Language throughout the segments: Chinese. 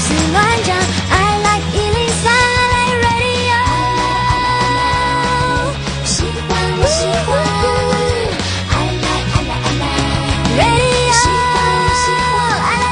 思乱讲。I like 103 I like radio， 喜欢不喜欢 I like radio， 喜欢不喜欢 I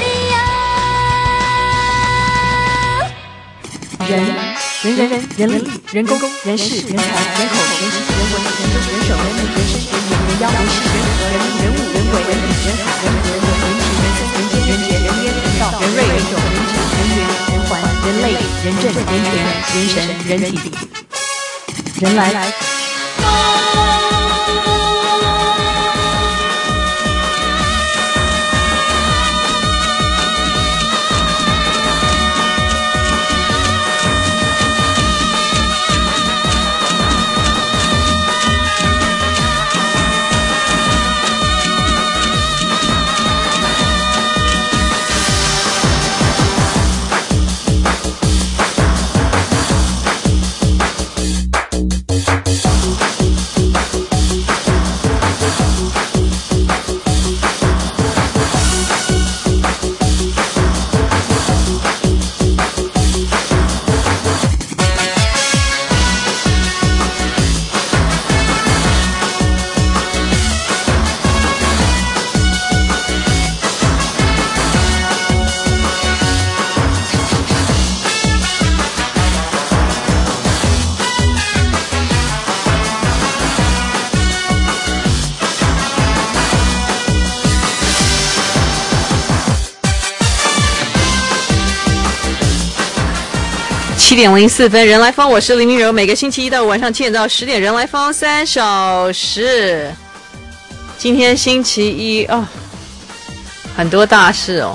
like radio。 人工人事人才人口人情人文人政人手人民人事人民人妖人事人和人物人为人理人海人人文人情人色人间人杰人烟人道人瑞人种人质人缘人环人类人政人权人神人体人来。7:04，人来疯，我是林明柔。每个星期一到晚上7点到10点，人来疯3小时。今天星期一哦，很多大事哦，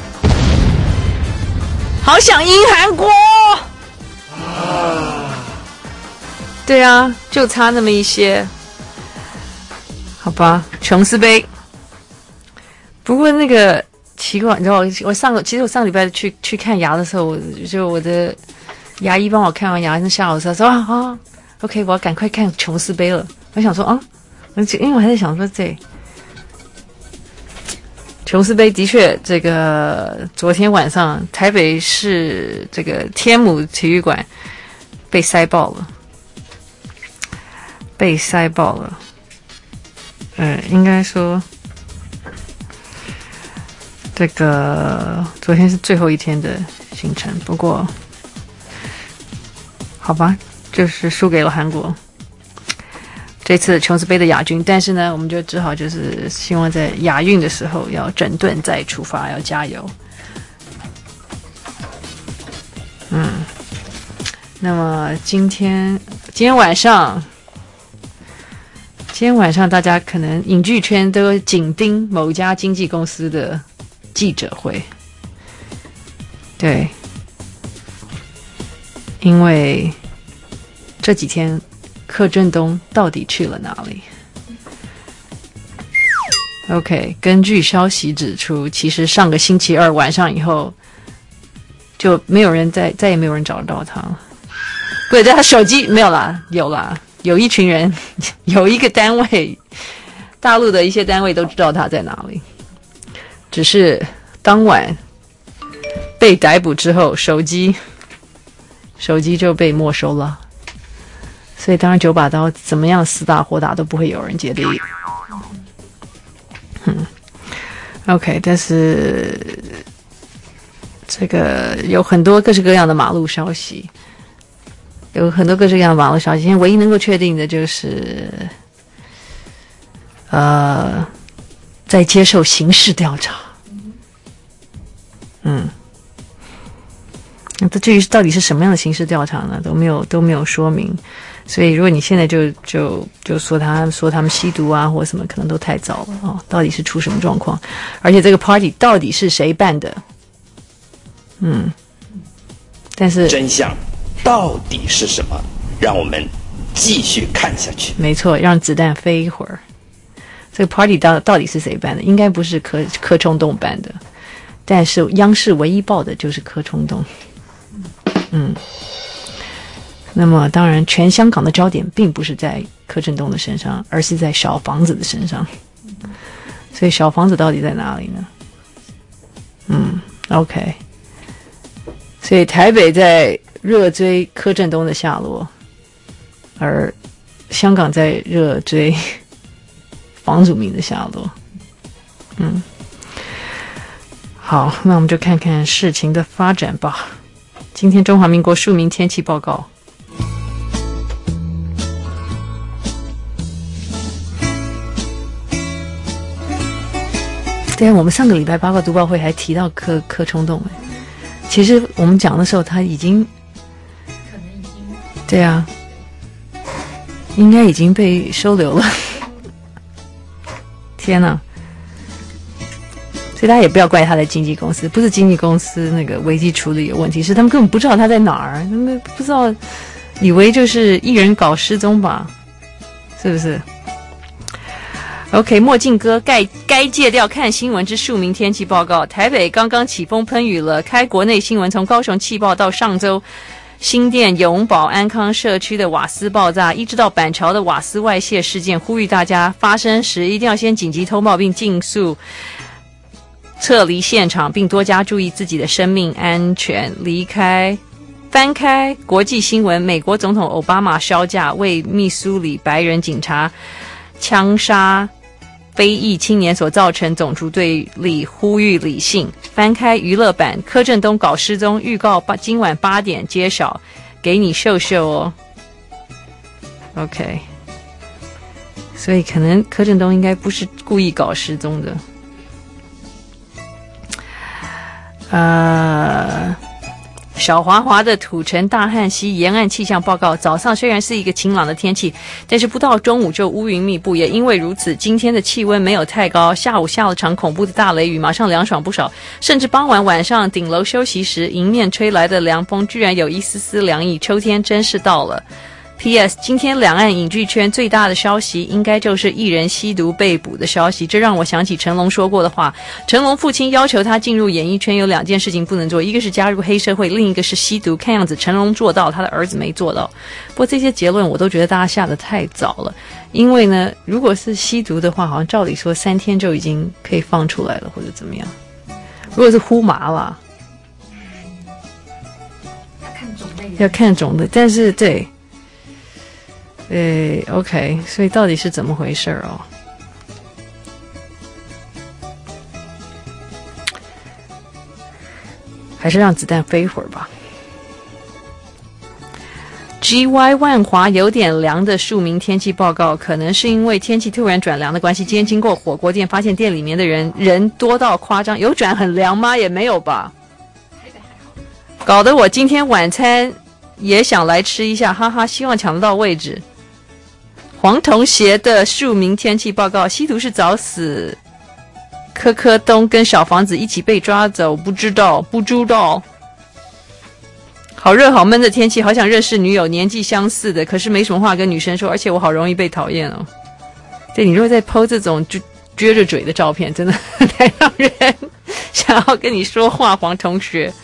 好想赢韩国。对啊，就差那么一些，好吧，琼斯杯。不过那个奇怪，你知道我上个礼拜去看牙的时候，我的牙医帮我看完牙，那下午说OK， 我要赶快看琼斯杯了。我想说因为我还在想说琼斯杯的确，这个昨天晚上台北市这个天母体育馆被塞爆了，应该说这个昨天是最后一天的行程，不过好吧，就是输给了韩国这次琼斯杯的亚军。但是呢，我们就只好就是希望在亚运的时候要整顿再出发，要加油。那么今天晚上大家可能影剧圈都紧盯某家经纪公司的记者会，对，因为这几天柯震东到底去了哪里 ？OK， 根据消息指出，其实上个星期二晚上以后，就没有人再也没有人找得到他了。不对，他手机没有啦，有啦，有一群人，有一个单位，大陆的一些单位都知道他在哪里，只是当晚被逮捕之后，手机就被没收了。所以当然9把刀怎么样死打活打都不会有人接力。OK， 但是这个有很多各式各样的马路消息，现在唯一能够确定的就是在接受刑事调查。那至于到底是什么样的刑事调查呢，都没有说明。所以如果你现在就说他们吸毒啊或什么，可能都太早了哦。到底是出什么状况？而且这个 party 到底是谁办的？但是真相到底是什么？让我们继续看下去。 没错，让子弹飞一会儿。这个 party 到底是谁办的？应该不是柯冲动办的，但是央视唯一报的就是柯冲动。那么当然全香港的焦点并不是在柯震东的身上，而是在小房子的身上。所以小房子到底在哪里呢？OK， 所以台北在热追柯震东的下落，而香港在热追房祖名的下落。好，那我们就看看事情的发展吧。今天中华民国庶民天气报告。对啊，我们上个礼拜八卦读报会还提到柯冲动其实我们讲的时候他已经可能已经对啊，应该已经被收留了。天哪！所以大家也不要怪他的经纪公司，不是经纪公司那个危机处理有问题，是他们根本不知道他在哪儿，他们不知道，以为就是艺人搞失踪吧，是不是 ？OK， 墨镜哥该戒掉看新闻之庶民天气报告。台北刚刚起风喷雨了，开国内新闻从高雄气爆到上周新店永保安康社区的瓦斯爆炸，一直到板桥的瓦斯外泄事件，呼吁大家发生时一定要先紧急通报并尽速撤离现场，并多加注意自己的生命安全。翻开国际新闻，美国总统奥巴马销假，为密苏里白人警察枪杀非裔青年所造成种族对立，呼吁理性。翻开娱乐版，柯震东搞失踪预告今晚8点揭晓，给你秀秀哦。OK， 所以可能柯震东应该不是故意搞失踪的。小华华的土城大汉溪沿岸气象报告，早上虽然是一个晴朗的天气，但是不到中午就乌云密布，也因为如此，今天的气温没有太高，下午下了场恐怖的大雷雨，马上凉爽不少，甚至傍晚上顶楼休息时，迎面吹来的凉风居然有一丝丝凉意，秋天真是到了。P.S. 今天两岸影剧圈最大的消息应该就是艺人吸毒被捕的消息，这让我想起成龙说过的话。成龙父亲要求他进入演艺圈有2件事情不能做，一个是加入黑社会，另一个是吸毒。看样子成龙做到，他的儿子没做到。不过这些结论我都觉得大家下得太早了，因为呢，如果是吸毒的话，好像照理说3天就已经可以放出来了，或者怎么样。如果是呼麻啦，要看种类，但是对。OK， 所以到底是怎么回事哦？还是让子弹飞一会儿吧。GY 万华有点凉的庶民天气报告，可能是因为天气突然转凉的关系。今天经过火锅店，发现店里面的人多到夸张，有转很凉吗？也没有吧。搞得我今天晚餐也想来吃一下，哈哈，希望抢得到位置。黄同学的庶民天气报告：吸毒是早死，柯东跟小房子一起被抓走，不知道。好热好闷的天气，好想认识女友，年纪相似的，可是没什么话跟女生说，而且我好容易被讨厌哦。对，你如果在 po 这种就撅着嘴的照片，真的太让人想要跟你说话。黄同学。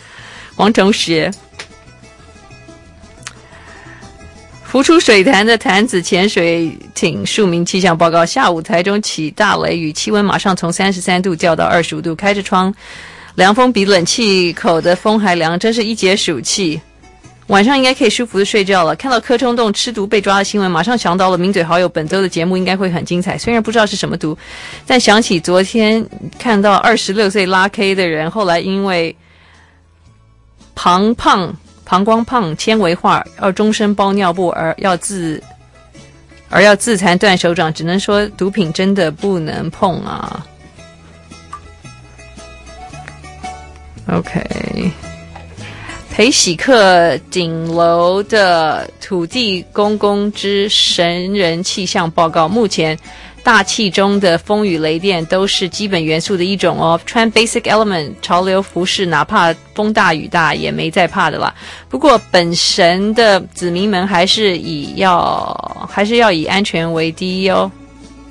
浮出水潭的潭子潜水艇庶民气象报告：下午台中起大雷雨，气温马上从33度掉到25度，开着窗，凉风比冷气口的风还凉，真是一解暑气。晚上应该可以舒服的睡觉了。看到柯冲动吃毒被抓的新闻，马上想到了名嘴好友，本周的节目应该会很精彩。虽然不知道是什么毒，但想起昨天看到26岁拉 K 的人，后来因为膀胱胖纤维化要终身包尿布而要自残断手掌，只能说毒品真的不能碰啊。OK， 裴喜克顶楼的土地公公之神人气象报告，目前大气中的风雨雷电都是基本元素的一种哦，穿 basic element 潮流服饰，哪怕风大雨大也没再怕的啦。不过本神的子民们还是要以安全为第一哦。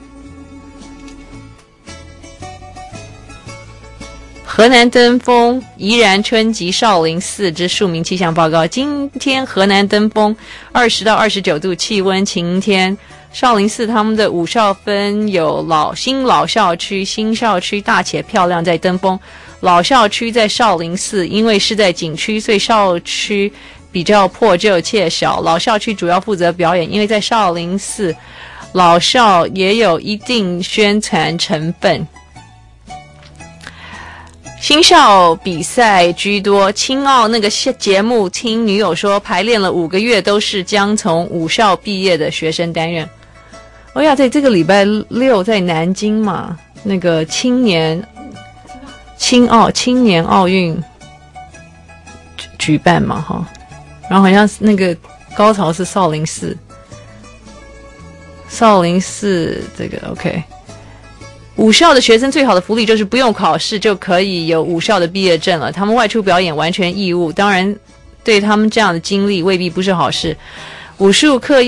河南登封宜然春及少林寺之庶民气象报告，今天河南登封20到29度，气温晴天。少林寺他们的武少分有新老校区、新校区大且漂亮在登封， 老校区在少林寺，因为是在景区，所以校区比较破旧且小。老校区主要负责表演，因为在少林寺，老校也有一定宣传成分。新校比赛居多，青奥那个节目，听女友说排练了5个月，都是将从武校毕业的学生担任。哦呀，在这个礼拜6在南京嘛，那个青年奥运举办嘛，哈，然后好像那个高潮是少林寺这个 OK。武校的学生最好的福利就是不用考试就可以有武校的毕业证了，他们外出表演完全义务，当然对他们这样的经历未必不是好事。武术课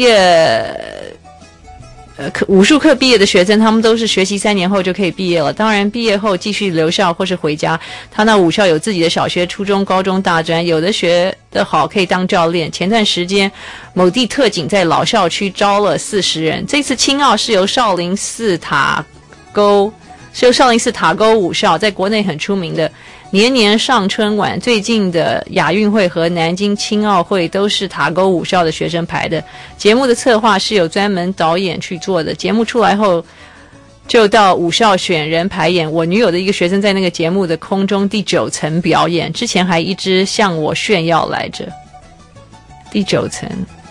毕业的学生，他们都是学习3年后就可以毕业了，当然毕业后继续留校或是回家。他那武校有自己的小学、初中、高中、大专，有的学得好可以当教练。前段时间某地特警在老校区招了40人，这次青奥是由少林寺塔沟武校在国内很出名的，年年上春晚，最近的亚运会和南京青奥会都是塔沟武校的学生排的。节目的策划是有专门导演去做的，节目出来后就到武校选人排演。我女友的一个学生在那个节目的空中第9层表演，之前还一直向我炫耀来着。第9层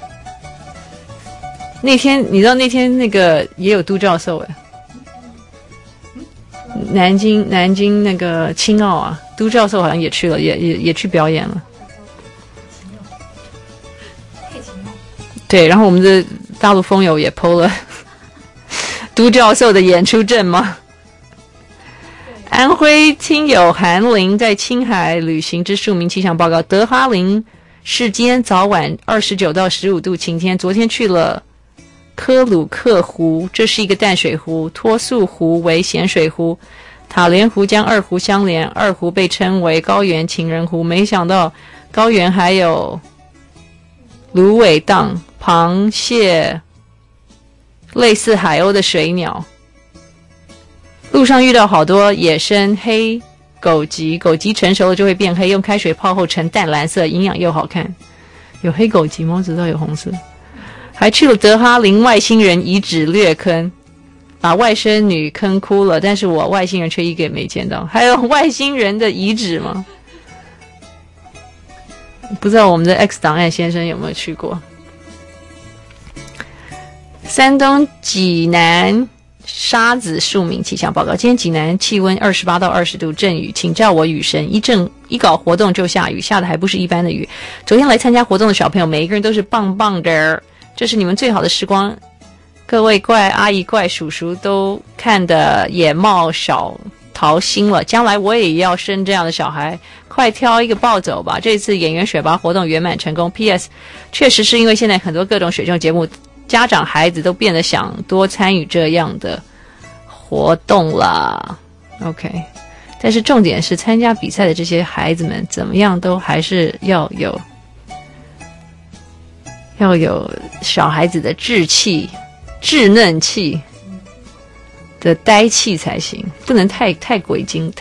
那天你知道那天那个也有都教授诶，南京那个青奥啊，都教授好像也去了，也去表演了。对，然后我们的大陆风友也 PO 了都教授的演出证吗？安徽听友韩林在青海旅行之庶民气象报告，德哈林是今天早晚29到15度晴天，昨天去了科鲁克湖，这是一个淡水湖，托素湖为咸水湖，塔连湖将2湖相连，2湖被称为高原情人湖。没想到高原还有芦苇荡、螃蟹，类似海鸥的水鸟。路上遇到好多野生黑枸杞，枸杞成熟了就会变黑，用开水泡后呈淡蓝色，营养又好看。有黑枸杞吗？我只知道有红色。还去了德哈林外星人遗址掠坑，把外甥女坑哭了，但是我外星人却一个也没见到。还有外星人的遗址吗？不知道我们的 X 档案先生有没有去过。山东济南沙子庶民气象报告，今天济南气温28到20度，阵雨，请叫我雨神。一搞活动就下雨，下的还不是一般的雨。昨天来参加活动的小朋友，每一个人都是棒棒的，这是你们最好的时光。各位怪阿姨、怪叔叔都看得眼冒小桃心了，将来我也要生这样的小孩，快挑一个抱走吧。这次演员选拔活动圆满成功。PS 确实是因为现在很多各种选秀节目，家长孩子都变得想多参与这样的活动了。 OK， 但是重点是参加比赛的这些孩子们怎么样都还是要有小孩子的稚嫩气的呆气才行，不能太鬼精，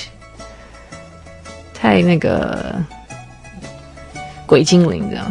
太那个鬼精灵这样，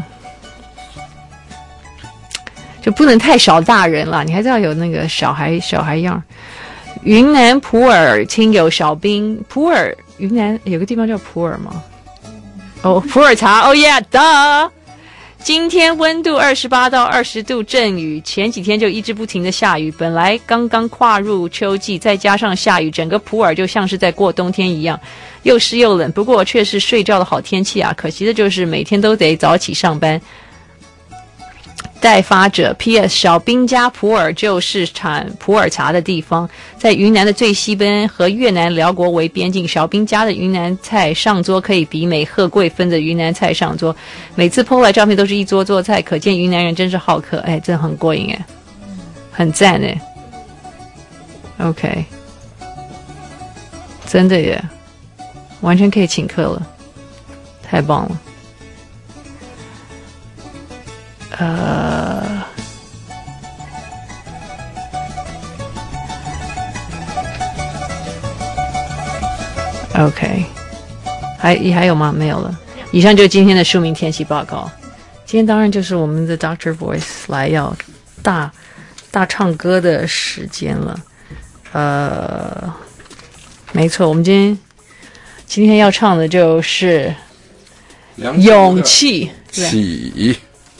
就不能太小大人了，你还是要有那个小孩样。云南普洱亲友小兵，普洱云南有个地方叫普洱吗？哦，普洱茶，哦耶的。今天温度28到20度，阵雨，前几天就一直不停的下雨，本来刚刚跨入秋季，再加上下雨，整个普洱就像是在过冬天一样，又湿又冷，不过却是睡觉的好天气啊，可惜的就是每天都得早起上班。代发者 PS 小兵家普洱就是产普洱茶的地方，在云南的最西边，和越南辽国为边境。小兵家的云南菜上桌可以媲美贺贵芬的云南菜上桌，每次 PO 来照片都是一桌做菜，可见云南人真是好客。哎，真的很过瘾哎，很赞哎。OK， 真的耶，完全可以请客了，太棒了。 OK， 还有吗？没有了。以上就是今天的庶民天气报告。今天当然就是我们的 Dr. Voice 来要大唱歌的时间了。没错，我们今天要唱的就是勇气。 起。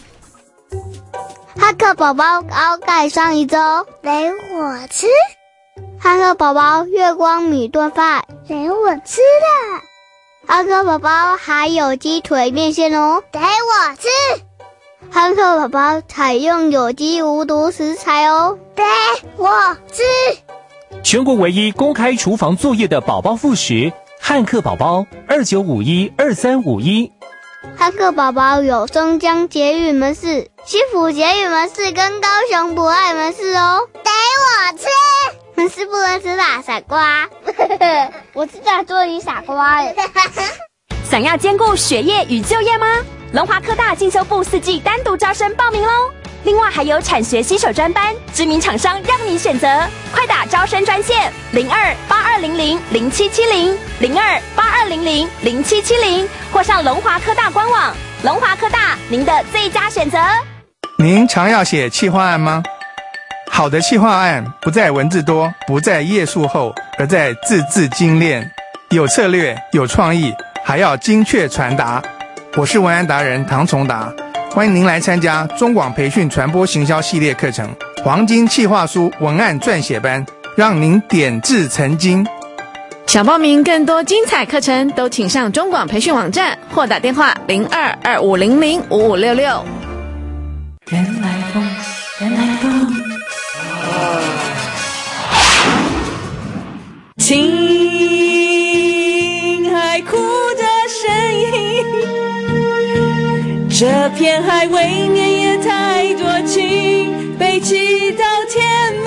汉克宝宝高盖上一周，给我吃。汉克宝宝月光米炖饭，给我吃的。汉克宝宝还有鸡腿面线哦，给我吃。汉克宝宝采用有机无毒食材哦，给我吃。 全国唯一公开厨房作业的宝宝副食，汉克宝宝29512351。 汉克宝宝有松江捷运门市、西府捷运门市跟高雄博爱门市哦，给我吃。门市不能吃啦，傻瓜。我是在做你傻瓜耶。 想要兼顾学业与就业吗？龙华科大进修部4季单独招生报名喽！另外还有产学携手专班，知名厂商让你选择，快打招生专线0282000770，0282000770，或上龙华科大官网。龙华科大，您的最佳选择。 您常要写企划案吗？好的企划案不在文字多，不在页数厚，而在字字精炼，有策略，有创意，还要精确传达。我是文案达人唐崇达，欢迎您来参加中广培训传播行销系列课程黄金企划书文案撰写班，让您点字成金。 想报名更多精彩课程，都请上中广培训网站或打电话0225005566。 人来疯，人来疯。 青海哭的声音，这片海未免也太多情，悲泣到天明。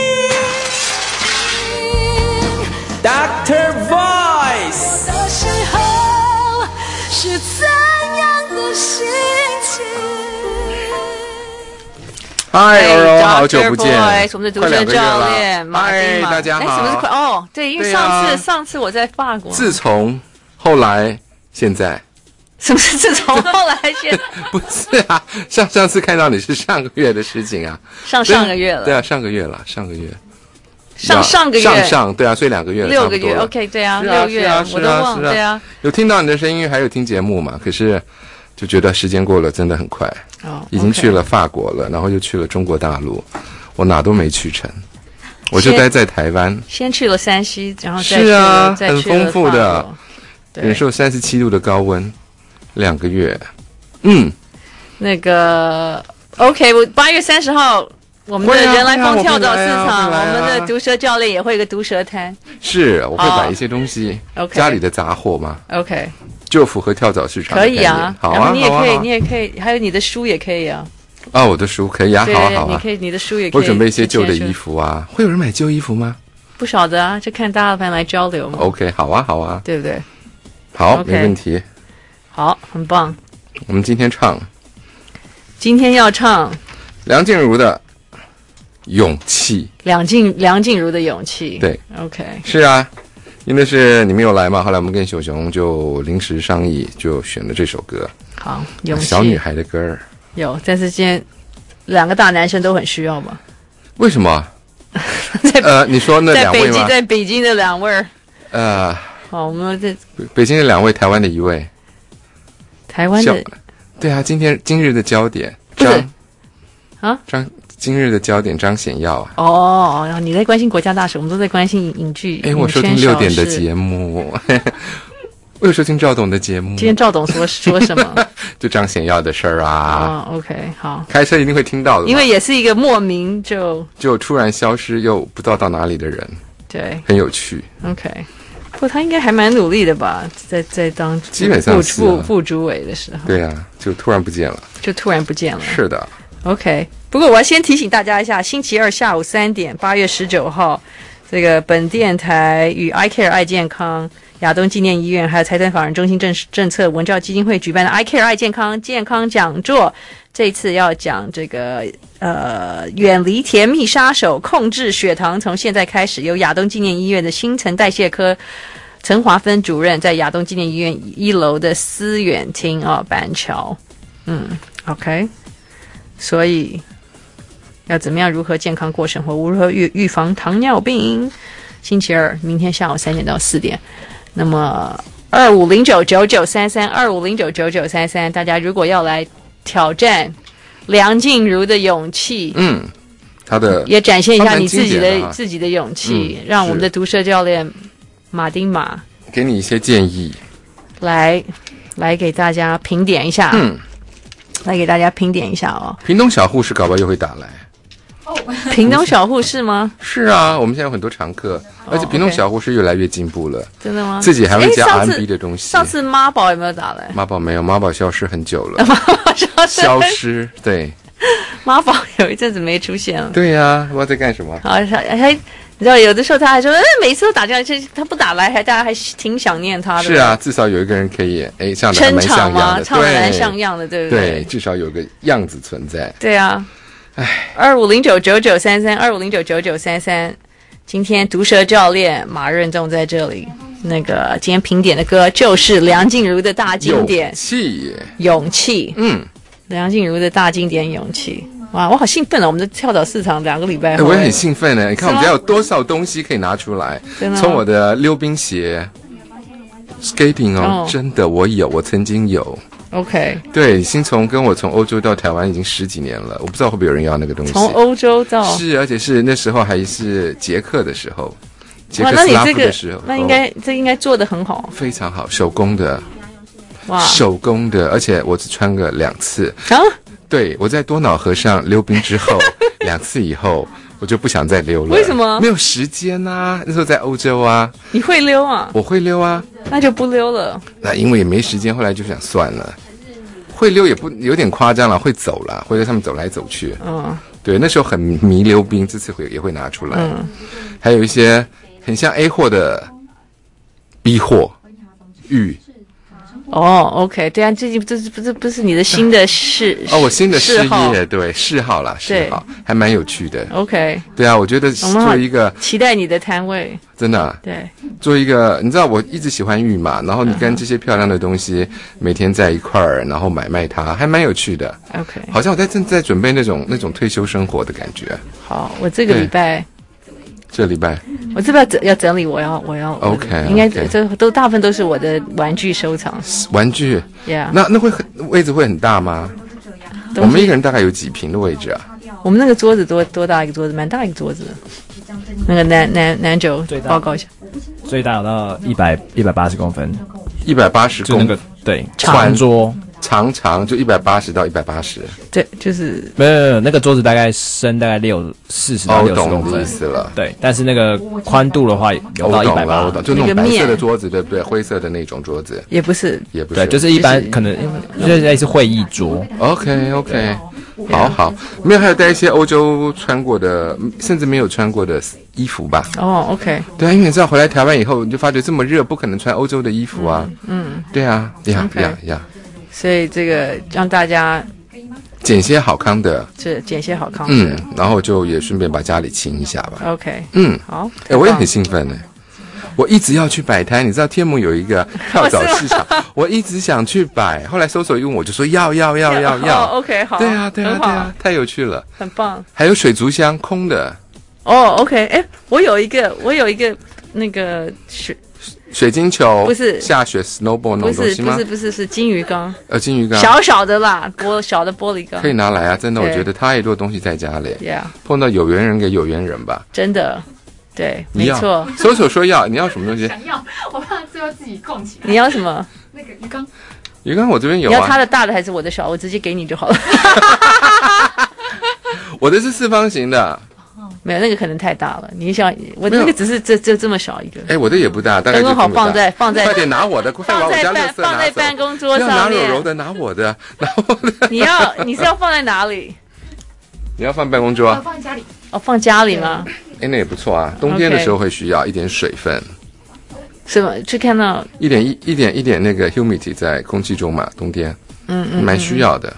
Dr. Voice 的时候是怎样的心情？ 嗨，欧柔，好久不见， 我们的独生教练马丁嗨，大家好。 什么是快？哦，对，因为上次我在法国。 自从后来现在， 什么是自从后来现在？ 不是啊，上次看到你是上个月的事情啊， 上个月了。 对啊，上个月了，上个月。 上个月对啊，所以2个月了， 6个月 OK 对啊，6月我都忘了，对啊， 有听到你的声音，还有听节目嘛？可是就觉得时间过了真的很快，已经去了法国了，然后又去了中国大陆，我哪都没去成，我就待在台湾， 先去了山西，然后再是啊， 再很丰富的，忍受37度的高温，2个月， 那个 OK， 我8月30号。我们的人来疯跳蚤市场，我们的毒蛇教练也会有一个毒蛇摊。 是，我会摆一些东西，家里的杂货嘛。 OK， 就符合跳蚤市场的概念。 可以啊， 好啊， 然后你也可以，还有你的书也可以啊。 啊，我的书可以啊，好啊，好啊。 你的书也可以。 我准备一些旧的衣服啊，会有人买旧衣服吗？ 不晓得啊，就看大家反正来交流嘛。 OK， 好啊，好啊， 对不对？ 好，没问题。 好，很棒。 我们今天要唱梁静茹的。勇气， 梁静茹的勇气。 对 ，OK， 是啊，因为是你没有来嘛，后来我们跟熊熊就临时商议，就选了这首歌。 好，勇气， 小女孩的歌儿有，但是今天2个大男生都很需要嘛？ 为什么？你说那2位吗？ 在北京的2位。好，我们在北京的2位，台湾的1位。 台湾的， 对啊，今日的焦点今日的焦点张显耀啊！ 哦，然后你在关心国家大事，我们都在关心影剧。 我收听6点的节目，我有收听赵董的节目。 今天赵董说什么？ 就张显耀的事儿啊。 OK， 好。 开车一定会听到的， 因为也是一个莫名就突然消失又不知道到哪里的人。 对， 很有趣。 OK， 不过他应该还蛮努力的吧，在当基本上是副主委的时候。 对啊，就突然不见了。是的。 OK， 不过我要先提醒大家一下，星期二下午3点，8月19号，这个本电台与 iCare 爱健康、亚东纪念医院还有财团法人中心政策文教基金会举办的 iCare 爱健康健康讲座，这一次要讲这个远离甜蜜杀手，控制血糖从现在开始，由亚东纪念医院的新陈代谢科陈华芬主任在亚东纪念医院1楼的思远厅板桥。OK， 所以要怎么样如何健康过生活，如何预防糖尿病？星期二，明天下午3点到4点。那么25099933，25099933，大家如果要来挑战梁静茹的勇气， 他的也展现一下你自己的勇气，让我们的毒舌教练马丁马给你一些建议， 来给大家评点一下，来给大家评点一下哦。 屏东小护士搞不好又会打来。 屏东小护士吗？ 是啊，我们现在有很多常客，而且屏东小护士越来越进步了。 真的吗？ 自己还会加 R&B 的东西。 上次妈宝有没有打来？ 妈宝没有，妈宝消失很久了。消失，对。 妈宝有一阵子没出现了。 对呀，不知道在干什么。 好，还你知道，有的时候他还说，每次都打电话，他不打来，大家还挺想念他的。 是啊，至少有一个人可以，唱得还蛮像样的， 唱得蛮像样的，对不对？ 对，至少有个样子存在。 对啊。25099933，25099933，今天毒舌教练马任仲在这里。那个今天评点的歌就是梁静茹的大经典《勇气》。梁静茹的大经典《勇气》。哇，我好兴奋哦！我们的跳蚤市场2个礼拜后， 我也很兴奋呢。你看我们家有多少东西可以拿出来？从我的溜冰鞋 ，skating 真的我曾经有。 OK， 对，新从跟我从欧洲到台湾已经10几年了，我不知道会不会有人要那个东西。 从欧洲到而且是那时候还是捷克的时候，捷克斯拉夫的时候， 那应该做得很好， 非常好，手工的， 哇， 手工的，而且我只穿个2次啊。 对，我在多瑙河上溜冰之后2次以后，我就不想再溜了。 为什么？ 没有时间啊，那时候在欧洲啊。 你会溜啊？ 我会溜啊。 那就不溜了。 那因为也没时间，后来就想算了。会溜也不有点夸张了，会走了，会在上面走来走去。对，那时候很迷溜冰，这次也会拿出来。还有一些很像 A 货的 B 货玉。 OK， 对啊，这不是你的新的我新的事业，对，嗜好啦，嗜好还蛮有趣的。 OK， 对啊，我觉得做一个期待你的摊位， 真的对， 做一个，你知道我一直喜欢玉嘛，然后你跟这些漂亮的东西每天在一块儿，然后买卖它，还蛮有趣的。 OK， 好像我正在准备那种退休生活的感觉。 好，我这个礼拜。 这礼拜我这边要整理，我要 OK， 应该这都大部分都是我的玩具收藏。 玩具 ，Yeah， 那位置会很大吗？我们一个人大概有几平的位置啊？ 我们那个桌子多大一个桌子？蛮大一个桌子。那个南九报告一下， 最大有到180公分 ，180公分， 就那个对长桌。 长就180到180， 对，就是没有那个桌子大概深大概40到60公分， 懂意思了。 对，但是那个宽度的话有到180， 就那种白色的桌子，对不对？灰色的那种桌子也不是， 对，就是一般可能就是类似会议桌。 OK， 好，没有还有带一些欧洲穿过的，甚至没有穿过的衣服吧 ？OK， 对啊，因为你知道回来台湾以后，你就发觉这么热，不可能穿欧洲的衣服啊。对啊，呀。 所以这个让大家捡些好康的， 捡些好康的， 然后就也顺便把家里清一下吧。 OK， 好，我也很兴奋呢。我一直要去摆摊，你知道天母有一个跳蚤市场，我一直想去摆，后来搜一问我就说要。 OK， 好， 对啊，太有趣了， 很棒。 还有水族箱空的。 OK， 我有一个那个水晶球不是下雪 snowball 那种东西吗？ 不是是金鱼缸。 金鱼缸小的啦，小的玻璃缸可以拿来啊！真的，我觉得太多东西在家里。碰到有缘人给有缘人吧。 真的，对，没错。 搜说要，你要什么东西？ 想要，我怕最后自己供起来。 你要什么？ 那个鱼缸。 鱼缸我这边有啊。 你要它的大的还是我的小？我直接给你就好了。 我的是4方形的。 没有那个可能太大了，你想我那个只是这么小一个。 我的也不大，大概就这么大。 刚好放在， 快点拿我的，快把我家垃圾拿走。 放在办公桌上面。 要拿柔柔的，拿我的。 你是要放在哪里？ 你要放办公桌。 放在家里。 放家里吗？ 那也不错啊。冬天的时候会需要一点水分。 是吗？去看到一点那个 humidity 在空气中嘛，冬天，蛮需要的。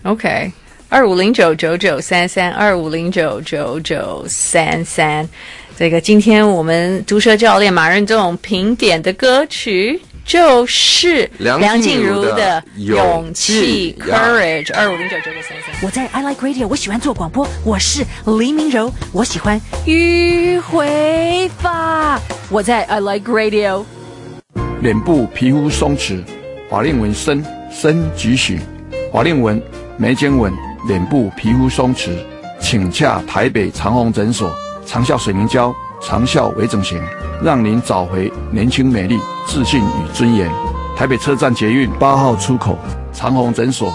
OK。25099933，25099933， 这个今天我们足球教练马任仲评点的歌曲就是梁静茹的《勇气》（Courage）。25099933。 我在 I Like Radio， 我喜欢做广播。我是黎明柔，我喜欢迂回法。我在 I Like Radio。 脸部皮肤松弛，法令纹深举许，法令纹、眉间纹、脸部皮肤松弛，请洽台北长虹诊所。长效水凝胶，长效微整形，让您找回年轻美丽、自信与尊严。台北车站捷运8号出口，长虹诊所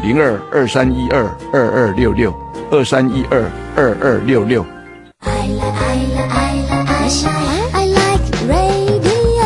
0223122266，23122266。 I like radio。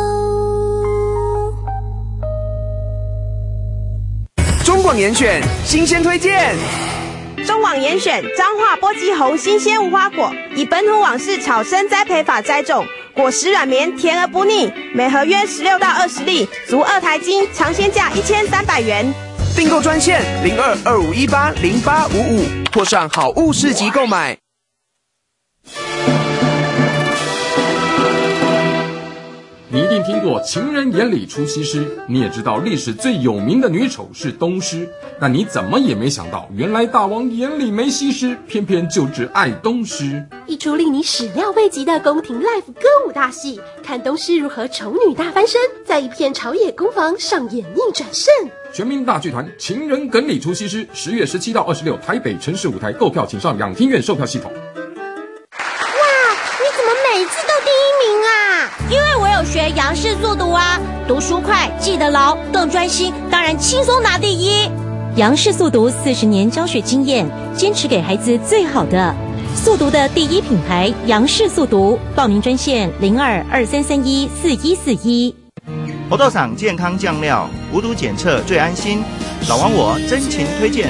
中广严选新鲜推荐。 中网严选彰化波基红新鲜无花果，以本土网式草生栽培法栽种，果实软绵，甜而不腻，每盒约16到20粒，足2台斤，尝鲜价1300元。 订购专线0225180855，或上好物市集购买。 你一定听过情人眼里出西施，你也知道历史最有名的女丑是东施，但你怎么也没想到，原来大王眼里没西施，偏偏就只爱东施。 一出令你始料未及的宫廷 live 歌舞大戏，看东施如何丑女大翻身，在一片朝野攻防上演逆转胜。 全民大剧团情人梗里出西施，10月17到26台北城市舞台，购票请上两厅院售票系统。 每次都第1名啊！ 因为我有学杨氏速读啊，读书快，记得牢，更专心，当然轻松拿第1。 杨氏速读40年教学经验，坚持给孩子最好的。速读的第1品牌杨氏速读，报名专线0223314141。 猴豆厂健康酱料，无毒检测最安心。老王我真情推荐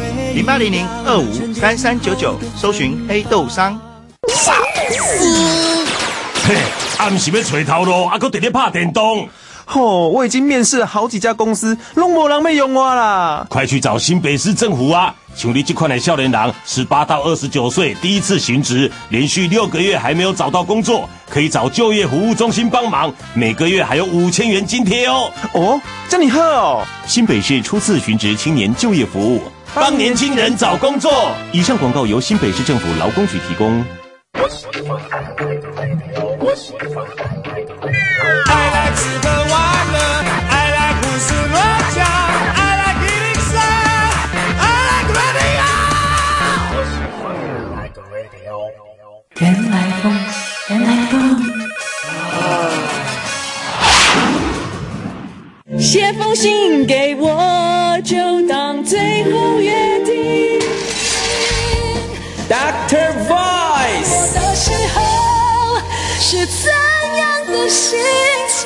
，0800253399，搜寻黑豆商。 嘿，暗时要找头路，还搁直咧拍电动。 我已经面试了好几家公司，拢没人要用我啦。 快去找新北市政府啊！像你这款的少年人，18到29岁，第一次寻职，连续6个月还没有找到工作，可以找就业服务中心帮忙，每个月还有5000元津贴哦。 这你好哦！ 新北市初次寻职青年就业服务，帮年轻人找工作。以上广告由新北市政府劳工局提供。 I like 吃喝玩乐 I like 胡思乱想 I like eating sad I like radio 原来风写封信给我就当最后约定 Dr. Voice 我的时候是怎样的心情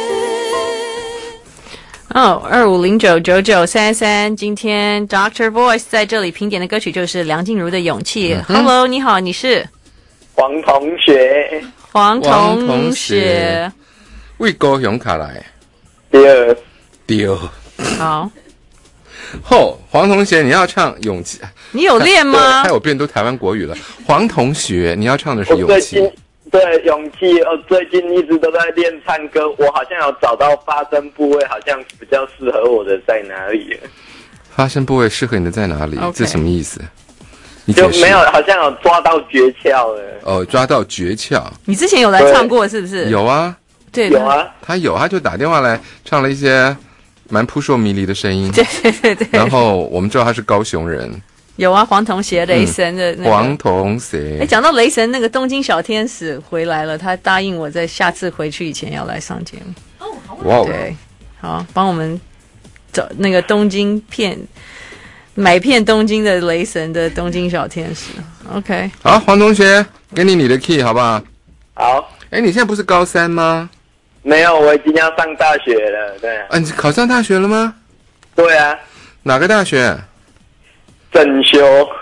？25099933，今天 Dr. Voice 在这里评点的歌曲就是梁静茹的《勇气》。Hello， 你好，你是黄同学。 黄同学， 为高雄卡来。对。 好。 黄同学，你要唱《勇气》， 你有练吗？ 害我变都台湾国语了。黄同学，你要唱的是《勇气》。 对，勇气。我最近一直都在练唱歌，我好像有找到发声部位，好像比较适合我的在哪里了。 发声部位适合你的在哪里？ Okay. 这什么意思？ 就没有，好像有抓到诀窍了。 抓到诀窍。 你之前有来唱过是不是？ 有啊， 对， 有啊。 他就打电话来唱了一些蛮扑朔迷离的声音。 对。 然后我们知道他是高雄人。 有啊，黄同学雷神的那个。 黄同学。 讲到雷神，那个东京小天使回来了，他答应我在下次回去以前要来上节目。 哇， 对，好，帮我们找那个东京片，买片东京的雷神的东京小天使。OK， 好，黄同学，给你的 key 好不好？ 好。 你现在不是高3吗？ 没有，我已经要上大学了。对。 你考上大学了吗？ 对啊。 哪个大学？ 正修。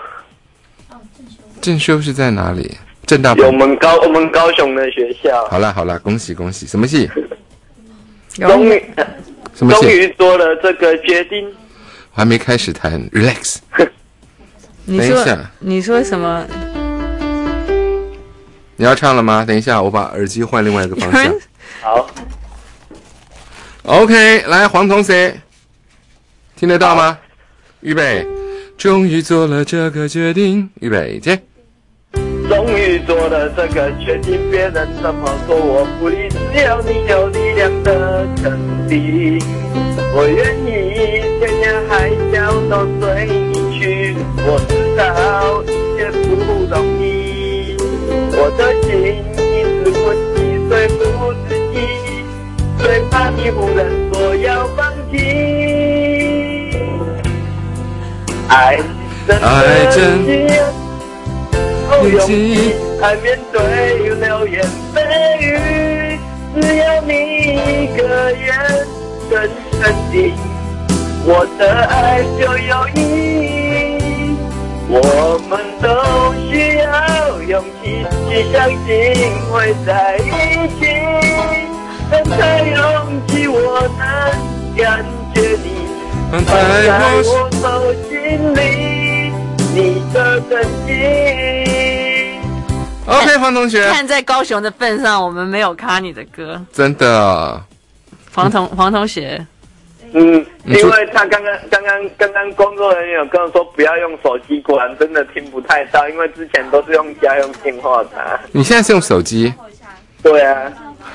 正修是在哪里？正大。 我们高雄的学校。 好啦，恭喜！什么系？ 终于做了这个决定。 我还没开始谈 ，relax。 你说什么？ 你要唱了吗？等一下，我把耳机换另外一个方向。 好 ，OK， 来，黄同学，听得到吗？预备，终于做了这个决定，预备，接。 终于做了这个决定，别人怎么说我不理，只要你有力量的肯定，我愿意天涯海角都随你去。我知道一切不容易，我的心一直问你说服自己，最怕你忽然说要放弃。爱真的有勇气，还面对流言蜚语，只要你一个眼神肯定，我的爱就有意义。我们都需要勇气去相信会在一起，等待勇气我能感觉你放在我手心里，你的真心。 OK， 黄同学， 看在高雄的份上，我们没有卡你的歌， 真的。 黄同学， 因为他刚刚工作人员有跟我说不要用手机，果然真的听不太到，因为之前都是用家用电话打。 你现在是用手机？ 对啊。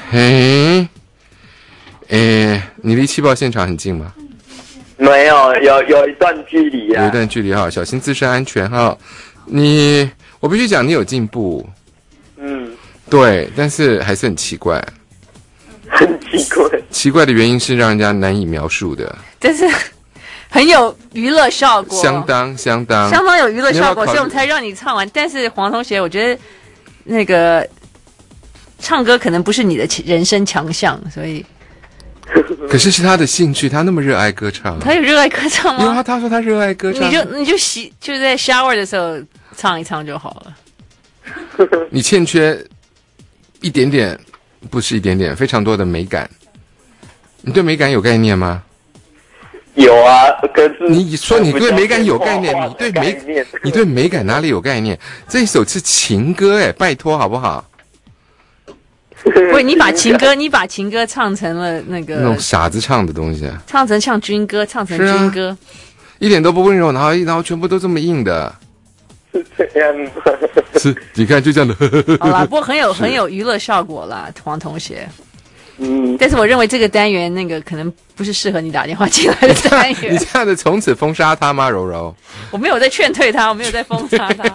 你离气爆现场很近吗？ 没有，有一段距离啊。 有一段距离哈，小心自身安全哈。我必须讲，你有进步。对，但是还是很奇怪。 很奇怪。 奇怪的原因是让人家难以描述的。 但是很有娱乐效果， 相当有娱乐效果，所以我们才让你唱完。但是黄同学，我觉得那个唱歌可能不是你的人生强项，所以。 可是他的兴趣，他那么热爱歌唱。 他有热爱歌唱吗？ 因为他说他热爱歌唱。 你就在 shower 的时候唱一唱就好了。 你欠缺一点点，不是一点点，非常多的美感。你对美感有概念吗？ 有啊，可是你说你对美感有概念，你对美感哪里有概念？这一首是情歌，拜托好不好？ 喂，你把情歌唱成了那种傻子唱的东西， 唱成像军歌，唱成军歌， 一点都不温柔，然后全部都这么硬的， 是这样吗？ 是，你看就这样的。 好啦，不过很有娱乐效果啦，黄同学。但是我认为这个单元可能不是适合你打电话进来的单元。 你这样的从此封杀他吗，柔柔？ 我没有在劝退他，我没有在封杀他。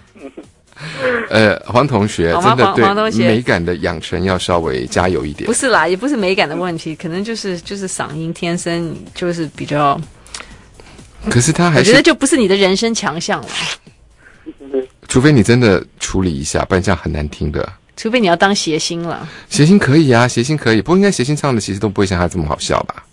黄同学真的对美感的养成要稍微加油一点。 不是啦，也不是美感的问题，可能就是嗓音天生就是比较。 可是他还是我觉得就不是你的人生强项了。 除非你真的处理一下，不然这样很难听的。 除非你要当谐星了。谐星可以啊，谐星可以，不过应该谐星唱的其实都不会像他这么好笑吧？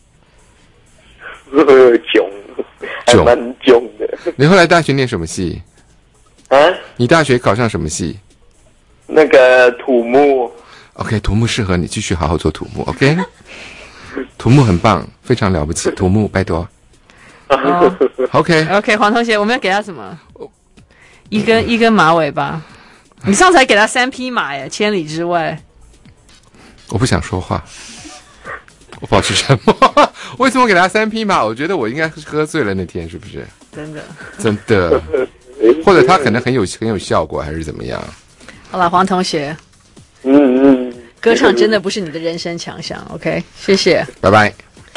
囧，蛮囧的。 你后来大学念什么系？你大学考上什么系？ 那个土木。 OK， 土木适合你，继续好好做土木。OK， 土木很棒，非常了不起。土木，拜托。OK， 黄同学，我们要给他什么？一根马尾吧。你上次还给他3匹马耶，千里之外。 我不想说话，我保持沉默。为什么给他3匹马？我觉得我应该是喝醉了那天，是不是？真的。或者他可能很有效果，还是怎么样？ 好了，黄同学，歌唱真的不是你的人生强项。OK， 谢谢， 拜拜。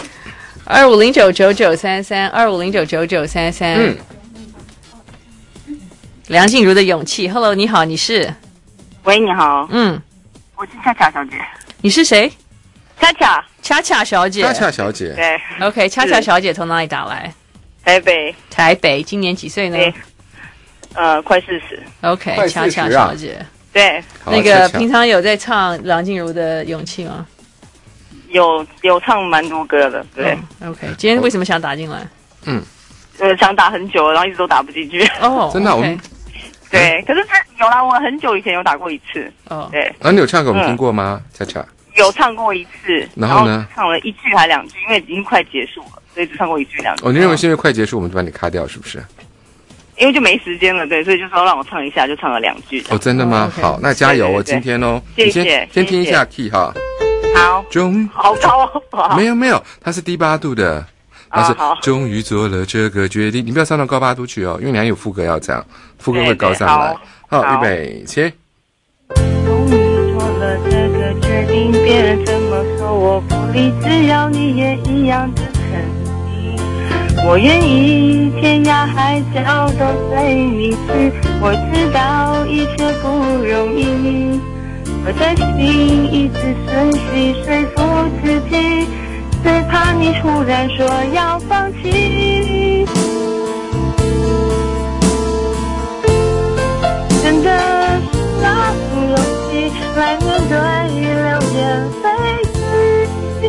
25099933，25099933。梁静茹的勇气 ，Hello， 你好，你是？ 喂，你好。我是恰恰小姐。 你是谁？ 恰恰小姐。 恰恰小姐。 对。 OK， 恰恰小姐从哪里打来？ 台北， 今年几岁呢？ 快40。 OK， 恰恰小姐。 对。 那个平常有在唱梁静茹的勇气吗？ 有唱蛮多歌的，对。 OK， 今天为什么想打进来？ 想打很久了，然后一直都打不进去。 真的，我们对，可是有啦，我很久以前有打过一次。对。 你有唱给我们听过吗？恰恰有唱过一次， 然后呢？ 唱了1句还2句，因为已经快结束了，所以只唱过1句2句。 你认为是因为快结束，我们就把你卡掉，是不是？ 因为就没时间了，对，所以就说让我唱一下，就唱了2句。 哦，真的吗？好，那加油哦，今天哦， 谢谢， 先听一下 key 哈。 好， 终于好高哦。 没有，它是低8度的。它是终于做了这个决定，你不要上到高8度去哦，因为你还有副歌要唱，副歌会高上来。好，预备，起。 终于做了这个决定，别人怎么说我不理，只要你也一样的肯定，我愿意天涯海角都随你去。我知道一切不容易，我的心一直顺序说服自己。最怕你突然说要放弃，真的是拿出勇气来面对流言蜚语，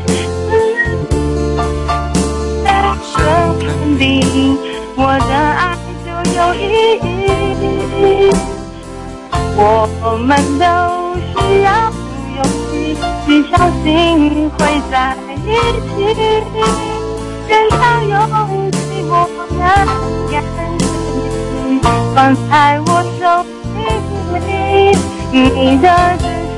说肯定我的爱就有意义，我们都需要勇气去相信会在一起，人潮有寂寞难感觉，放在我手里，你的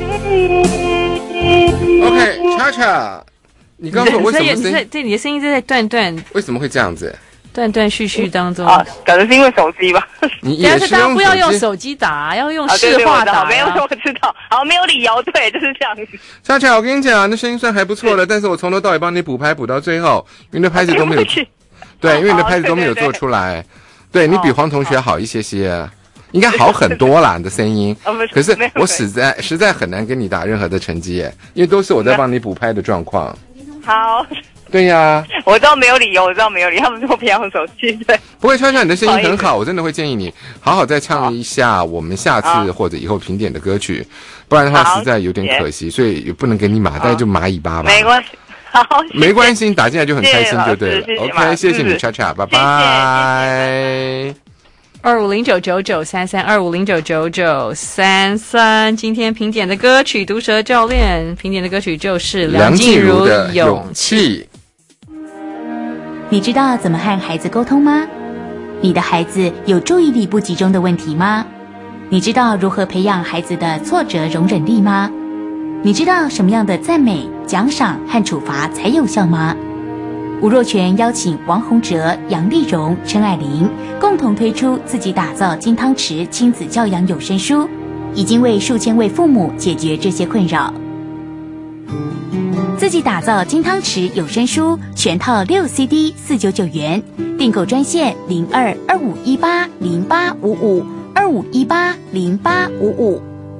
真心。 OK， 恰恰，你告诉我为什么你的声音在断断， 为什么会这样子？ 断断续续当中可能是因为手机吧。 你也是大家不要用手机打，要用市话打。 没有，我知道。好，没有理由，对，就是这样子。 恰恰，我跟你讲，那声音算还不错了，但是我从头到尾帮你补拍补到最后，因为那拍子都没有，对，因为你的拍子都没有做出来。对，你比黄同学好一些些，应该好很多啦，你的声音。可是我实在很难跟你打任何的成绩耶，因为都是我在帮你补拍的状况。 好。 对呀， 我知道没有理由，他们说不要用手机。对， 不会，悄悄，你的声音很好，我真的会建议你好好再唱一下我们下次或者以后评点的歌曲，不然的话实在有点可惜，所以也不能给你马代，就马尾巴吧。 没关系，好， 没关系，你打进来就很开心就对了。OK， 谢谢你，恰恰，拜拜。 2509993325099933，今天评点的歌曲，毒舌教练评点的歌曲就是梁静茹的《勇气》。 你知道怎么和孩子沟通吗？你的孩子有注意力不集中的问题吗？你知道如何培养孩子的挫折容忍力吗？你知道什么样的赞美、奖赏和处罚才有效吗？吴若权邀请王洪哲、杨丽蓉、陈蔼玲共同推出自己打造金汤匙亲子教养有声书，已经为数千位父母解决这些困扰。自己打造金汤匙有声书全套6 CD 499元，订购专线02-2518-0855，2518-0855。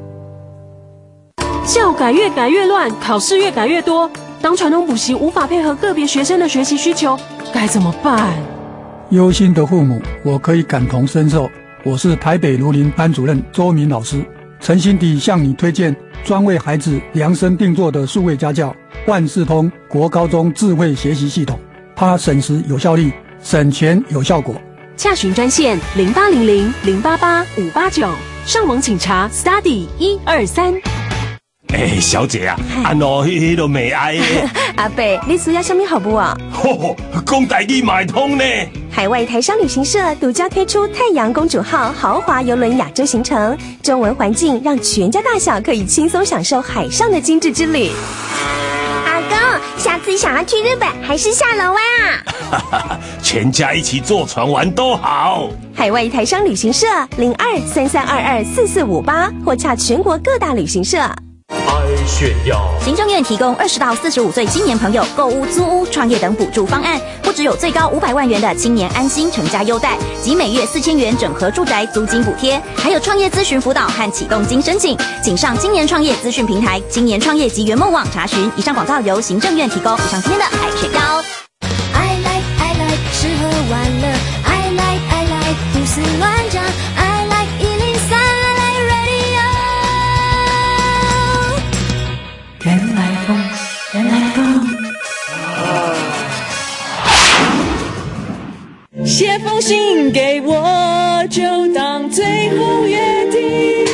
教改越改越乱，考试越改越多，当传统补习无法配合个别学生的学习需求，该怎么办？ 忧心的父母，我可以感同身受。我是台北儒林班主任周明老师，诚心地向你推荐专为孩子量身定做的数位家教万事通国高中智慧学习系统，它省时有效率，省钱有效果。 洽询专线0800-088-589，上网请查 Study123。 小姐啊，安怎迄都没爱阿伯，你需要什么好不啊？ 讲台语买通呢。 海外台商旅行社独家推出太阳公主号豪华邮轮亚洲行程，中文环境让全家大小可以轻松享受海上的精致之旅。 阿公，下次想要去日本还是下楼湾啊？全家一起坐船玩都好。 海外台商旅行社02-3322-4458或洽全国各大旅行社。 炫耀！ 行政院提供20到45岁青年朋友购屋、租屋、创业等补助方案，不只有最高500万元的青年安心成家优待及每月4000元整合住宅租金补贴，还有创业咨询辅导和启动金申请。请上青年创业资讯平台青年创业及圆梦网查询。以上广告由行政院提供。以上今天的海选耀。 I like 吃喝玩乐 I like 胡思乱想 I like 103 I like radio。 原来风写封信给我，就当最后约定。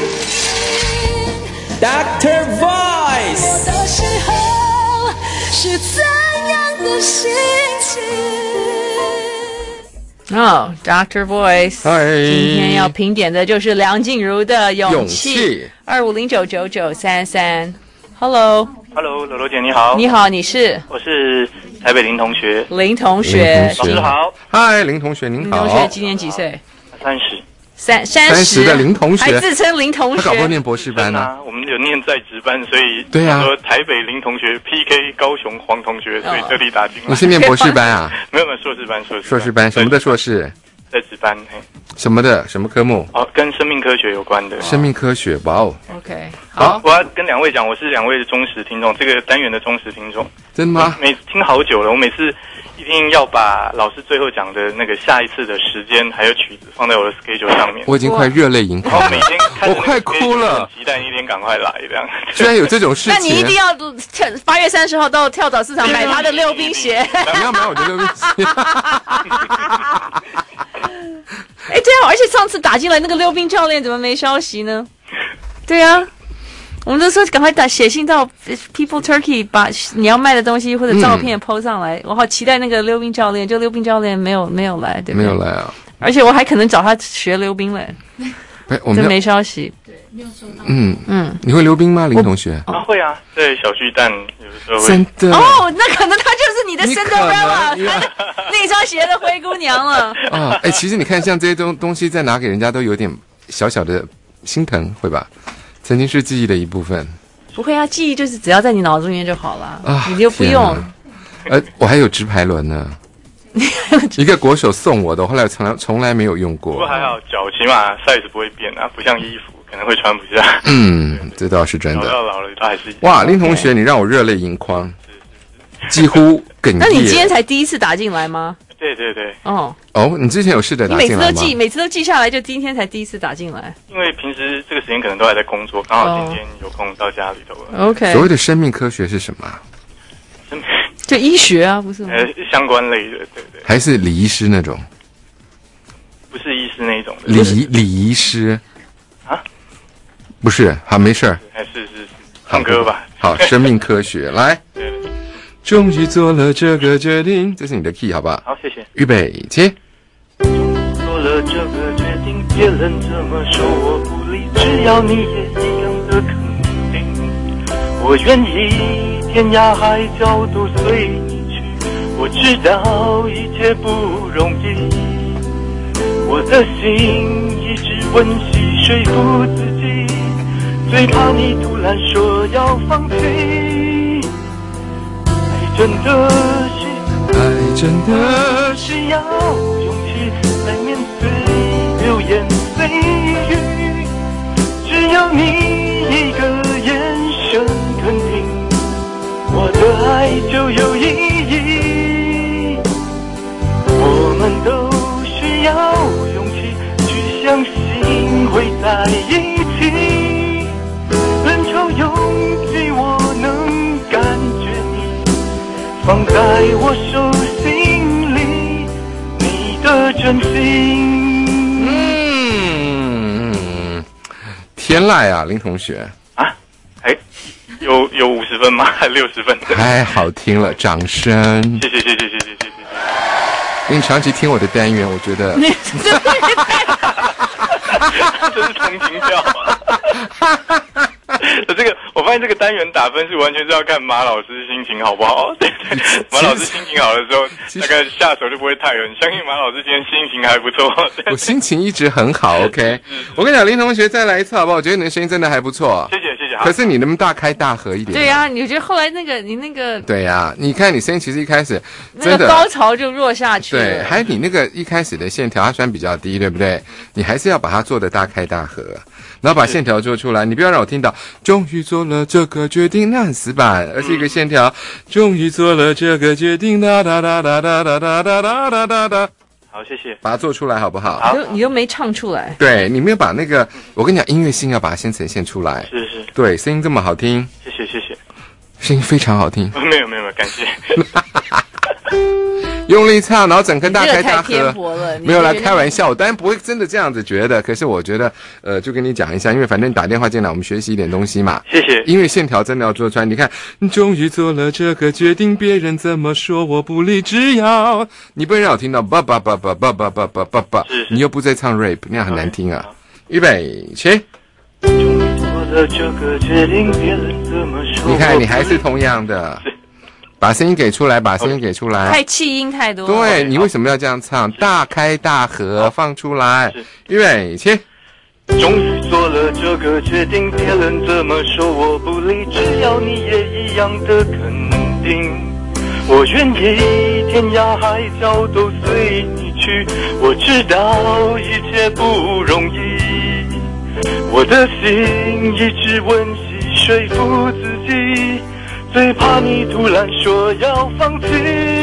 Dr. Voice 我的时候是怎样的心情？ Dr. Voice， 嗨， 今天要评点的就是梁静茹的《勇气》 勇气 ，25099933。Hello， Hello， 罗罗姐你好。 你好，你是？ 我是台北林同学。 林同学， 老师好。 嗨，林同学您好。 林同学今年几岁？30的林同学， 还自称林同学。 他搞不好念博士班呢。 我们有念在职班，所以对啊， 说台北林同学 PK 高雄黄同学，所以这里打进来。 你是念博士班啊？ 没有硕士班。 硕士班什么的硕士？ 在职班。 什么的？什么科目？ 跟生命科学有关的。 生命科学，哇哦。 OK， 好，我要跟两位讲，我是两位的忠实听众，这个单元的忠实听众。 真的吗？ 每听好久了，我每次一定要把老师最后讲的那个下一次的时间还有曲子放在我的 schedule 上面。 我已经快热泪盈眶了， 每天看我快哭了， 期待那天赶快来这样。 居然有这种事情！ 那你一定要8月30号到跳蚤市场买他的溜冰鞋。 你要买我的溜冰鞋。 对啊，而且上次打进来那个溜冰教练怎么没消息呢？对啊，我们都说赶快写信到 People Turkey， 把你要卖的东西或者照片 po 上来。我好期待那个溜冰教练，就溜冰教练没有来，对不对？ 没有来啊！ 而且我还可能找他学溜冰嘞。 我们没消息。 对，没有收到。 你会溜冰吗，林同学？ 会啊，对，小巨蛋有的时候会。 真的？ 那可能他就是你的 Cinderella， 那双鞋的灰姑娘了。 其实你看，像这些东西再拿给人家，都有点小小的心疼，会吧？曾经是记忆的一部分。 不会啊，记忆就是只要在你脑子里面就好了，你就不用。 我还有直排轮呢。一个国手送我的，我后来从来没有用过。 不过还好，脚起码 size 不会变啊，不像衣服可能会穿不下。 这倒是真的。 到老了它还是哇，林同学，你让我热泪盈眶，几乎哽咽。 那你今天才第一次打进来吗？ 对。 你之前有试着打进来吗？ 每次都记下来，就今天才第一次打进来。 因为平时这个时间可能都还在工作，刚好今天有空到家里头了。 OK。 所谓的生命科学是什么？ 就医学啊，不是吗？ 相关类的，对。 还是李医师那种？ 不是医师那一种的。 李医师啊？ 不是，好，没事儿。 还是唱歌吧。 好，生命科学来。终于做了这个决定，这是你的 key， 好不好？ 好，谢谢。 预备，起。 做了这个决定，别人怎么说我不理，只要你也一样的肯定，我愿意天涯海角都随你去。我知道一切不容易，我的心一直温习说服自己，最怕你突然说要放弃。爱真的是要勇气来面对流言蜚语，只要你一个眼神肯定，我的爱就有意义。我们都需要勇气去相信会在一起，人潮拥挤我能感觉你放在我手心里，你的真心。 天籁啊，林同学啊，有50分吗？还60分？ 太好听了，掌声！ 谢谢。 因为你长期听我的单元，我觉得这是同情票吗？这个我发现这个单元打分是完全是要看马老师心情好不好。对，马老师心情好的时候，大概下手就不会太狠。相信马老师今天心情还不错。 我心情一直很好。OK， 我跟你讲，林同学再来一次好不好？我觉得你的声音真的还不错。 谢谢。 可是你能不能大开大合一点？ 对呀，你觉得后来你那个对呀，你看你声音其实一开始那个高潮就弱下去了。 对，还有你那个一开始的线条，它虽然比较低，对不对？你还是要把它做的大开大合。然后把线条做出来，你不要让我听到终于做了这个决定，那很死板，而是一个线条，终于做了这个决定，哒哒哒哒哒哒哒哒哒哒哒。 好，谢谢。 把它做出来好不好？ 好， 你又没唱出来。 对，你没有把那个，我跟你讲，音乐性要把它先呈现出来。 是。 对，声音这么好听。 谢谢。 声音非常好听。 没有，感谢。 用力唱，然后整颗大开大你这个太偏合颇了。 没有啦，开玩笑，我当然不会真的这样子觉得。可是我觉得，就跟你讲一下，因为反正你打电话进来，我们学习一点东西嘛。 谢谢。 音乐线条真的要做出来。你看，你终于做了这个决定，别人怎么说我不理，只要你不能让我听到叭叭叭叭叭叭叭叭叭叭，你又不在唱 rap， 那样很难听啊。预备起。你看，你还是同样的。把声音给出来，把声音给出来。 太气音太多。 对，你为什么要这样唱？大开大合，放出来。预备起。 终于做了这个决定，别人怎么说我不理，只要你也一样的肯定。我愿意天涯海角都随你去，我知道一切不容易，我的心一直温习说服自己，最怕你突然说要放弃。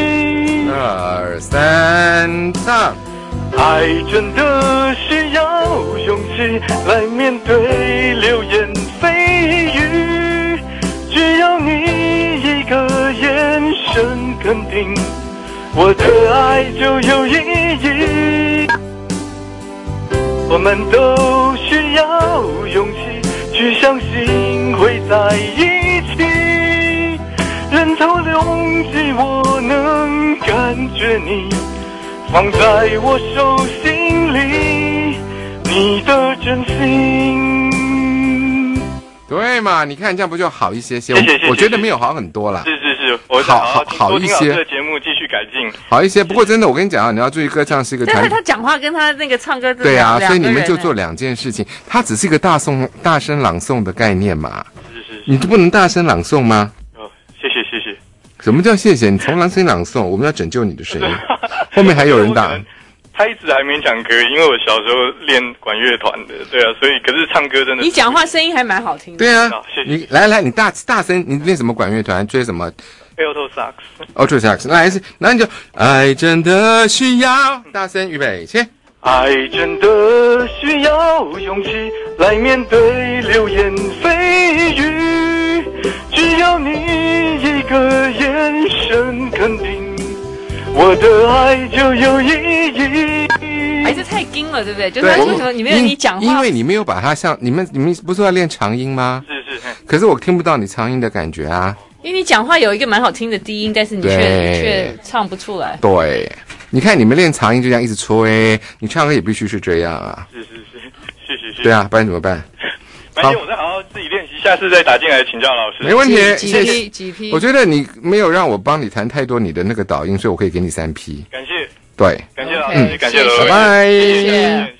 2、3，唱。 爱真的需要勇气来面对流言蜚语，只要你一个眼神肯定，我的爱就有意义。我们都需要勇气去相信会在一起，人头拥挤我能感觉你放在我手心里，你的真心。 对嘛？你看这样不就好一些些？ 谢谢。 我觉得没有好很多啦。 是，我好一些。 这个节目继续改进， 好一些。不过真的，我跟你讲啊，你要注意，歌唱是一个但是他讲话跟他那个唱歌对啊，所以你们就做两件事情。它只是一个大声朗诵的概念嘛。 是。 你就不能大声朗诵吗？ 哦，谢谢。 什么叫谢谢？你从来声朗诵，我们要拯救你的声音。后面还有人打。 他一直还勉强可以，因为我小时候练管乐团的，对啊，所以可是唱歌真的。 你讲话声音还蛮好听的。 对啊， 谢谢。 你来，你大声，你练什么管乐团？追什么 ？Alto sax。Alto sax， 那你就爱真的需要大声，预备起。 爱真的需要勇气来面对流言蜚语，只要你一个眼神肯定，我的爱就有意义。 还是太硬了，对不对？就是为什么你没有你讲话？ 因为你没有把它像你们不是要练长音吗？ 是。 可是我听不到你长音的感觉啊。 因为你讲话有一个蛮好听的低音，但是你却唱不出来。 对，你看你们练长音就这样一直吹，你唱歌也必须是这样啊。 是，谢谢。 对啊，不然怎么办？ 反正我再好好自己练习，下次再打进来请教老师。 没问题， 谢谢。几批？ 我觉得你没有让我帮你弹太多你的那个导音，所以我可以给你3批。 感谢。 对， 感谢老师，感谢老师， 拜拜， 谢谢，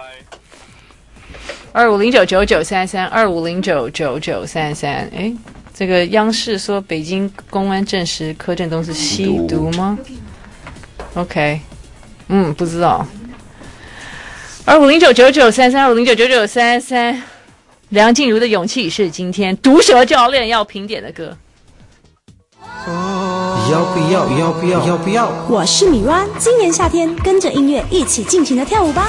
拜拜。 25099933，25099933，哎，这个央视说北京公安证实柯震东是吸毒吗 ？OK， 不知道。25099933，25099933，梁静茹的勇气是今天毒舌教练要评点的歌。 要不要？ 我是米软，今年夏天跟着音乐一起尽情的跳舞吧！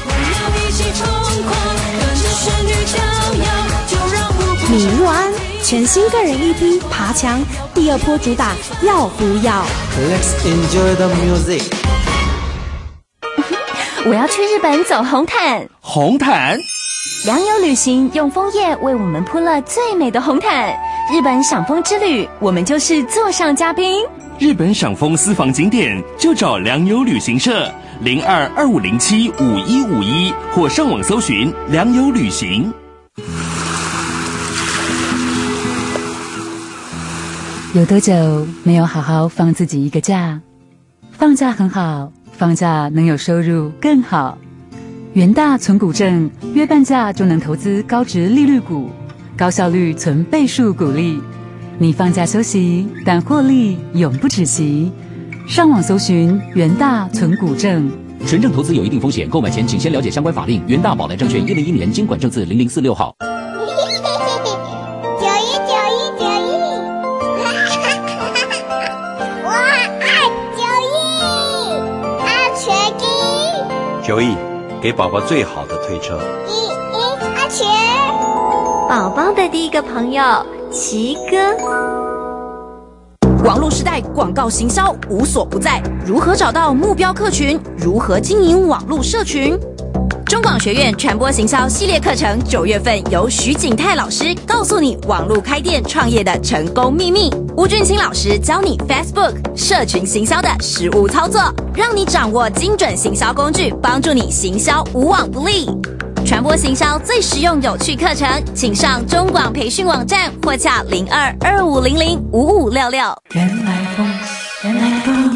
米软全新个人 EP《爬墙》第2波主打要不要 ？Let's enjoy the music。 我要去日本走红毯。 红毯？ 良友旅行用枫叶为我们铺了最美的红毯。日本赏枫之旅，我们就是座上嘉宾。 日本赏枫私房景点就找良友旅行社0225075151，或上网搜寻良友旅行。 有多久没有好好放自己一个假？放假很好，放假能有收入更好。元大存股证约半价就能投资高值利率股，高效率存倍数股利。你放假休息，但获利永不止息。上网搜寻元大存股证。 权证投资有一定风险，购买前请先了解相关法令。元大宝来证券101年金管证字0046号。 我爱 9亿，给宝宝最好的推车。 阿全， 宝宝的第一个朋友。奇哥， 我网络时代广告行销无所不在，如何找到目标客群？如何经营网络社群？中广学院传播行销系列课程9月份由徐景泰老师告诉你网络开店创业的成功秘密，吴俊清老师教你 Facebook 社群行销的实务操作，让你掌握精准行销工具，帮助你行销无往不利。传播行销最实用有趣课程，请上中广培训网站或洽0225005566。 原来风，原来风。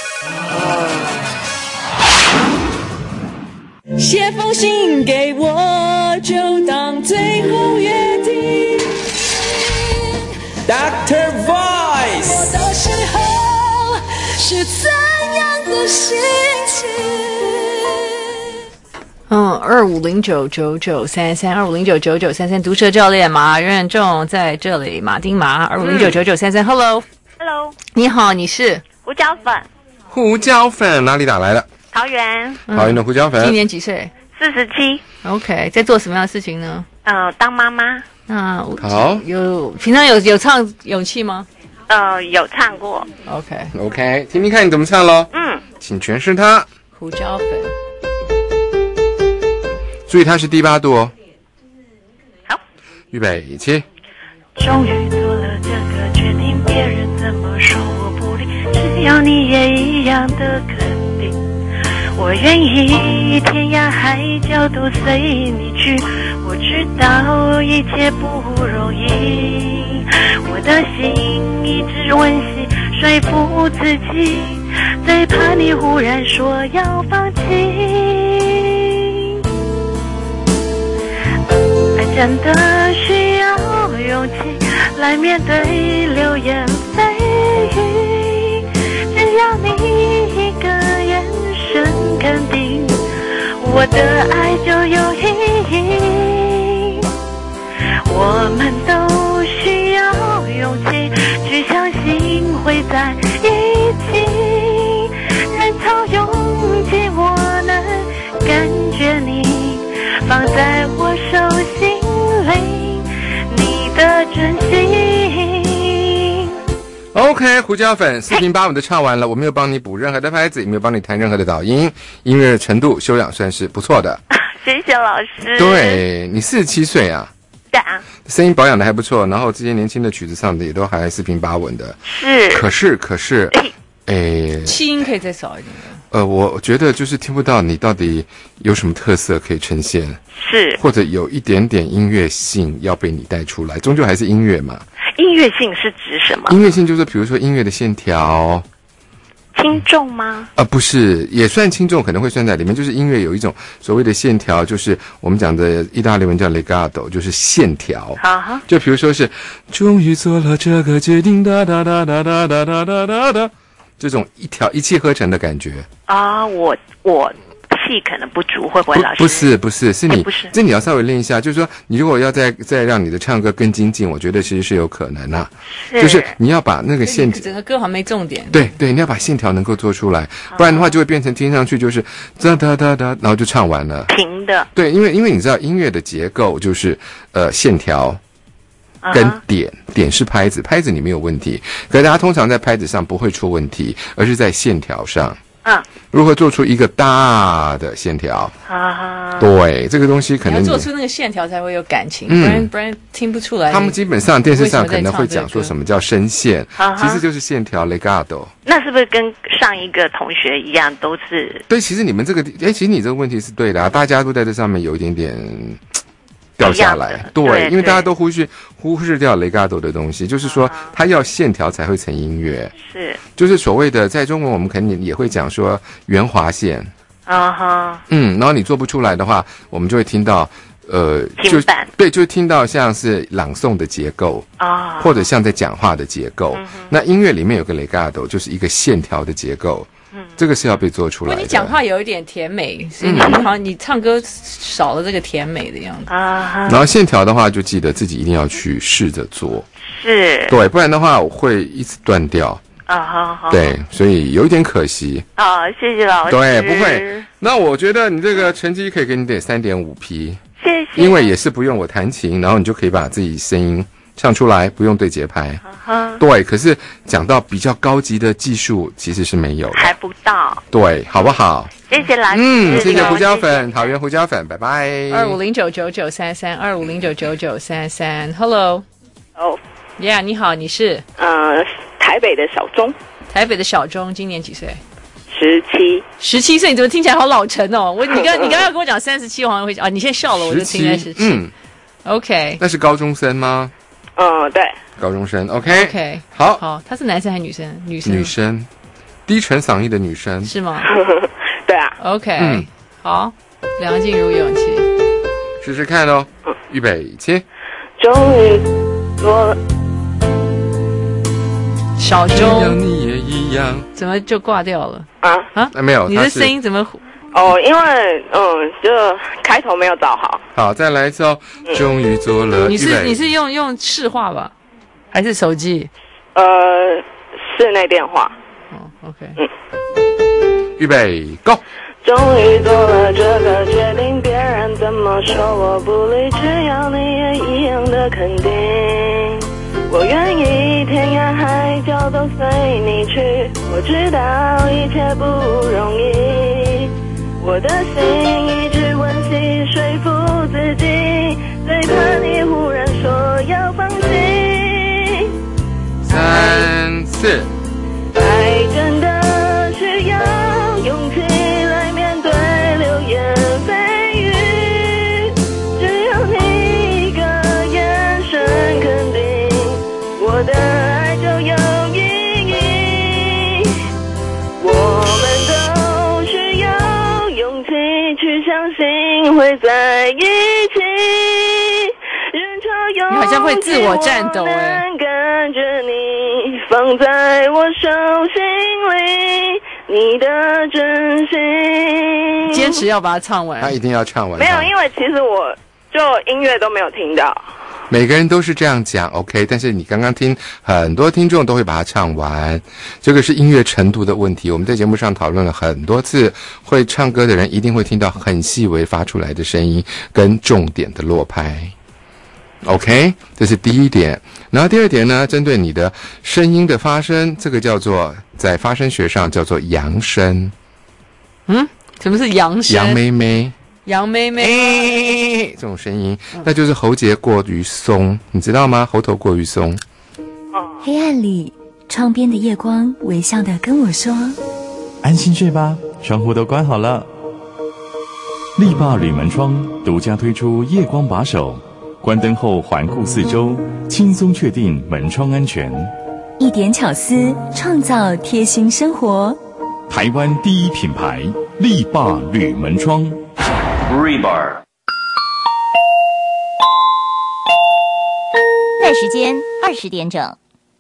写封信给我，就当最后约定。 Dr. Voice， 我的时候是怎样的心情 ？25099933，25099933，毒舌教练马任仲在这里，马丁马，25099933，Hello， 你好，你是胡椒粉， 胡椒粉哪里打来的？ 桃园， 桃园的胡椒粉， 今年几岁 ？47。 OK， 在做什么样的事情呢？ 当妈妈。 那好， 平常有唱勇气吗？ 有唱过。 OK， 听听看你怎么唱咯。请诠释它。 胡椒粉， 注意它是低八度哦。 好， 预备起。 终于做了这个决定，别人怎么说我不理，只要你也一样的肯定，我愿意天涯海角都随你去。我知道一切不容易，我的心一直温习说服自己，最怕你忽然说要放弃。爱真的需要勇气来面对流言蜚语，只要你一个眼神肯定，我的爱就有意义。我们都需要勇气去相信会在一起，人潮拥挤我能感觉你放在我手心里，你的真心。 OK， 胡椒粉4平8稳的唱完了，我没有帮你补任何的拍子，也没有帮你弹任何的导音，音乐程度修养算是不错的。 谢谢老师。 对，你47岁啊？ 对啊。 声音保养的还不错，然后这些年轻的曲子上的也都还4平8稳的。 是。 可是， 气音可以再少一点。 我觉得就是听不到你到底有什么特色可以呈现， 是， 或者有一点点音乐性要被你带出来，终究还是音乐嘛。 音乐性是指什么？ 音乐性就是比如说音乐的线条。 轻重吗？ 不是，也算轻重，可能会算在里面。就是音乐有一种所谓的线条，就是我们讲的意大利文叫 legato， 就是线条。就比如说是终于做了这个决定，哒哒哒哒哒哒哒哒哒哒，这种一气呵成的感觉。 我气可能不足，会不会老师？ 不是，是你，这你要稍微练一下。就是说，你如果要再让你的唱歌更精进，我觉得其实是有可能啊。就是你要把那个线， 整个歌好像没重点。 对，你要把线条能够做出来，不然的话就会变成听上去就是哒哒哒哒，然后就唱完了。 平的。 对，因为你知道音乐的结构就是线条。跟点是拍子你没有问题，可是大家通常在拍子上不会出问题，而是在线条上。如何做出一个大的线条？对，这个东西可能你要做出那个线条才会有感情，不然听不出来。 他们基本上电视上可能会讲说什么叫声线，其实就是线条 legato。 那是不是跟上一个同学一样，都是？ 对，其实你们这个，其实你这个问题是对的啊，大家都在这上面有一点点。掉下来，对，因为大家都忽视掉legato的东西，就是说它要线条才会成音乐， 是， 就是所谓的在中文我们肯定也会讲说圆滑线，然后你做不出来的话，我们就会听到就对，就听到像是朗诵的结构或者像在讲话的结构。那音乐里面有个legato，就是一个线条的结构。这个是要被做出来的。 你讲话有一点甜美，所以你好像你唱歌少了这个甜美的样子。 然后线条的话，就记得自己一定要去试着做。 是。 对，不然的话我会一直断掉。 好。 对，所以有一点可惜。 谢谢老师。 对，不会。那我觉得你这个成绩可以给你点3.5P。 谢谢。 因为也是不用我弹琴，然后你就可以把自己声音唱出来，不用对节拍。对，可是讲到比较高级的技术，其实是没有的， 还不到。 对，好不好？ 谢谢老师。 谢谢胡椒粉，桃园胡椒粉，拜拜。 25099933 25099933 ，Hello。Yeah， 你好，你是？ 台北的小钟。 台北的小钟，今年几岁 ？17 岁，你怎么听起来好老成哦？你刚刚要跟我讲37，我好像会你现在笑了，我就听起来17。OK。 那是高中生吗？ 对。 高中生 ，OK。好， 他是男生还是女生？ 女生，低沉嗓音的女生是吗？ 对啊。 OK，好，梁静茹勇气， 试试看哦。预备起。 终于做了。 小钟， 你也一样， 怎么就挂掉了？ 没有， 你的声音怎么？ 因为就开头没有找好。 好，再来一次哦。终于做了。 你是用市话吧，还是手机？ 室内电话。 OK。 预备 ，Go。 终于做了这个决定，别人怎么说我不理，只要你也一样的肯定。我愿意天涯海角都随你去，我知道一切不容易，我的心一直温习说服自己，最怕你忽然说要放弃。 3、4， 爱真的需要勇气来面对流言蜚语，只要你一个眼神肯定，我的爱就有意义。我们都需要勇气去相信会在一起，人潮涌， 你好像会自我战斗感觉你放在我手心里，你的真心。 坚持要把它唱完， 他一定要唱完。 没有，因为其实我就音乐都没有听到。 每个人都是这样讲 ，OK， 但是你刚刚听很多听众都会把它唱完，这个是音乐程度的问题。我们在节目上讨论了很多次，会唱歌的人一定会听到很细微发出来的声音跟重点的落拍。OK， 这是第一点。然后第二点呢，针对你的声音的发声，这个叫做在发声学上叫做扬声。 什么是扬声？ 杨妹妹。 杨妹妹， 这种声音，那就是喉结过于松，你知道吗？喉头过于松。 黑暗里，窗边的夜光微笑地跟我说：“ 安心睡吧，窗户都关好了。”力霸铝门窗独家推出夜光把手，关灯后环顾四周，轻松确定门窗安全。 一点巧思，创造贴心生活。 台湾第一品牌力霸铝门窗。 Rebar。 在时间20点整。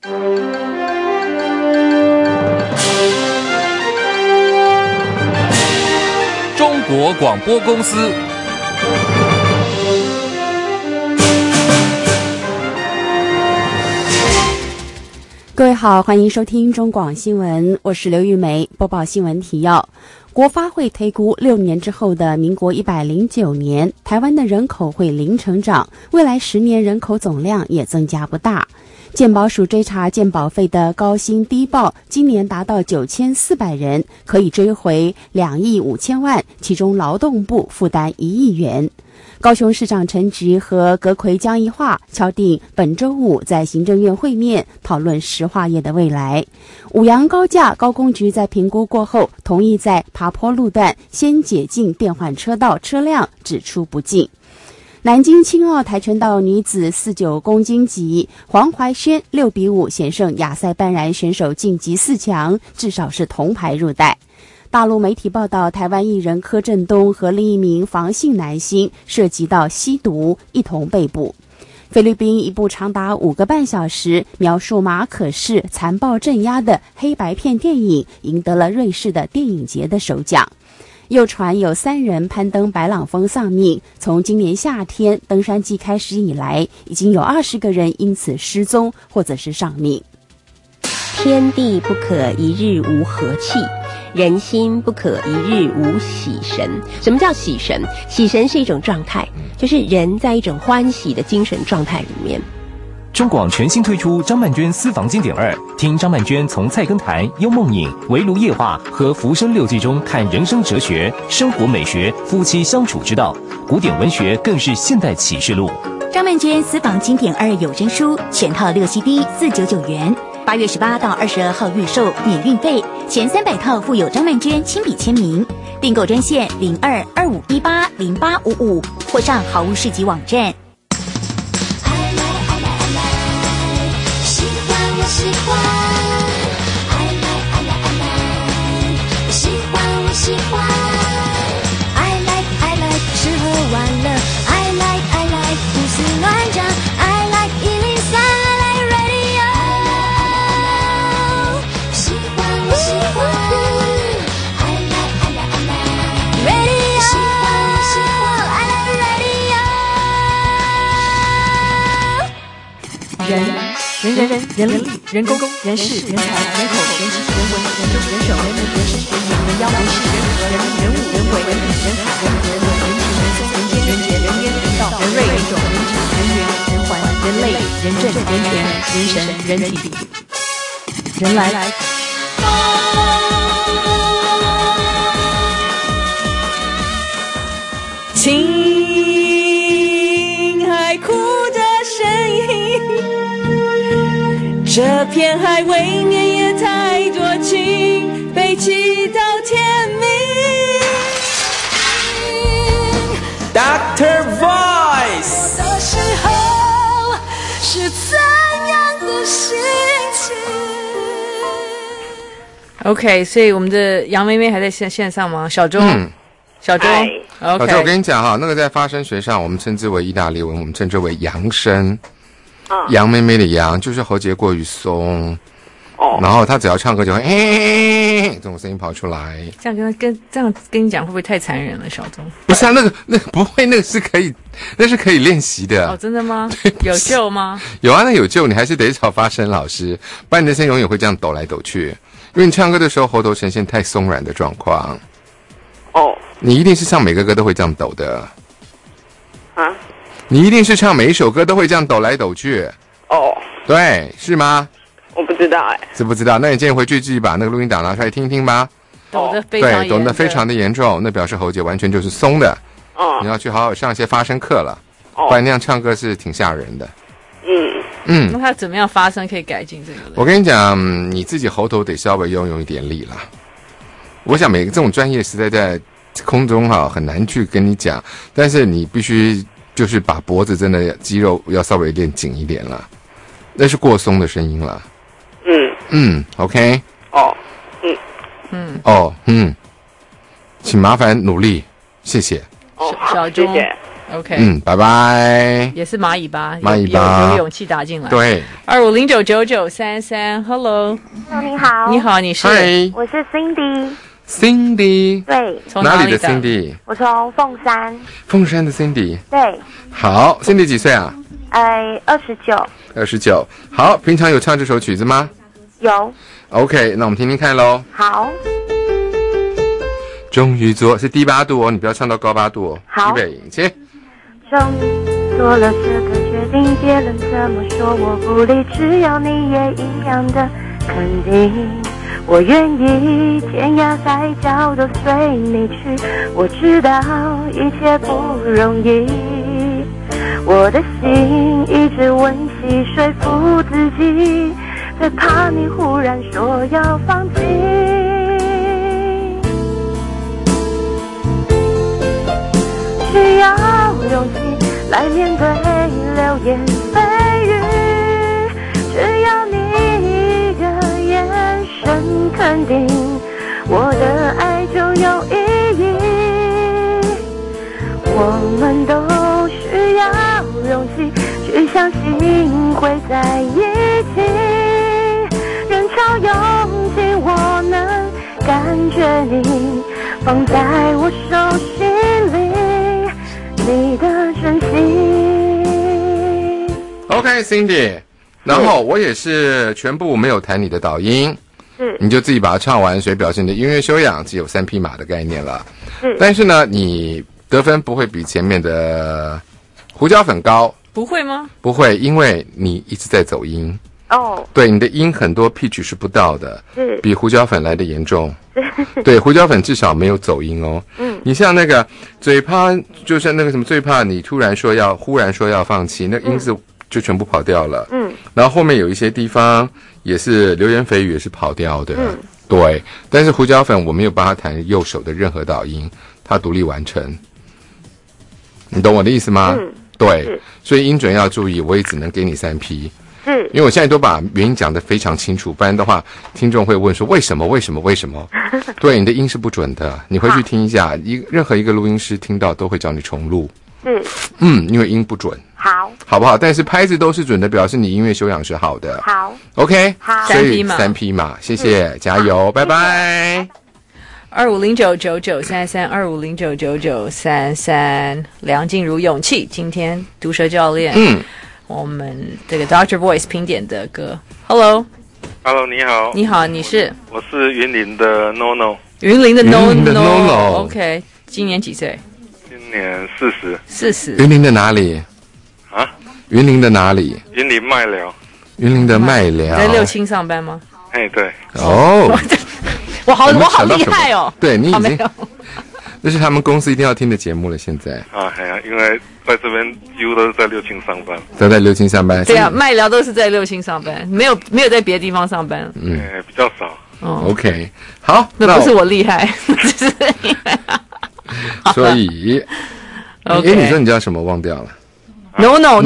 中国广播公司。 各位好，欢迎收听中广新闻，我是刘玉梅，播报新闻提要。国发会推估6年之后的民国109年，台湾的人口会零成长，未来10年人口总量也增加不大。健保署追查健保费的高薪低报，今年达到9400人，可以追回2亿5千万，其中劳动部负担1亿元。高雄市长陈菊和阁揆江宜桦敲定本周5在行政院会面，讨论石化业的未来。五杨高架高工局在评估过后，同意在爬坡路段先解禁变换车道车辆，只出不进。南京青奥跆拳道女子49公斤级，黄怀萱6比5险胜亚塞拜然选手晋级4强，至少是铜牌入袋。大陆媒体报道，台湾艺人柯震东和另一名防性男星涉及到吸毒，一同被捕。菲律宾一部长达5个半小时描述马可仕残暴镇压的黑白片电影，赢得了瑞士的电影节的首奖。又传有3人攀登白朗峰丧命，从今年夏天登山季开始以来，已经有20个人因此失踪或者是丧命。 天地不可一日无和气，人心不可一日无喜神。什么叫喜神？喜神是一种状态，就是人在一种欢喜的精神状态里面。 中广全新推出张曼娟私房经典2，听张曼娟从菜根谭、幽梦影、围炉夜话和浮生六记中看人生哲学、生活美学、夫妻相处之道，古典文学更是现代启示录。 张曼娟私房经典2有声书全套6 CD 499元，8月18到22号预售，免运费，前300套附有张曼娟亲笔签名。订购专线0225180855或上好物市集网站。 喜欢我喜欢 I like 吃喝玩乐 I like 胡思乱想 I like 103 I like radio 喜欢我喜欢 I like radio 喜欢我喜欢 I like radio 人力人工人事人才人口人情人文人政人手人民人事人民人妖人事人和人人物人为人理人海人和人人情人松人间人杰人烟人道人瑞人种人质人缘人环人类人政人权人神人体人来青海哭的声音，这片海未免也太多情，悲泣到天明。 Dr. Voice 的时候是怎样的心情 OK， 所以我们的杨妹妹还在线上吗？小钟，小钟 OK， 我跟你讲哈，那个在发声学上，我们称之为意大利文，我们称之为扬声。杨妹妹的杨就是喉结过于松，然后她只要唱歌就会这种声音跑出来。 这样跟你讲会不会太残忍了，小钟？ 不是啊，那个不会，那是可以练习的。 哦，真的吗？有救吗？ 有啊，那有救，你还是得找发声老师，不然你的声音永远会这样抖来抖去，因为你唱歌的时候喉头呈现太松软的状况。你一定是唱每个歌都会这样抖的啊？你一定是唱每一首歌都会这样抖来抖去对，是吗？ 我不知道知不知道？那你今天回去自己把那个录音档拿出来听听吧。 抖得非常严重， 对，抖得非常的严重，那表示喉结完全就是松的。你要去好好上一些发声课了，不然那样唱歌是挺吓人的。 那他怎么样发声可以改进这个？ 我跟你讲，你自己喉头得稍微用一点力啦。我想每个这种专业实在在空中很难去跟你讲，但是你必须就是把脖子真的肌肉要稍微练紧一点了，那是过松的声音了。OK。请麻烦努力，谢谢。 小钟， 谢谢。 OK， 拜拜。 也是蚂蚁吧？有勇气打进来。 对 ，25099933，Hello， 你好， 你好，你是？ 我是 Cindy。 对， 从哪里的 Cindy？ 我从凤山。 凤山的 Cindy。 对。 好 ，Cindy 几岁啊 ？29。 29。好，平常有唱这首曲子吗？ 有。 OK， 那我们听听看喽。 好。 终于做是低八度哦，你不要唱到高八度哦。 好， 预备，起。 终于做了这个决定，别人怎么说我不理，只要你也一样的肯定，我愿意天涯海角都随你去。我知道一切不容易，我的心一直温习说服自己，最怕你忽然说要放弃。需要勇气来面对流言蜚语，只要你一个眼神肯定，我的爱就有意义。我们都需要勇气去相信会在一起，人潮拥挤我能感觉你放在我手心里，你的真心。 OK Cindy， 然后我也是全部没有弹你的导音， 是你就自己把它唱完，所以表示你的音乐修养只有3匹马的概念了。 是， 但是呢，你得分不会比前面的胡椒粉高， 不会吗？ 不会，因为你一直在走音。 哦， 对，你的音很多 pitch 是不到的， 是比胡椒粉来的严重。对，胡椒粉至少没有走音哦。你像那个最怕，就是那个什么最怕你忽然说要放弃，那音字就全部跑掉了。然后后面有一些地方也是流言蜚语也是跑掉的。对，但是胡椒粉我没有帮他弹右手的任何导音，他独立完成。你懂我的意思吗？对，所以音准要注意，我也只能给你3P。因为我现在都把原因讲得非常清楚，不然的话，听众会问说为什么？对，你的音是不准的，你回去听一下，任何一个录音师听到都会叫你重录。因为音不准。好不好？但是拍子都是准的，表示你音乐修养是好的。 好 ，OK， 好， 所以3P嘛，谢谢，加油，拜拜。 2509993325099933，梁静茹勇气，今天毒舌教练，我们这个 Dr. Voice 评点的歌 ，Hello， 你好， 你好，你是？ 我是云林的 NoNo， 云林的 NoNo，OK， 今年几岁？ 今年40。 云林的哪里？ 啊？ 云林的哪里？ 云林麦寮。 云林的麦寮。 在六轻上班吗？ 哎，对。 哦， 我好厉害哦！ 对你已经，那是他们公司一定要听的节目了。现在啊，因为在这边几乎都是在六轻上班。 都在六轻上班。 对啊，麦寮都是在六轻上班，没有在别的地方上班。 比较少。 OK， 好， 那不是我厉害，只是所以，你说你叫什么？忘掉了。 No， 好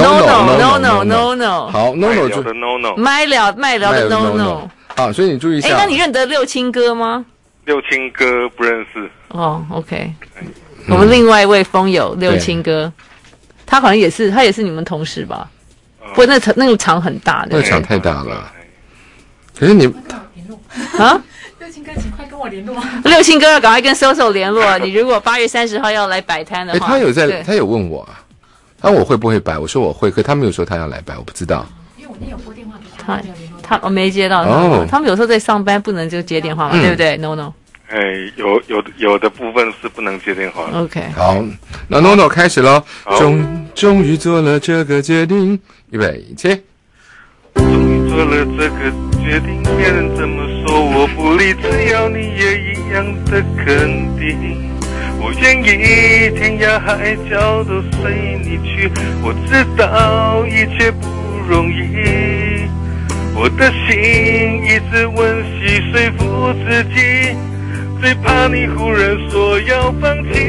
，NoNo 就 NoNo， 麦寮的 NoNo。 好，所以你注意一下。 那你认得六轻哥吗？ 六轻哥不认识。 OK， 我们另外一位风友六轻哥，他好像也是你们同事吧？不过那个场很大的， 那个场太大了。可是你啊？ 六轻哥，请快跟我联络。 六轻哥要赶快跟 Soso 联络。你如果8月30号要来摆摊的话， 他有问我啊，我会不会摆？我说我会，可他没有说他要来摆，我不知道。 因为我那有拨电话给他， 我没接到他们有时候在上班，不能就接电话嘛，对不对 ？NoNo。 有的部分是不能接电话。 OK， 好，那 NoNo 开始咯。终于做了这个决定，预备起。 终于做了这个决定，别人怎么说我不理，只要你也一样的肯定。我愿意天涯海角都随你去，我知道一切不容易，我的心一直温习说服自己，最怕你忽然说要放弃。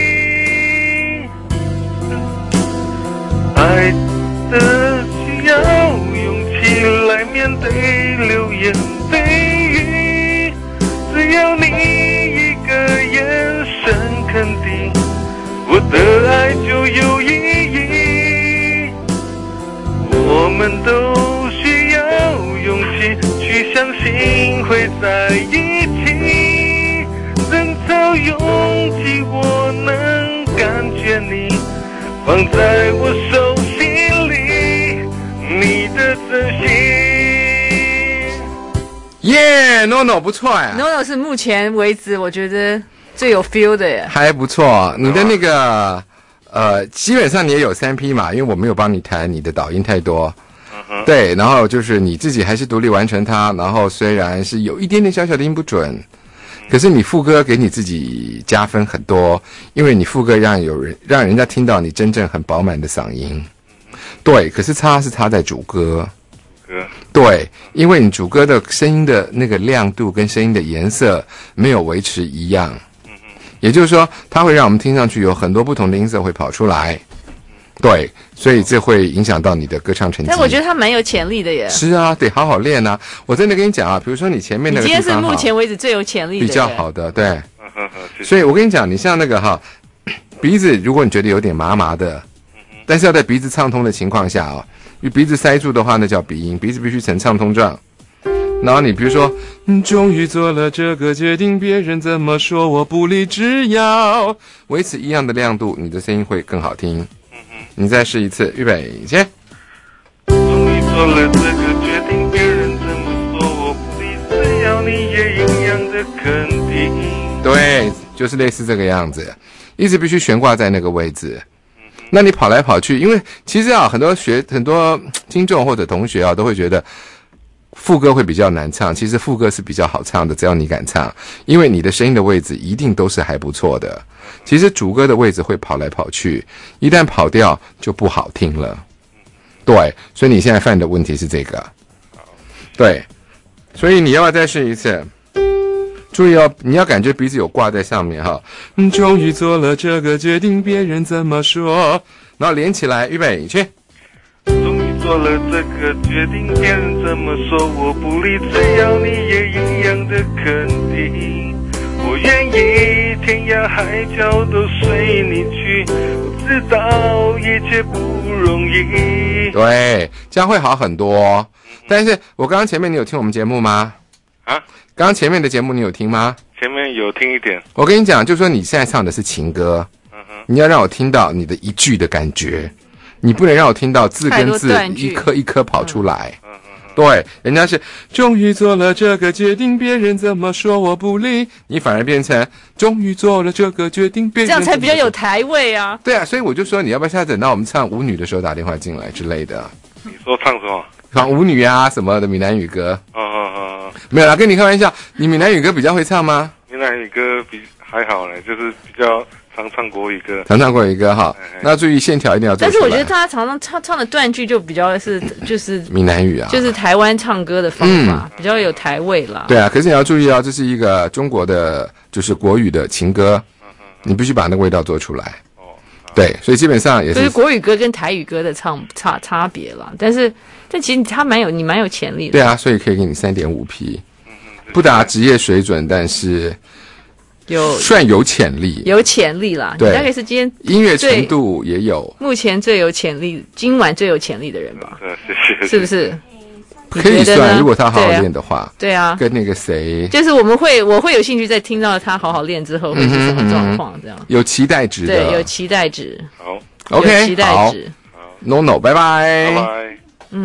爱的需要勇气来面对流言蜚语，只要你一个眼神肯定，我的爱就有意义。我们都需要勇气去相信会在一起，人潮拥挤我能感觉你放在我手心里，你的真心。 NoNo 不错呀。 NoNo 是目前为止我觉得最有 feel 的耶。 还不错，你的那个基本上你也有3P 嘛，因为我没有帮你弹，你的导音太多。对，然后就是你自己还是独立完成它，然后虽然是有一点点小小的音不准，可是你副歌给你自己加分很多，因为你副歌让人家听到你真正很饱满的嗓音。对，可是差在主歌。对，因为你主歌的声音的那个亮度跟声音的颜色没有维持一样，也就是说它会让我们听上去有很多不同的音色会跑出来。对，所以这会影响到你的歌唱成绩。 但我觉得他蛮有潜力的耶。 是啊，得好好练啊。我真的跟你讲啊，比如说你前面那个地方， 你今天是目前为止最有潜力的， 比较好的，对。所以我跟你讲，你像那个鼻子，如果你觉得有点麻麻的，但是要在鼻子畅通的情况下啊，因为鼻子塞住的话，那叫鼻音，鼻子必须呈畅通状。然后你比如说，终于做了这个决定，别人怎么说我不理，只要维持一样的亮度，你的声音会更好听。你再试一次，预备起。 终于做了这个决定，别人怎么说我不理，只要你也一样的肯定。 对，就是类似这个样子，一直必须悬挂在那个位置。 那你跑来跑去，因为其实很多听众或者同学都会觉得副歌会比较难唱，其实副歌是比较好唱的，只要你敢唱，因为你的声音的位置一定都是还不错的。其实主歌的位置会跑来跑去，一旦跑掉就不好听了。对，所以你现在犯的问题是这个。对，所以你要不要再试一次？注意哦，你要感觉鼻子有挂在上面哈。终于做了这个决定，别人怎么说？然后连起来，预备，去。 终于做了这个决定，别人怎么说我不理，只要你也一样的肯定。我愿意天涯海角都随你去，我知道一切不容易。 对，这样会好很多。但是我刚刚前面你有听我们节目吗？ 啊？ 刚刚前面的节目你有听吗？ 前面有听一点。 我跟你讲，就说你现在唱的是情歌，你要让我听到你的一句的感觉，你不能让我听到字跟字一颗一颗跑出来。对，人家是终于做了这个决定，别人怎么说我不理，你反而变成终于做了这个决定，别人这样才比较有台味啊。 对啊，所以我就说你要不要下次等到我们唱舞女的时候打电话进来之类的。 你说唱什么？ 唱舞女啊什么的闽南语歌。没有啦，跟你开玩笑。你闽南语歌比较会唱吗？ 闽南语歌还好嘞，就是比较常唱国语歌。 常唱国语歌哈，那注意线条一定要做出来。 但是我觉得他常常唱的断句就比较就是闽南语啊， 就是台湾唱歌的方法，比较有台味啦。 对啊，可是你要注意啊，这是一个中国的就是国语的情歌，你必须把那个味道做出来。对，所以基本上也是。 就是国语歌跟台语歌的差别啦，但其实你蛮有潜力的。 对啊，所以可以给你3.5匹，不达职业水准，但是算有潜力， 有潜力啦。 对， 你大概是今天音乐程度也有， 目前最有潜力，今晚最有潜力的人吧？ 谢谢。 是不是？ 可以算，如果他好好练的话。 对啊， 跟那个谁， 就是我会有兴趣，在听到他好好练之后会是什么状况？这样有期待值的， 对，有期待值。 好 ，OK， 有期待值。 No， 拜拜， 拜拜。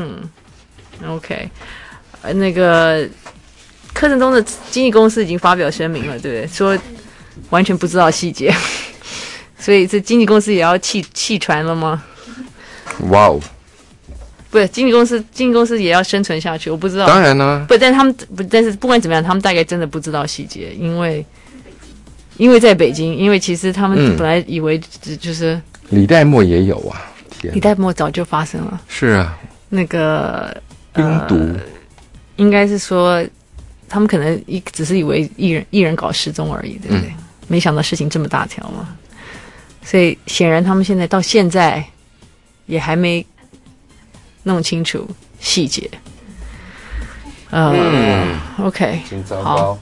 OK， 那个柯震东的经纪公司已经发表声明了，对不对？说完全不知道细节，所以这经纪公司也要弃船了吗？ 哇哦！ 不是经纪公司也要生存下去，我不知道。 当然呢。 但是不管怎么样，他们大概真的不知道细节，因为在北京，因为其实他们本来以为就是李代沫也有啊， 李代沫早就发生了。 是啊。 那个冰毒， 应该是说他们可能只是以为艺人搞失踪而已，对不对？没想到事情这么大条嘛。所以显然他们到现在也还没弄清楚细节。OK， 好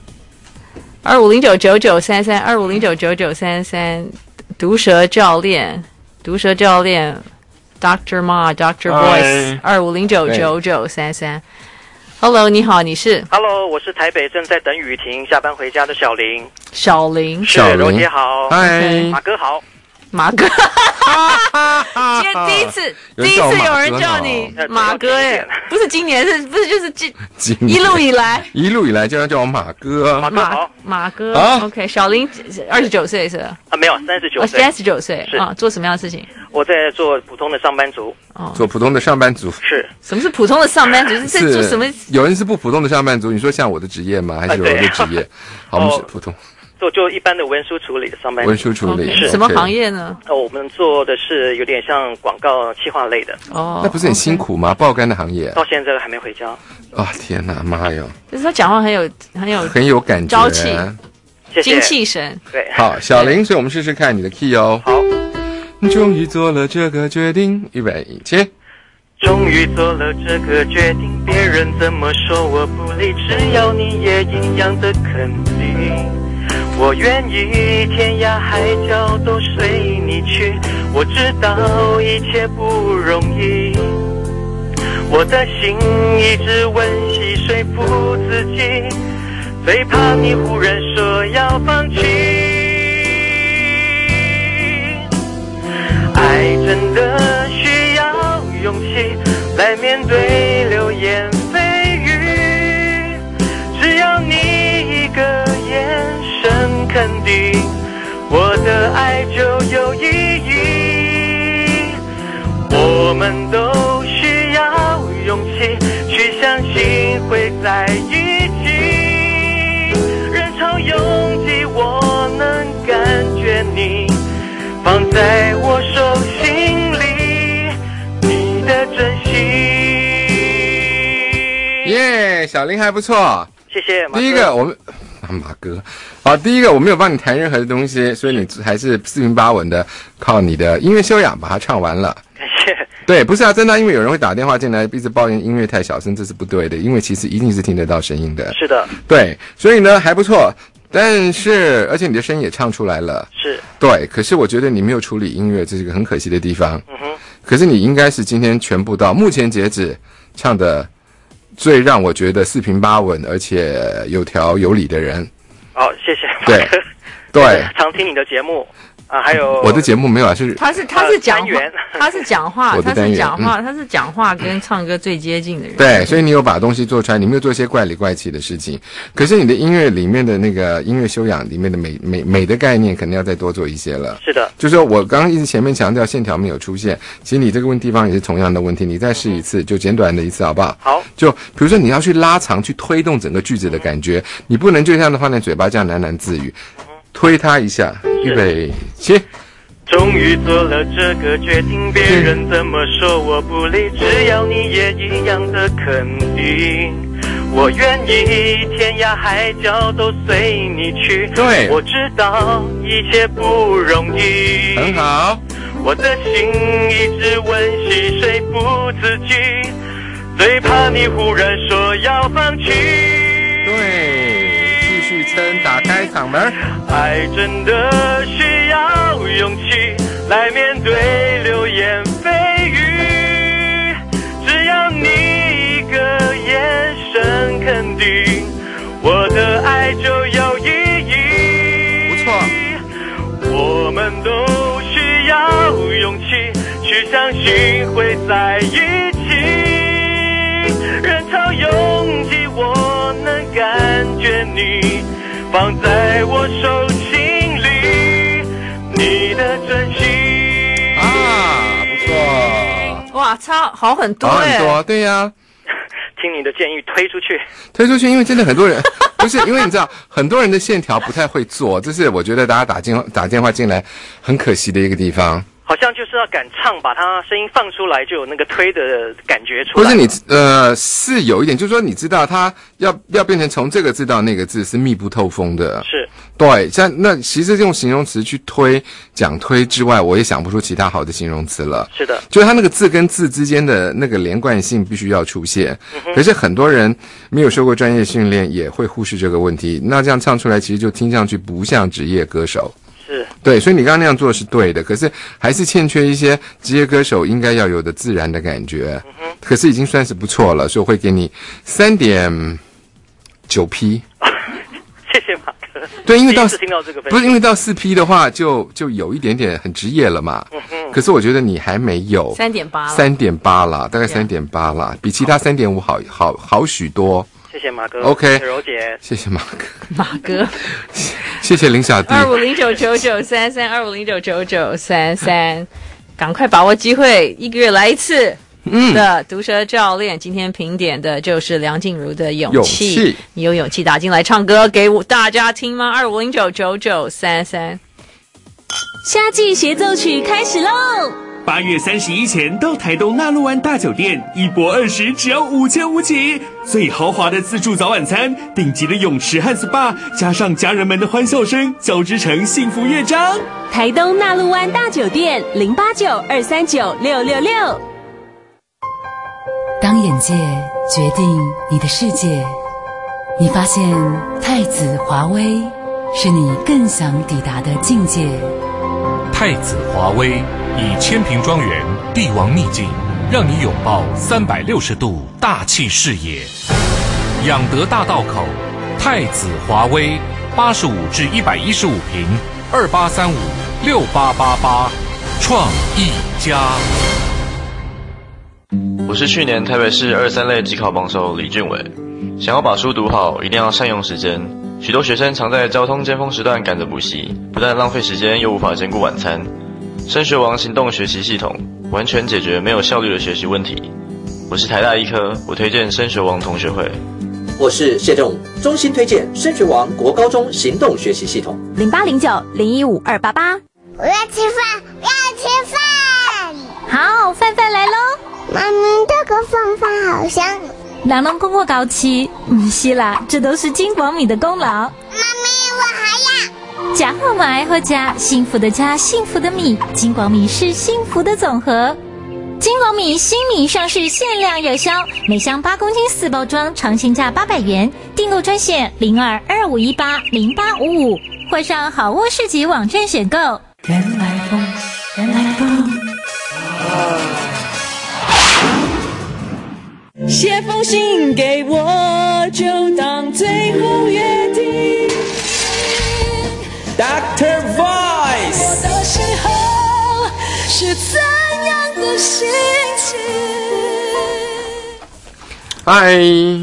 ，25099933，25099933，毒舌教练 Dr. Ma，Dr. Voice，25099933。Hello， 你好，你是 ？Hello， 我是台北正在等雨停下班回家的小林。 小林， 是柔姐好， 嗨， 马哥好， 马哥，今天第一次有人叫你马哥耶，不是今年，不是就是一路以来就要叫我马哥。 马哥 ，OK， 小林29岁是吧？ 没有39岁 ，39岁啊，做什么样的事情？ 我在做普通的上班族。 做普通的上班族是？ 什么是普通的上班族？是做什么？ 有人是不普通的上班族，你说像我的职业吗？还是有人的职业？好，我们是普通。 就一般的文书处理的上班族。 文书处理是什么行业呢？ 我们做的是有点像广告企划类的。 那不是很辛苦吗？爆肝的行业。 到现在还没回家。 啊，天哪，妈哟！ 就是他讲话很有感觉， 朝气， 谢谢精气神。 对， 好，小林，所以我们试试看你的 key 哦。 好， 终于做了这个决定，预备，起。 终于做了这个决定，别人怎么说我不理，只要你也一样的肯定。我愿意天涯海角都随你去，我知道一切不容易，我的心一直温习说服自己，最怕你忽然说要放弃。爱真的需要勇气来面对流言蜚语，只要你一个眼神肯定，我的爱就有意义。 们都需要勇气去相信会在一起。人潮拥挤，我能感觉你放在我手心里，你的真心。 耶，小林还不错， 谢谢。 第一个我们马哥，好，第一个我没有帮你弹任何的东西，所以你还是四平八稳的靠你的音乐修养把它唱完了。 感谢。 对，不是啊，真的，因为有人会打电话进来，一直抱怨音乐太小声，这是不对的，因为其实一定是听得到声音的。 是的。 对，所以呢还不错，但是而且你的声音也唱出来了。 是。 对，可是我觉得你没有处理音乐，这是一个很可惜的地方。可是你应该是今天全部到目前截止唱的最让我觉得四平八稳而且有条有理的人。 好，谢谢。 对，对， 常听你的节目啊，还有我的节目没有啊，是他是讲话，他是讲话，他是讲话跟唱歌最接近的人。 对，所以你有把东西做出来，你没有做一些怪里怪气的事情。可是你的音乐里面的那个音乐修养里面的美的概念，可能要再多做一些了。 是的， 就是说我刚刚一直前面强调线条没有出现，其实你这个地方也是同样的问题，你再试一次，就简短的一次好不好？ 好。 就比如说你要去拉长，去推动整个句子的感觉，你不能就这样的放在嘴巴这样喃喃自语，推它一下，预备起。 终于做了这个决定，别人怎么说我不理，只要你也一样的肯定，我愿意天涯海角都随你去。 对， 我知道一切不容易， 很好。 我的心一直温习，说服自己，最怕你忽然说要放弃。 对，继续撑，打开嗓门。 爱真的需要勇气来面对流言蜚语，只要你一个眼神肯定，我的爱就有意义。 不错， 我们都需要勇气去相信会在一起。人潮拥挤，我能感觉你放在我手心里，你的真心啊，不错， 哇，差好很多， 好很多，对呀。 听你的建议推出去， 因为真的很多人不是因为你知道很多人的线条不太会做，这是我觉得大家打电话进来很可惜的一个地方。 好像就是要敢唱，把他声音放出来，就有那个推的感觉出来。 不是你是有一点，就是说你知道他要变成从这个字到那个字是密不透风的。 是。 对，像那其实用形容词去讲推之外，我也想不出其他好的形容词了。 是的。 就是他那个字跟字之间的那个连贯性必须要出现。可是很多人没有受过专业训练，也会忽视这个问题。那这样唱出来，其实就听上去不像职业歌手。 是。 对，所以你刚刚那样做是对的，可是还是欠缺一些职业歌手应该要有的自然的感觉。可是已经算是不错了，所以我会给你3.9 P。 谢谢马哥。 对，因为第一次听到这个分析， 不是因为到4 P 的话，就有一点点很职业了嘛。可是我觉得你还没有3.8啦，大概3.8啦，比其他3.5好许多。 谢谢马哥。 OK， 谢谢柔姐。 谢谢马哥。 马哥， 谢谢林小弟。 25099933，25099933，赶快把握机会1个月来一次的毒舌教练。今天评点的就是梁静茹的《勇气》，你有勇气打进来唱歌给大家听吗？25099933。 夏季协奏曲开始喽 ！8月31前到台东纳鹿湾大酒店，1博20只要5500起，最豪华的自助早晚餐，顶级的泳池和 SPA， 加上家人们的欢笑声，交织成幸福乐章。 台东纳鹿湾大酒店089-239-666。 当眼界决定你的世界，你发现太子华威是你更想抵达的境界。 太子华威以千坪庄园帝王秘境，让你拥抱360度大气视野。养德大道口太子华威85至115坪，28356888，创意家。 我是去年台北市23类基考榜首李俊伟。想要把书读好，一定要善用时间。许多学生常在交通尖峰时段赶着补习，不但浪费时间，又无法兼顾晚餐。升学王行动学习系统完全解决没有效率的学习问题。我是台大医科，我推荐升学王同学会。 我是谢仲，衷心推荐升学王国高中行动学习系统。 0809015288。 我要吃饭，我要吃饭。 好，饭饭来咯。 妈咪，这个饭饭好香。 人拢讲我高吃，不是啦，这都是金广米的功劳。妈咪，我还要。 吃好买好吃，幸福的家，幸福的米，金广米是幸福的总和。金广米新米上市，限量有销，每箱8公斤4包装，常青价800元。订购专线0225180855，或上好窝市集网站选购。 原来风，原来风。写封信给我，就当最后约定。 Dr. Voice。 我的时候是怎样的心情？ 嗨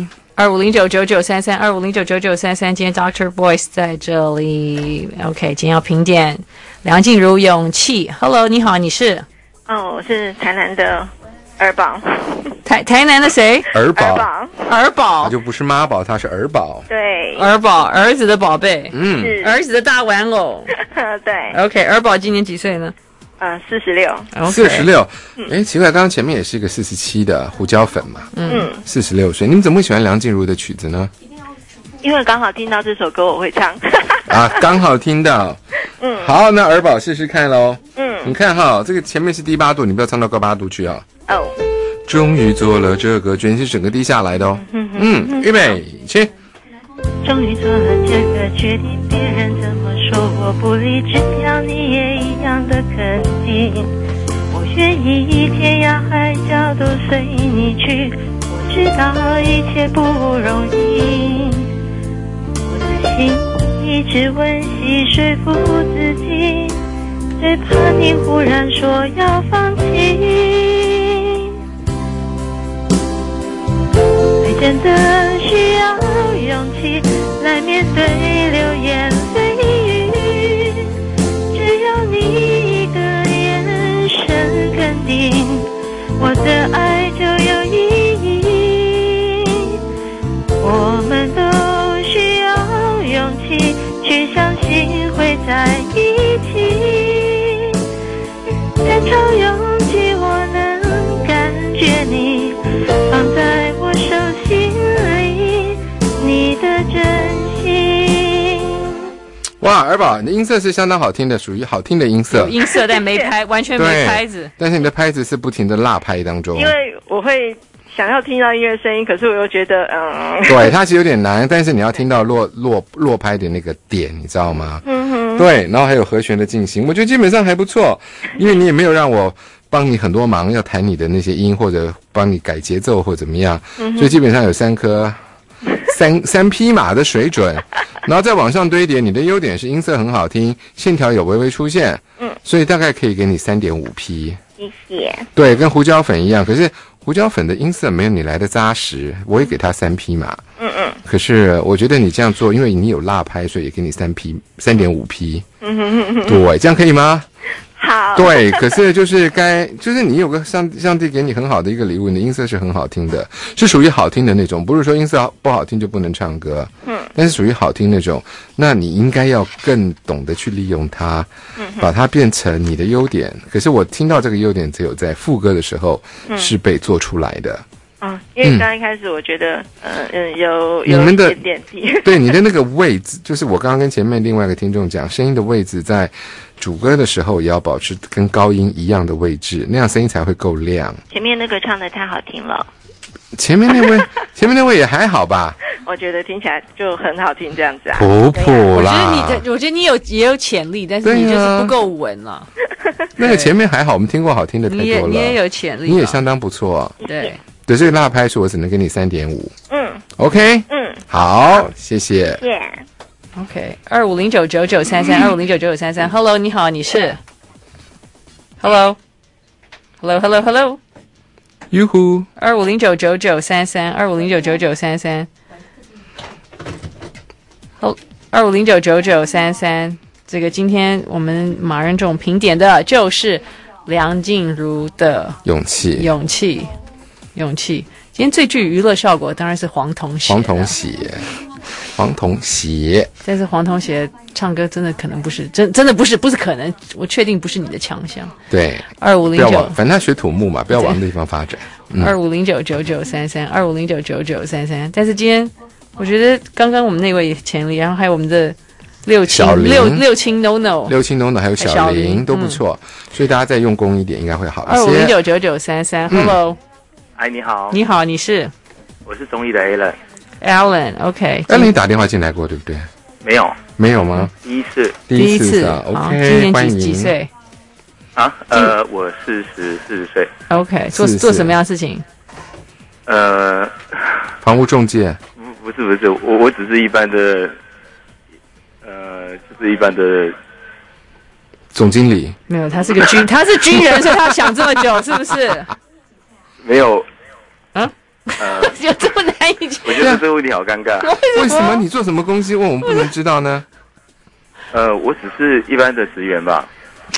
，25099933，25099933，今天 Dr. Voice 在这里。OK， 今天要评点梁静茹《勇气》。Hello， 你好，你是？ 我是台南的儿宝。 台南的谁？ 儿宝。 儿宝， 他就不是妈宝，他是儿宝。 对， 儿宝，儿子的宝贝， 儿子的大玩偶。 对。 OK， 儿宝今年几岁呢 ？46。 46。奇怪，刚刚前面也是一个47的胡椒粉嘛。46岁，你们怎么会喜欢梁静茹的曲子呢？ 因为刚好听到这首歌，我会唱。 刚好听到。好，那儿宝试试看咯。你看哈，这个前面是低8度，你不要唱到高8度去啊。终于做了这个决定，是整个低下来的哦。预备起。 终于做了这个决定，别人怎么说我不理，只要你也一样的肯定。我愿意天涯海角都随你去，我知道一切不容易。我的心一直温习说服自己，最怕你忽然说要放弃。爱真的需要勇气来面对流言蜚语，只要你一个眼神肯定，我的爱就有意义。我们都需要勇气去相信会在一起，人潮拥挤我能感觉你放在我手心里，你的真心。 哇，儿宝，你的音色是相当好听的，属于好听的音色。 有音色但没拍，完全没拍子。 但是你的拍子是不停的落拍当中。 因为我会想要听到音乐声音，可是我又觉得对，它其实有点难，但是你要听到落拍的那个点，你知道吗？对，然后还有和弦的进行，我觉得基本上还不错，因为你也没有让我帮你很多忙，要弹你的那些音或者帮你改节奏或怎么样，所以基本上有3匹马的水准，然后再往上堆叠。你的优点是音色很好听，线条有微微出现，所以大概可以给你3.5匹。 谢谢。 对，跟胡椒粉一样，可是胡椒粉的音色没有你来的扎实，我也给它3匹马。可是我觉得你这样做，因为你有辣拍，所以也给你3.5匹。对，这样可以吗？ 好。 对，可是就是你有个上帝给你很好的一个礼物，你的音色是很好听的，是属于好听的那种，不是说音色不好听就不能唱歌。但是属于好听那种，那你应该要更懂得去利用它，把它变成你的优点。可是我听到这个优点只有在副歌的时候是被做出来的。 因为刚一开始我觉得有你们的一点低。 对，你的那个位置，就是我刚刚跟前面另外一个听众讲，声音的位置在主歌的时候也要保持跟高音一样的位置，那样声音才会够亮。 前面那个唱得太好听了。 前面那位也还好吧？ 我觉得听起来就很好听，这样子啊。 普普啦。 我觉得你也有潜力，但是你就是不够稳了。 那个前面还好，我们听过好听的太多了。 你也有潜力， 你也相当不错。 对， 这个辣拍数我只能给你3.5。OK。好，谢谢。 OK， 25099933，25099933。Hello， 你好，你是 ？Hello。 哟呼 ，25099933，25099933。25099933，这个今天我们马人种评点的就是梁静茹的勇气。 今天最具娱乐效果当然是黄铜鞋。但是黄铜鞋唱歌真的可能不是真的不是可能，我确定不是你的强项。 对 ，2509， 反正他学土木嘛，不要往那地方发展。 25099933，25099933。但是今天我觉得刚刚我们那位潜力，然后还有我们的六青 NONO， 还有小林都不错，所以大家再用功一点，应该会好一些。 25099933，Hello， 哎，你好， 你是？ 我是中医的 Alan，OK。 Alan 你打电话进来过对不对？没有吗？ 第一次啊 ，OK， 今年几岁？ 啊，我40岁。 OK， 做什么样的事情？ 房屋中介？ 不是，我只是一般的，就是一般的总经理。 没有，他是军人，所以他想这么久，是不是？ 没有。 有这么难以？ 我觉得这个问题好尴尬。 为什么你做什么东西问我们不能知道呢？ 我只是一般的职员吧。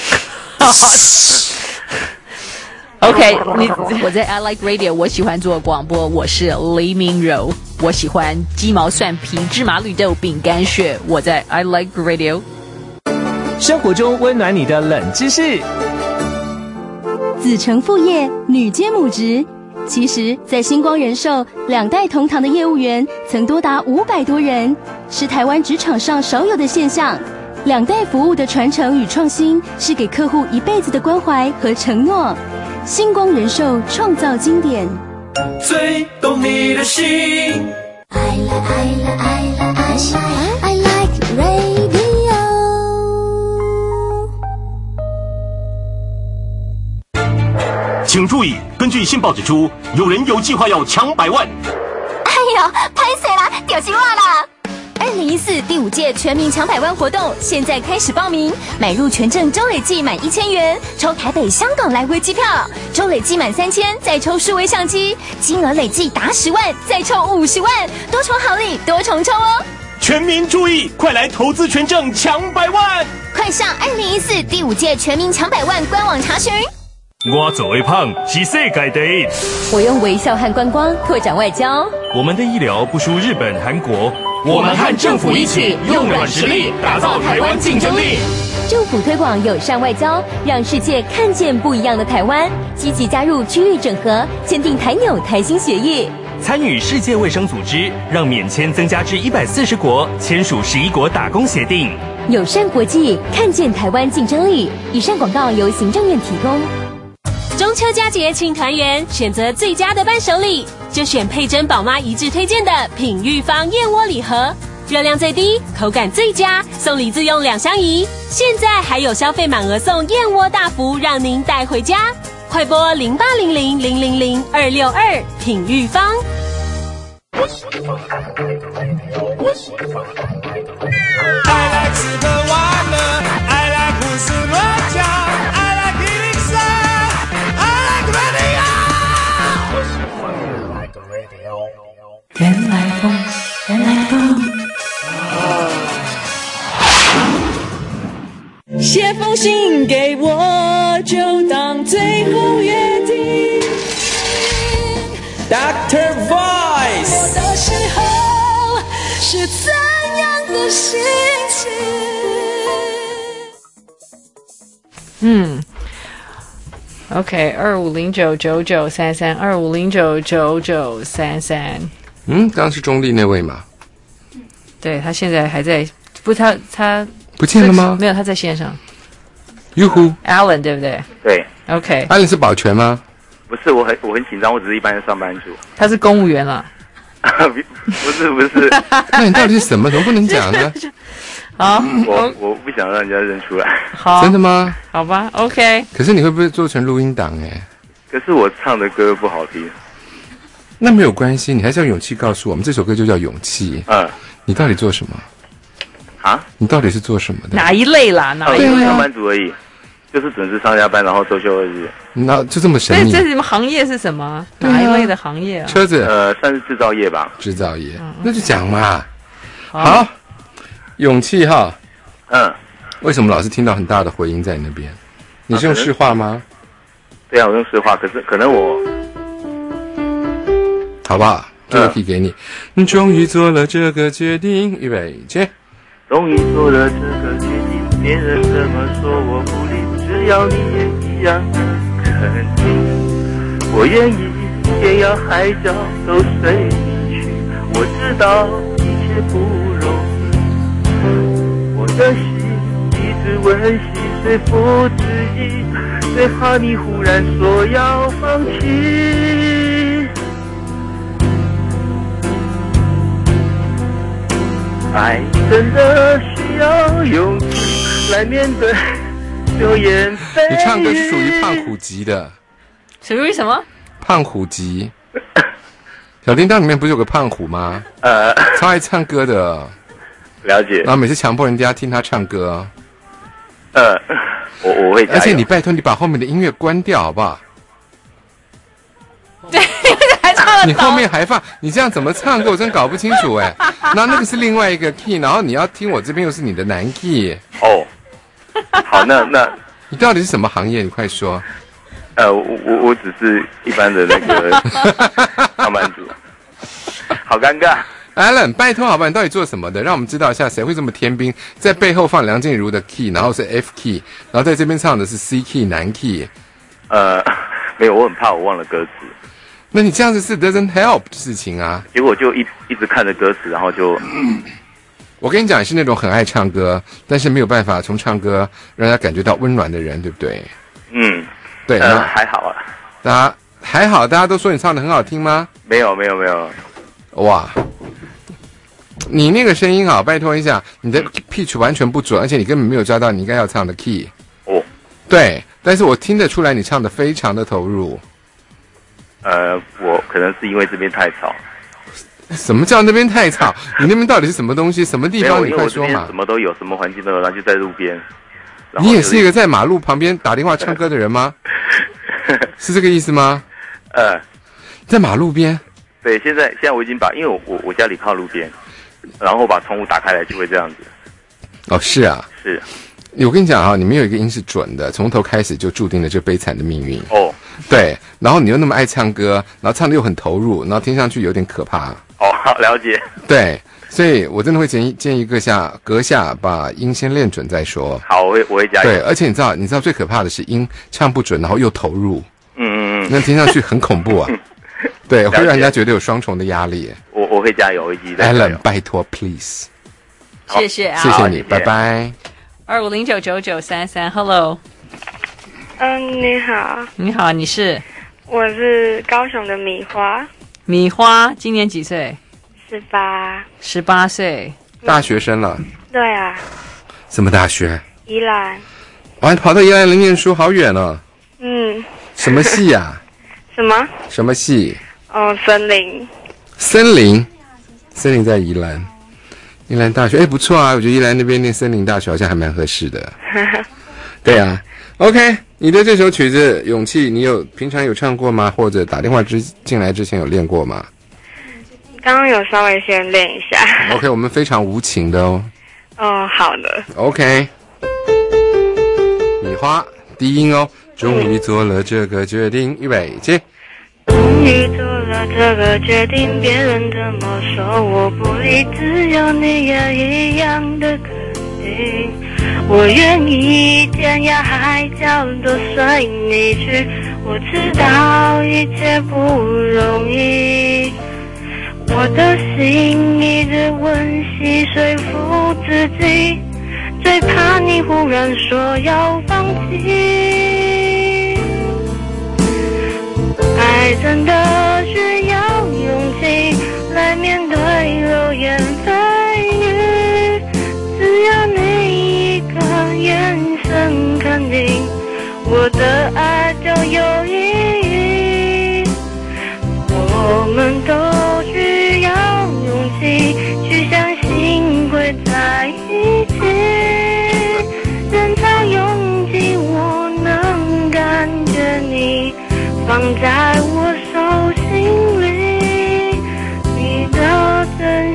OK， 我在 I Like Radio， 我喜欢做广播，我是黎明柔，我喜欢鸡毛蒜皮、芝麻绿豆、饼干屑，我在 I Like Radio。 生活中温暖你的冷知识。 子承父业，女接母职。其实，在星光人寿2代同堂的业务员曾多达500多人，是台湾职场上少有的现象。2代服务的传承与创新，是给客户一辈子的关怀和承诺。星光人寿创造经典， 最懂你的心。 I like radio。 请注意，根据新报指出，有人有计划要抢100万。 哎呦，拍谁啦？就是我啦！2014第5届全民抢100万活动现在开始报名，买入全证周累计满1000元，抽台北、香港来回机票；周累计满3000，再抽数位相机；金额累计达10万，再抽50万，多重好礼，多重抽哦！ 全民注意，快来投资全证抢100万！ 快上2014第5届全民抢100万官网查询。 我做微胖是世界第一。 我用微笑和观光拓展外交。 我们的医疗不输日本、韩国。 我们和政府一起用软实力打造台湾竞争力。 政府推广友善外交，让世界看见不一样的台湾。积极加入区域整合，签订台纽台新协议。 参与世界卫生组织，让免签增加至140国，签署11国打工协定。 友善国际，看见台湾竞争力。以上广告由行政院提供。 中秋佳节庆团圆，选择最佳的伴手礼，就选佩珍宝妈一致推荐的品玉芳燕窝礼盒，热量最低，口感最佳，送礼自用2相宜。现在还有消费满额送燕窝大福，让您带回家。快拨0800000262品玉芳。 I like 吃喝玩乐 I like 胡思乱想 I like 103 I like radio 原来风写封信给我，就当最后约定。 Dr. Voice 我的时候是怎样的心情 ？OK， 25099933，25099933。 刚刚是中立那位嘛？ 对，他现在还在，不，他不见了吗？ 没有，他在线上。 Alan 对不对？ 对。 OK。 Alan 是保全吗？ 不是，我很紧张，我只是一般的上班族。 他是公务员啦。 不是。 那你到底是什么？怎么不能讲呢？ 好， 我不想让人家认出来。 好， 真的吗？ 好吧 ，OK。 可是你会不会做成录音档？ 可是我唱的歌不好听。 那没有关系，你还是要勇气告诉我们，这首歌就叫勇气。你到底做什么？你到底是做什么的？ 哪一类啦？哪一类？ 上班族而已，就是准时上下班，然后周休2日。 那就这么神秘？ 这你们行业是什么？哪一类的行业啊？ 车子？ 算是制造业吧。 制造业，那就讲嘛。好，勇气哈。为什么老是听到很大的回音在你那边？你是用市话吗？ 对啊，我用实话，可能我， 好不好？这个可以给你。终于做了这个决定，预备起。 终于做了这个决定，别人怎么说我不理，只要你也一样的肯定，我愿意天涯海角都随你去。我知道一切不容易，我的心一直温习说服自己，最怕你忽然说要放弃。爱真的需要勇气来面对流言蜚语。 你唱歌是属于胖虎级的。 属于什么？ 胖虎级。小叮当里面不是有个胖虎吗？超爱唱歌的。 了解。 然后每次强迫人家听他唱歌。 我会加油。 而且你拜托你把后面的音乐关掉好不好？ 对，还唱得你后面还放，你这样怎么唱歌？我真搞不清楚哎。那个是另外一个 key， 然后你要听我这边又是你的男 key。 哦，好，那你到底是什么行业？你快说。 我只是一般的那个上班族，好尴尬。 Alan， 拜托好吧，你到底做什么的？让我们知道一下，谁会这么天兵，在背后放梁静茹的 key， 然后是 F key， 然后在这边唱的是 C key 男 key。 没有，我很怕我忘了歌词。 那你这样子是 doesn't help 事情啊。 结果就一直看着歌词，然后就。 我跟你讲，你是那种很爱唱歌，但是没有办法从唱歌让人家感觉到温暖的人，对不对？ 嗯， 对， 还好啊。 大家还好，大家都说你唱的很好听吗？ 没有。 哇，你那个声音好，拜托一下，你的 pitch 完全不准，而且你根本没有抓到你应该要唱的 key。 哦， 对，但是我听得出来你唱的非常的投入。 我可能是因为这边太吵。 什么叫那边太吵？你那边到底是什么东西？什么地方？你快说嘛！ 什么都有，什么环境都有，然后就在路边。 你也是一个在马路旁边打电话唱歌的人吗？是这个意思吗？在马路边。 对，现在我已经因为我家里靠路边，然后把窗户打开来就会这样子。 哦，是啊。 是。 我跟你讲啊，你没有一个音是准的，从头开始就注定了这悲惨的命运。 哦。 对，然后你又那么爱唱歌，然后唱的又很投入，然后听上去有点可怕。 哦，好，了解。 对，所以我真的会建议阁下把音先练准再说。 好，我会加油。 对，而且你知道最可怕的是音唱不准，然后又投入。那听上去很恐怖啊。对，会让人家觉得有双重的压力。 我会加油，我一直在加油。 Alan， 拜托 ，please。 谢谢啊， 谢谢你，拜拜。 25099933 ，Hello。 你好。 你好，你是？ 我是高雄的米花。 米花今年几岁 ？18。 18岁。 大学生了。 对啊。 什么大学？ 宜兰。 哇，跑到宜兰来念书，好远哦。什么系啊？ 什么系？ 森林。 森林在宜兰。宜兰大学，不错啊，我觉得宜兰那边念森林大学好像还蛮合适的。对啊。OK， 你的这首曲子《勇气》，你平常有唱过吗？或者打电话进来之前有练过吗？ 刚刚有稍微先练一下。 OK， 我们非常无情的哦。 好的。 OK， 米花低音哦。终于做了这个决定，预备起。 终于做了这个决定，别人怎么说我不理，只有你也一样的肯定。我愿意天涯海角都随你去，我知道一切不容易，我的心一直温习说服自己，最怕你忽然说要放弃。爱真的需要勇气来面对流言蜚语，只要你一个眼神肯定，我的爱就有意义。我们都需要勇气去相信会在一起，人潮拥挤我能感觉你放在我手心里，你的真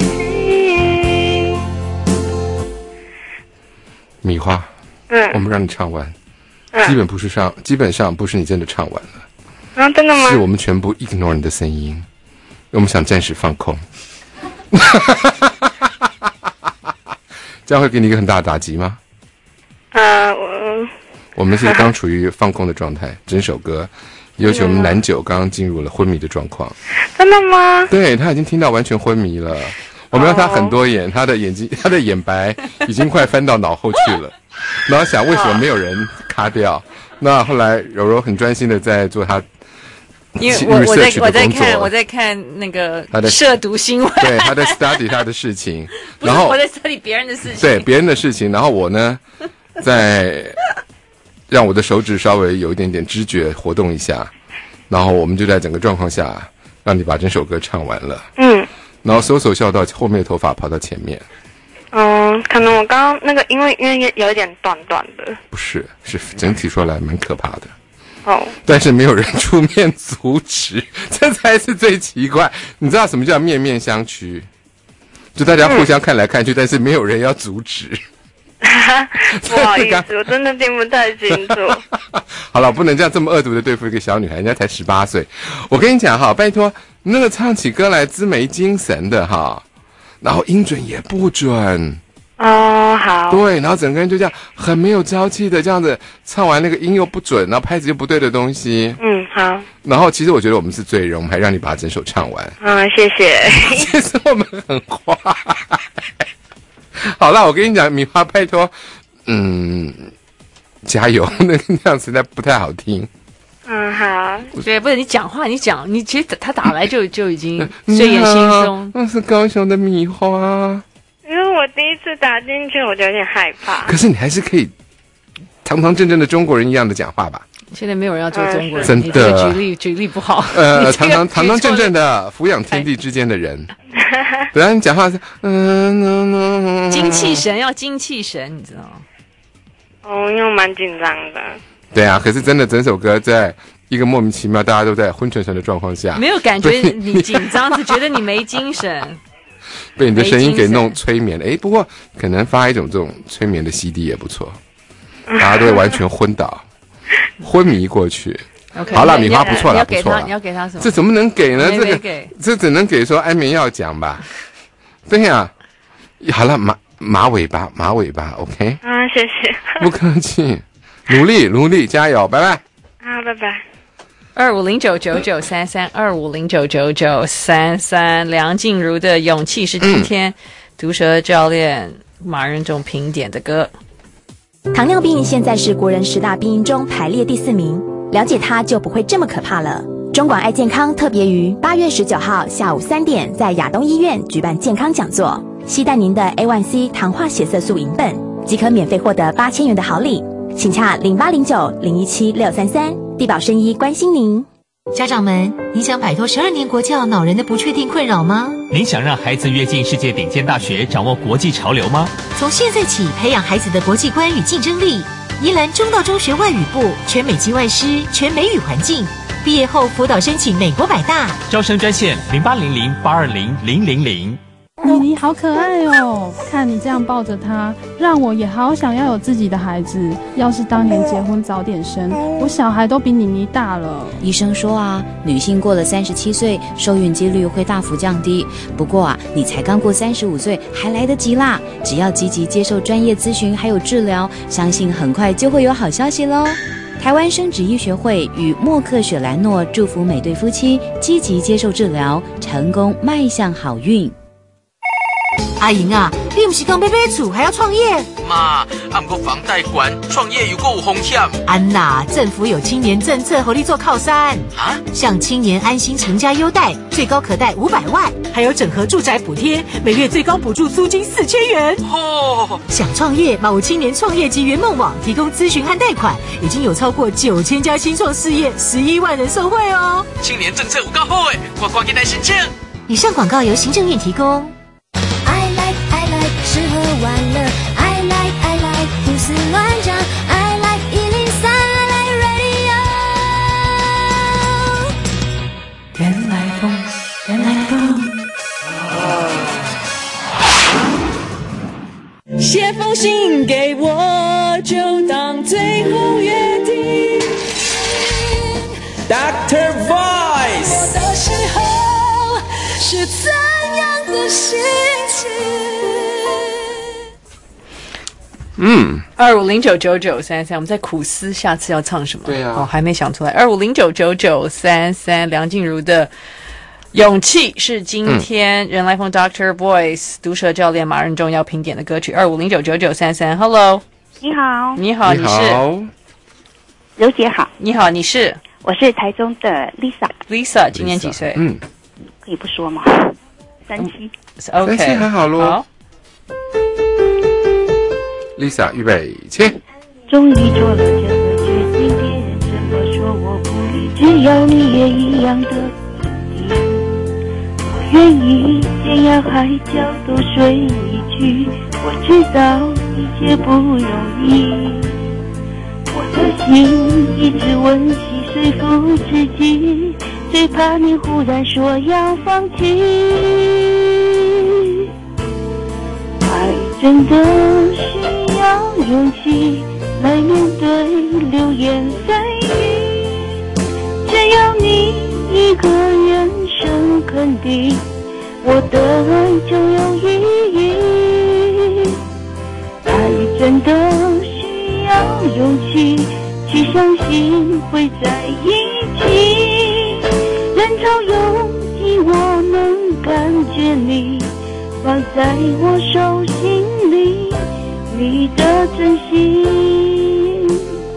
心。 米花，我们让你唱完。 基本上不是你真的唱完了。 啊，真的吗？ 是我们全部 ignore 你的声音，我们想暂时放空。这样会给你一个很大的打击吗？我们是刚处于放空的状态，整首歌，尤其我们男九刚刚进入了昏迷的状况。 真的吗？ 对，他已经听到完全昏迷了。我们让他很多眼，他的眼睛，他的眼白已经快翻到脑后去了。然后想为什么没有人卡掉？那后来柔柔很专心的在做他。 因为我在看那个涉毒新闻， 对，他在 study 他的事情，然后我在 study 别人的事情， 对别人的事情，然后我呢，在让我的手指稍微有一点点知觉活动一下，然后我们就在整个状况下让你把整首歌唱完了，然后搜笑到后面的头发跑到前面， 可能我刚刚那个因为有一点断的， 不是，是整体说来蛮可怕的。但是没有人出面阻止，这才是最奇怪。你知道什么叫面面相觑？就大家互相看来看去，但是没有人要阻止。 不好意思，我真的听不太清楚。 好了，不能这样这么恶毒的对付一个小女孩，人家才18岁。我跟你讲哈，拜托，那个唱起歌来滋没精神的哈，然后音准也不准。 好。 对，然后整个人就这样很没有朝气的这样子唱完那个音又不准，然后拍子又不对的东西。 好。 然后其实我觉得我们是罪人，我们还让你把整首唱完。 谢谢。 其实我们很坏。好了，我跟你讲，米花拜托，加油，那样实在不太好听。 好。 对，不是你讲话，你其实他打来就已经睡眼惺忪。 那是高雄的米花。 因为我第一次打进去，我就有点害怕。 可是你还是可以堂堂正正的中国人一样的讲话吧？ 现在没有人要做中国人， 真的。 举例不好。 堂堂正正的抚养天地之间的人。对啊，你讲话是精气神，要精气神，你知道吗？ 因为我蛮紧张的。 对啊，可是真的整首歌在一个莫名其妙大家都在昏沉沉的状况下， 没有感觉你紧张，只觉得你没精神。 被你的声音给弄催眠了，不过可能发一种这种催眠的 CD 也不错，大家都会完全昏倒、昏迷过去。好了，米花不错了，不错了。 你要给他什么？ 这怎么能给呢？这只能给说安眠药奖吧。对呀，好了，马尾巴 ，OK。 谢谢。 不客气，努力，加油，拜拜。 好，拜拜。 25099933，25099933，梁静茹的《勇气》是今天毒舌教练马仁仲评点的歌。 糖尿病现在是国人10大病因中排列第4名，了解它就不会这么可怕了。中广爱健康特别于8月19号下午3点在亚东医院举办健康讲座，携带您的 A1C 糖化血色素影本，即可免费获得8000元的好礼，请洽0809017633。地保生医关心您。 家长们，你想摆脱12年国教恼人的不确定困扰吗？ 您想让孩子跃进世界顶尖大学，掌握国际潮流吗？ 从现在起培养孩子的国际观与竞争力。宜兰中道中学外语部全美籍外师，全美语环境，毕业后辅导申请美国百大。 招生专线0800820000。 妮妮好可爱哦，看你这样抱着她，让我也好想要有自己的孩子。要是当年结婚早点生，我小孩都比妮妮大了。 医生说啊，女性过了37岁，受孕几率会大幅降低。不过啊，你才刚过35岁，还来得及啦！只要积极接受专业咨询还有治疗，相信很快就会有好消息咯。台湾生殖医学会与默克雪兰诺祝福每对夫妻积极接受治疗，成功迈向好运。 阿莹啊，你不是讲要买厝还要创业？ 妈，不过房贷管，创业又够有风险。 安娜，政府有青年政策，给你做靠山啊，像青年安心成家优待，最高可贷500万，还有整合住宅补贴，每月最高补助租金4000元。想创业，有青年创业及圆梦网提供咨询和贷款，已经有超过9000家新创事业，11万人受惠哦。 青年政策有够好诶，我赶紧来申请。 以上广告由行政院提供。 吃喝玩乐 I like 胡思乱想 I like 103 I like radio 原来风写封信给我，就当最后约定。 Dr. Voice。 我的时候是怎样的心情 ？25099933，我们在苦思下次要唱什么？ 对啊， 还没想出来。25099933，梁静茹的《勇气》是今天人来疯 Dr. Voice 毒舌教练马任中要评点的歌曲。25099933 ，Hello， 你好， 你好，你是柔姐好， 你好，你是？ 我是台中的 Lisa， 今年几岁？ 可以不说吗？37 ，OK， 37还好咯。 好 ，Lisa， 预备，切。 终于做了这个决定，别人怎么说我不理，只要你也一样的肯定，我愿意天涯海角都随你去。我知道一切不容易，我的心一直温习说服自己，最怕你忽然说要放弃。爱真的需要勇气来面对流言蜚语，只要你一个眼神肯定，我的爱就有意义。爱真的需要勇气去相信会在一起，人潮拥挤我能感觉你放在我手心里，你的真心。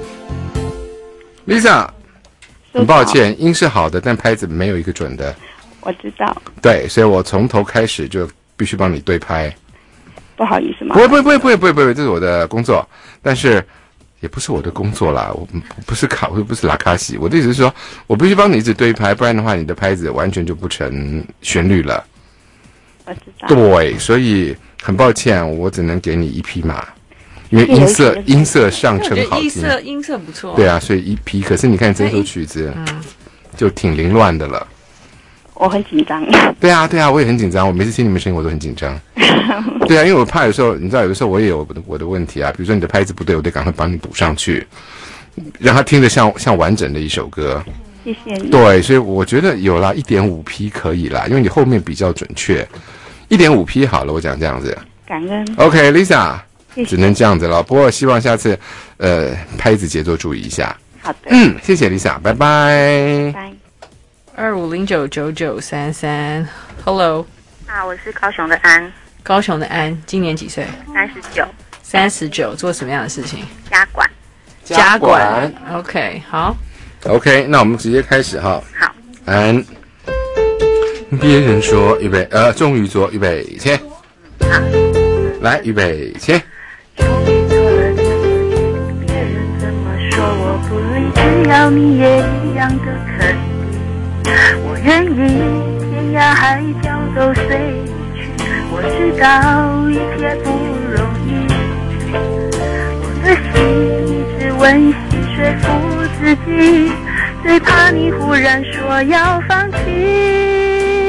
Lisa， 很抱歉，音是好的，但拍子没有一个准的。 我知道。对， 所以我从头开始就必须帮你对拍。 不好意思吗？ 不会，这是我的工作，但是也不是我的工作啦，我不是拉卡西，我的意思是说，我必须帮你一直对拍，不然的话，你的拍子完全就不成旋律了。 我知道。 对，所以很抱歉，我只能给你一匹马，因为音色上乘好听， 音色不错。 对啊，所以一匹。可是你看这首曲子，就挺凌乱的了。 我很紧张。 对啊，我也很紧张。我每次听你们声音，我都很紧张。对啊，因为我怕有时候，你知道，有的时候我也有我的问题啊。比如说你的拍子不对，我得赶快帮你补上去，让它听得像完整的一首歌。 谢谢你。 对，所以我觉得有啦，1.5匹可以啦，因为你后面比较准确。1.5匹好了，我讲这样子。 感恩。 OK， Lisa， 只能这样子了。不过希望下次拍子节奏注意一下。 好的。 谢谢 Lisa， 拜拜。 拜。 25099933 ，Hello。 我是高雄的安。 高雄的安，今年几岁？39，做什么样的事情？家管。OK， 好。 OK， 那我们直接开始哈。 好。 安。别人说预备，终于做预备切。 好。 来，预备，起。终于做了这个决定，别人怎么说我不理，只要你也一样的肯定，我愿意天涯海角都随你去。我知道一切不容易，我的心一直温习说服自己，最怕你忽然说要放弃。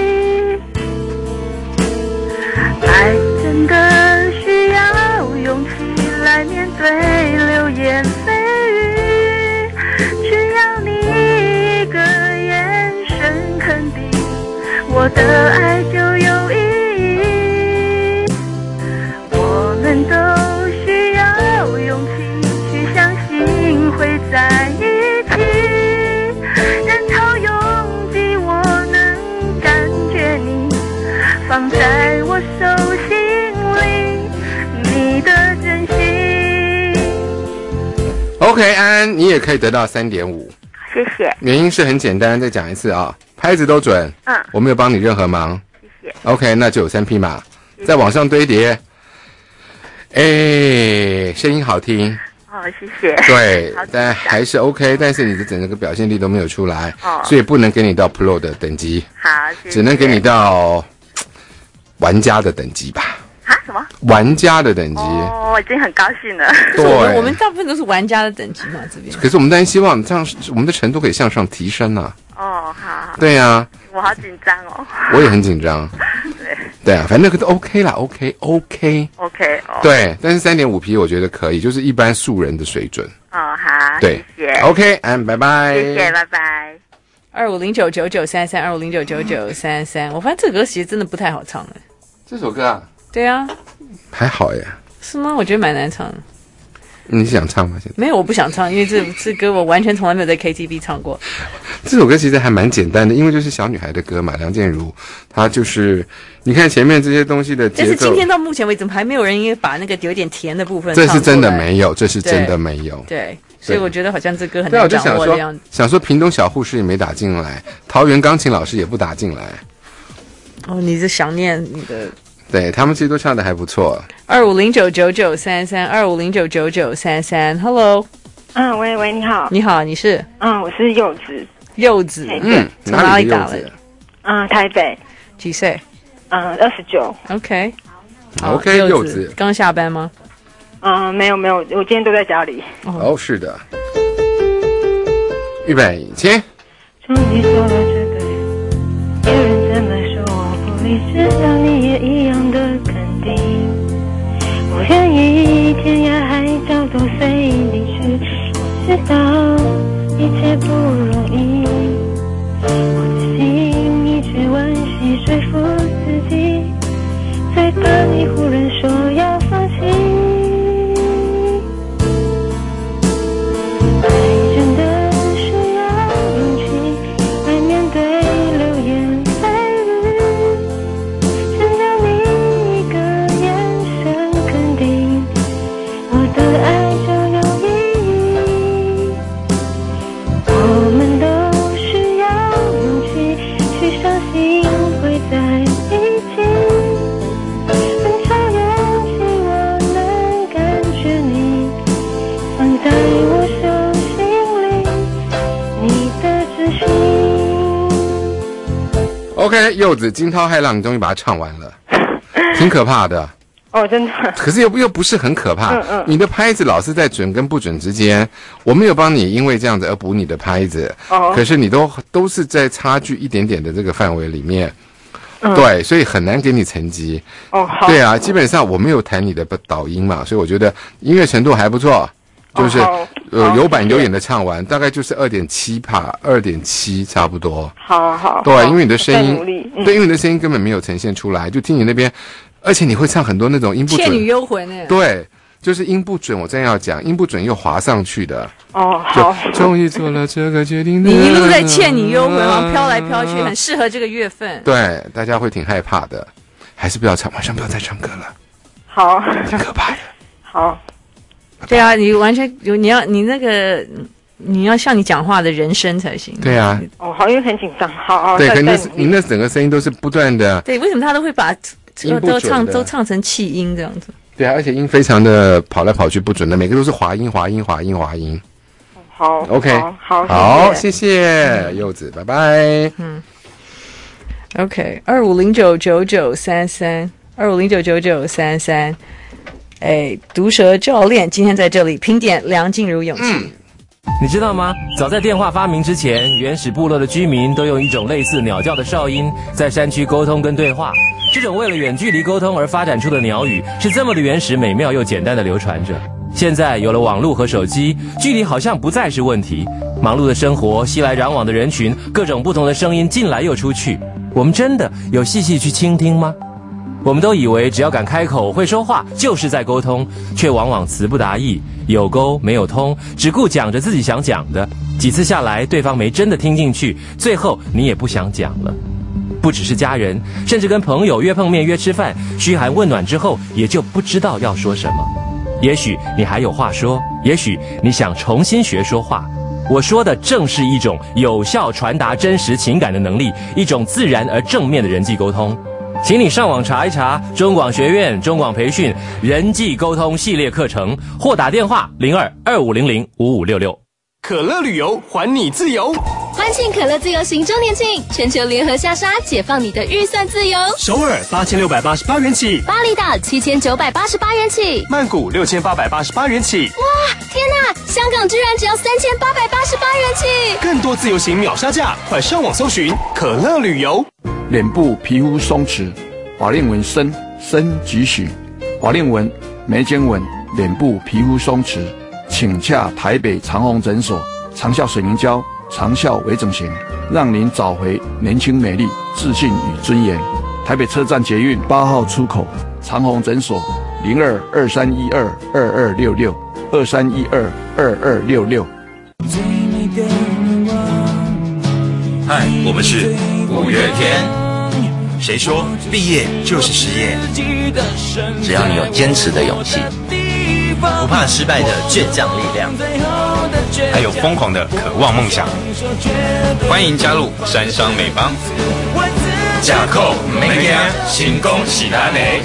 爱真的需要勇气来面对流言蜚语，只要你一个眼神肯定，我的爱就有意义。我们都需要勇气去相信会在一起，人潮拥挤我能感觉你放在我手心里，你的真心。 OK， 安，你也可以得到3.5， 谢谢。 原因是很简单，再讲一次啊，拍子都准，我没有帮你任何忙， 谢谢。 OK， 那就有3匹马，再往上堆叠，声音好听。 谢谢。 对，但还是 OK， 但是你的整个表现力都没有出来，所以不能给你到 Pro 的等级， 好，谢谢。 只能给你到玩家的等级吧。 什么？ 玩家的等级。 我已经很高兴了。 对， 我们大部分都是玩家的等级嘛，这边。 可是我们当然希望这样，我们的程度可以向上提升啊。 好。 对呀。 我好紧张哦。 我也很紧张。对啊，反正那个都 OK 啦 ，OK。对，但是3.5匹我觉得可以，就是一般素人的水准。 好， 对， 谢谢。 OK， 拜拜。 谢谢，拜拜。 25099933，25099933，我发现这个歌其实真的不太好唱的。 这首歌啊？ 对啊， 还好耶。 是吗？我觉得蛮难唱的。 你想唱吗？现在没有，我不想唱，因为这歌我完全从来没有在 KTV 唱过。 这首歌其实还蛮简单的，因为就是小女孩的歌嘛。梁静茹，她就是你看前面这些东西的节奏。 但是今天到目前为止，还没有人因为把那个有点甜的部分唱出来。 这是真的没有，这是真的没有。 对，所以我觉得好像这歌很难掌握的样子。 想说屏东小护士也没打进来，桃园钢琴老师也不打进来。 哦，你是想念你的。 对他们其实都唱的还不错。 25099933，25099933 ，Hello。 喂，你好。 你好，你是？ 我是柚子。 柚子，从哪里打来的？ 台北。 几岁 ？29。 OK， 柚子。 刚下班吗？ 没有，我今天都在家里。 哦，是的。预备，起。 终于做了这个，别人怎么说我不理智，让你也一样的肯定。我愿意天涯海角都随你去，我知道一切不容易。我的心一直温习说服自己，最怕你忽然说要放弃。爱真的需要勇气来面对流言蜚语，只要你一个眼神肯定，我的爱就有意义。我们都需要勇气去相信会在一起，很超越希望能感觉你放在我手心里，你的知心。 OK， 柚子惊涛骇浪，你终于把它唱完了，挺可怕的。 真的。 可是又不是很可怕。你的拍子老是在准跟不准之间，我没有帮你因为这样子而补你的拍子。可是你都是在差距一点点的这个范围里面。对，所以很难给你成绩。 好。 对啊，基本上我没有弹你的导音嘛，所以我觉得音乐程度还不错。就是有板有眼的唱完，大概就是2.7帕，2.7差不多。 好。 对，因为你的声音，对，因为你的声音根本没有呈现出来，就听你那边，而且你会唱很多那种音不准， 倩女幽魂呢。 对，就是音不准，我正要讲，音不准又滑上去的。 好。 终于做了这个决定。 你一路在倩女幽魂，然后飘来飘去，很适合这个月份。 对，大家会挺害怕的，还是不要唱，晚上不要再唱歌了。 好。 很可怕的。 好。 对啊，你完全你要像你讲话的人声才行。 对啊。 好，因为很紧张。好。 对，可能你那整个声音都是不断的。 对，为什么他都会把都唱成气音这样子？ 对啊，而且音非常的跑来跑去不准的，每个都是滑音。 好。 OK， 好，谢谢柚子，拜拜。 OK， 25099933，25099933。毒舌教练今天在这里评点梁静茹勇气。 你知道吗？早在电话发明之前，原始部落的居民都用一种类似鸟叫的哨音在山区沟通跟对话。这种为了远距离沟通而发展出的鸟语是这么的原始、美妙又简单的流传着。现在有了网络和手机，距离好像不再是问题。忙碌的生活，熙来攘往的人群，各种不同的声音进来又出去，我们真的有细细去倾听吗？我们都以为只要敢开口会说话就是在沟通，却往往词不达意，有沟没有通，只顾讲着自己想讲的。几次下来，对方没真的听进去，最后你也不想讲了。不只是家人，甚至跟朋友约碰面约吃饭，嘘寒问暖之后，也就不知道要说什么。也许你还有话说，也许你想重新学说话。我说的正是一种有效传达真实情感的能力，一种自然而正面的人际沟通。请你上网查一查中广学院中广培训人际沟通系列课程，或打电话02-2500-5566。 可乐旅游，还你自由。 欢庆可乐自由行周年庆，全球联合下杀，解放你的预算自由。 首尔8688元起， 巴厘岛7988元起， 曼谷6888元起。 哇，天哪！香港居然只要3888元起！ 更多自由行秒杀价，快上网搜寻可乐旅游。 脸部皮肤松弛，法令纹深几许，法令纹、眉间纹、脸部皮肤松弛，请洽台北长虹诊所，长效水凝胶，长效微整形。 让您找回年轻美丽、自信与尊严。台北车站捷运8号出口，长虹诊所02-2312-2266，2312-2266。 嗨，我们是五月天。谁说毕业就是失业？只要你有坚持的勇气，不怕失败的倔强力量，还有疯狂的渴望梦想，欢迎加入山商美邦。假扣每天行恭喜达美，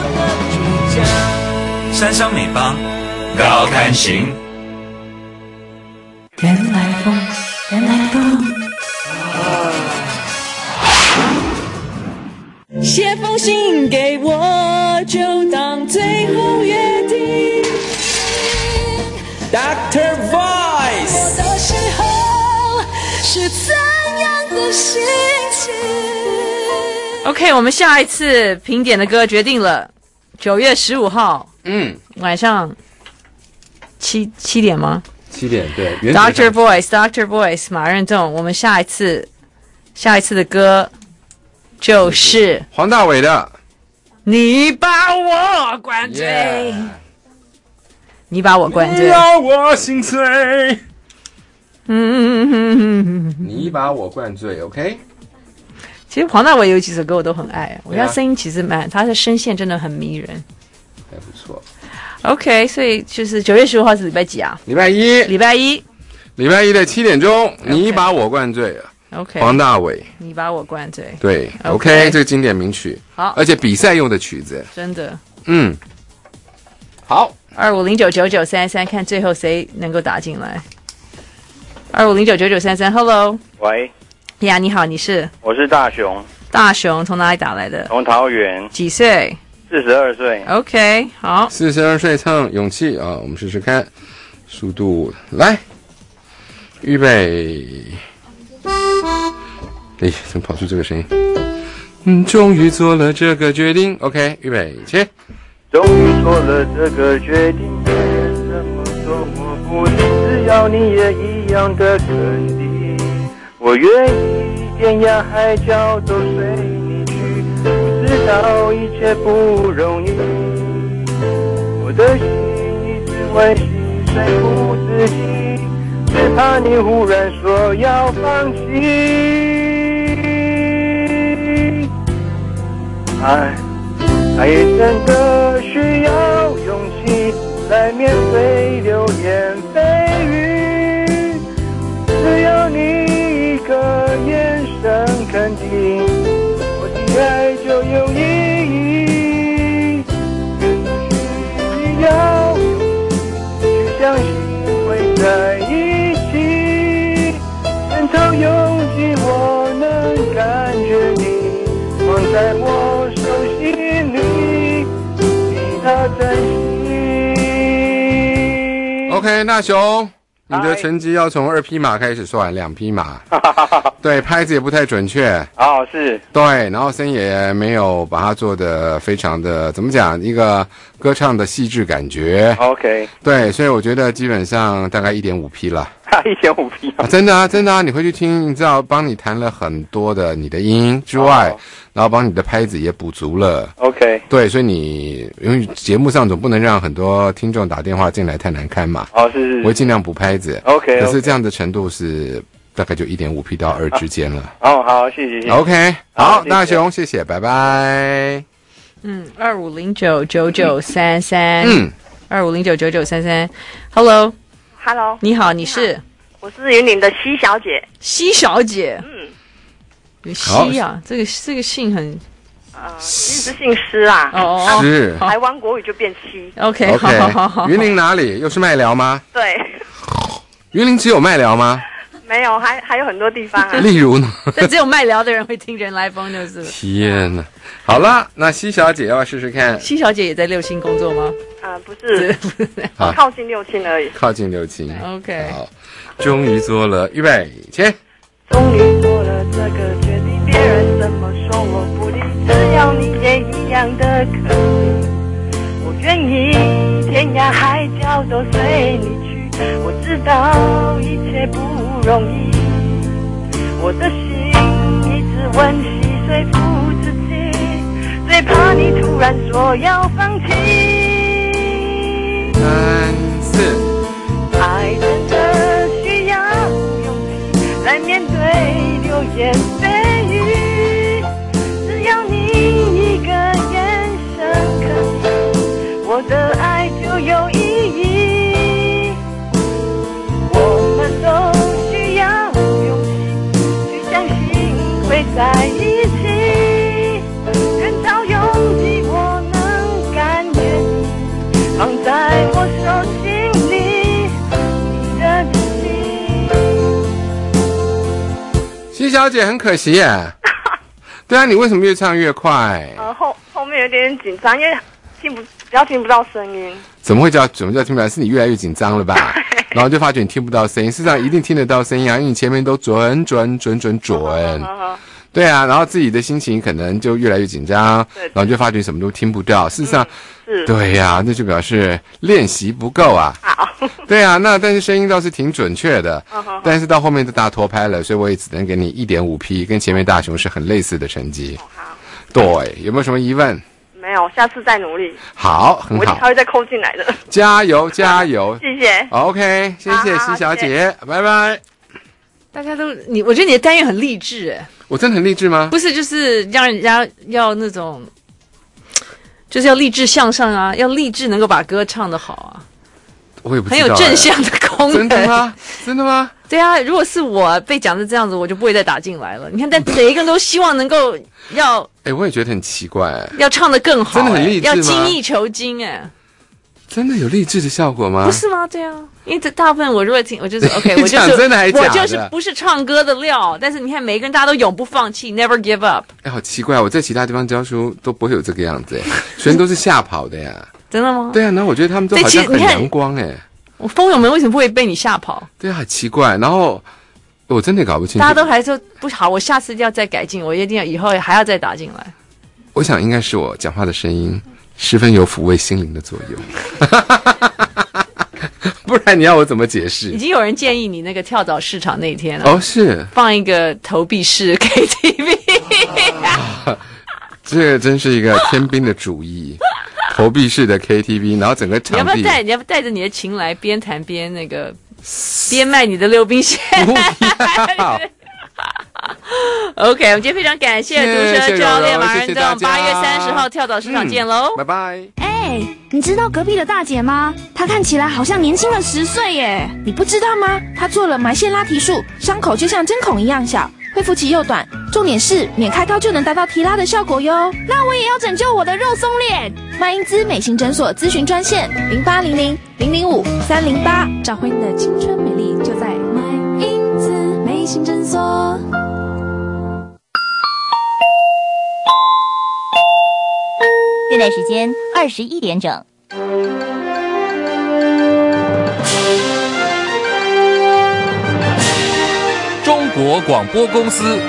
山商美邦高看行。 原来风，原来风。写封信给我，就当最后约定。Dr. Voice 的时候是怎样的心情 ？OK， 我们下一次评点的歌决定了，9月15号，晚上7点吗 ？7点，对。 Dr. Voice， 马任仲，我们下一次的歌。就是黄大炜的你把我灌醉、yeah. 你把我灌醉， 你让我心碎，你把我灌醉 OK。 其实黄大炜有几首歌我都很爱，我觉得他声音其实他的声线真的很迷人， 还不错。 OK， 所以就是9月15号是礼拜几啊？ 礼拜一的7点钟，你把我灌醉了。 OK， 黄大炜， 你把我灌醉。 对 ，OK， 这个经典名曲， 好， 而且比赛用的曲子， 真的， 好 ，25099933，看最后谁能够打进来。25099933 ，Hello， 喂， 呀，你好，你是？ 我是大雄。 大雄从哪里打来的？ 从桃园。 几岁 ？42岁。 OK， 好 ，42岁唱勇气啊，我们试试看，速度来，预备。哎，怎么跑出这个声音？终于做了这个决定。OK， 预备，切。 终于做了这个决定，别人怎么说我不理，只要你也一样的肯定。我愿意天涯海角都随你去，我知道一切不容易。我的心一直温习说服自己，只怕你忽然说要放弃。爱真的需要勇气来面对流言蜚语，只要你一个眼神肯定，我的爱就有意义。需要勇气去相信会在一起，深藏勇气我能感觉你放在我手心里，你的真心。 OK， 大雄，你的成绩要从2匹马开始算，2匹马。对，拍子也不太准确。 哦，是。 对，然后声也没有把它做得非常的怎么讲，一个歌唱的细致感觉。 OK。 对，所以我觉得基本上大概1.5匹了。 1.5匹啊！真的啊，真的啊！你回去听，你知道，帮你弹了很多的你的音之外，然后帮你的拍子也补足了。 OK。 对，所以你因为节目上总不能让很多听众打电话进来太难堪嘛。 哦，是。 我会尽量补拍子。 OK。 可是这样的程度是大概就1.5匹到2之间了。 哦，好，谢谢。 OK， 好，大雄，谢谢，拜拜。 25099933。25099933。Hello， 你好，你是？ 我是云林的西小姐。 西小姐，有西啊，这个姓很， 其实姓施啊。 哦， 是。 台湾国语就变西。 OK， 好。 云林哪里？又是麦寮吗？ 对。 云林只有麦寮吗？ 没有，还有很多地方啊。 例如呢？ 但只有麦寮的人会听人来疯，就是。 天哪！好了，那西小姐要不要试试看？ 西小姐也在六轻工作吗？ 不是，靠近六轻而已。 靠近六轻。 OK。 好，终于做了，预备，切。 终于做了这个决定，别人怎么说我不理，只要你也一样的肯定。我愿意天涯海角都随你去，我知道一切不容易。我我的心一直温习说服自己，最怕你突然说要放弃。 3、4， 爱真的需要勇气来面对流言蜚语，只要你一个眼神肯定，我的爱就有意义。我们都需要勇气去相信会在一起，人潮拥挤我能感觉你放在我手心里，你的气息。 西小姐很可惜耶。对啊，你为什么越唱越快？ 后面有点紧张，因为比较听不到声音。 怎么叫听不到？是你越来越紧张了吧？然后就发觉你听不到声音，事实上一定听得到声音啊，因为你前面都准。对啊，然后自己的心情可能就越来越紧张，然后就发觉什么都听不到。事实上，对呀，那就表示练习不够啊。 好， 对啊，那但是声音倒是挺准确的，但是到后面都大拖拍了，所以我也只能给你1.5匹，跟前面大雄是很类似的成绩。对，有没有什么疑问？ 没有，下次再努力。 好，很好， 他会再扣进来的。 加油，加油！ 谢谢。 OK， 谢谢西小姐，拜拜。 大家都我觉得你的单元很励志哎。 我真的很励志吗？ 不是，就是让人家要那种，就是要励志向上啊，要励志能够把歌唱得好啊。 我也不知道， 很有正向的功能。 真的吗？真的吗？ 对啊，如果是我被讲成这样子，我就不会再打进来了。你看，但每一个人都希望能够要， 我也觉得很奇怪， 要唱得更好， 真的很励志吗？ 要精益求精， 真的有励志的效果吗？ 不是吗？对啊，因为大部分我如果听，我就是 OK， 我就是真的还假的？ 我就是不是唱歌的料。但是你看，每一个人大家都永不放弃 ，never give up。 好奇怪，我在其他地方教书都不会有这个样子，学生都是吓跑的呀。 真的吗？ 对啊，然后我觉得他们都好像很阳光我蜂友们为什么不会被你吓跑？ 对啊，很奇怪。然后我真的搞不清楚， 大家都还说不好，我下次要再改进，我一定要以后还要再打进来。 我想应该是我讲话的声音十分有抚慰心灵的作用，不然你要我怎么解释？ 已经有人建议你那个跳蚤市场那天了。 是放一个投币式 KTV， 这真是一个天兵的主意。投币式的 KTV， 然后整个场地， 你要不要带着你的琴来边弹边边卖你的溜冰鞋？OK， 我们今天非常感谢毒舌教练马仁仲，8月30号跳蚤市场见喽， 拜拜。 你知道隔壁的大姐吗？她看起来好像年轻了10岁耶。 你不知道吗？她做了埋线拉提术，伤口就像针孔一样小，恢复期又短，重点是免开刀就能达到提拉的效果哟。 那我也要拯救我的肉松脸。 麦因兹美型诊所咨询专线0800-005-308，找回你的青春美丽，就在麦因兹美型诊所。 现在时间21点整。 中国广播公司。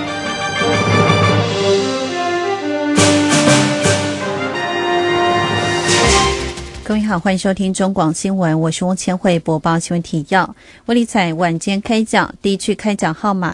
各位好，欢迎收听中广新闻，我是翁千惠，播报新闻提要。威力彩晚间开奖，第一区开奖号码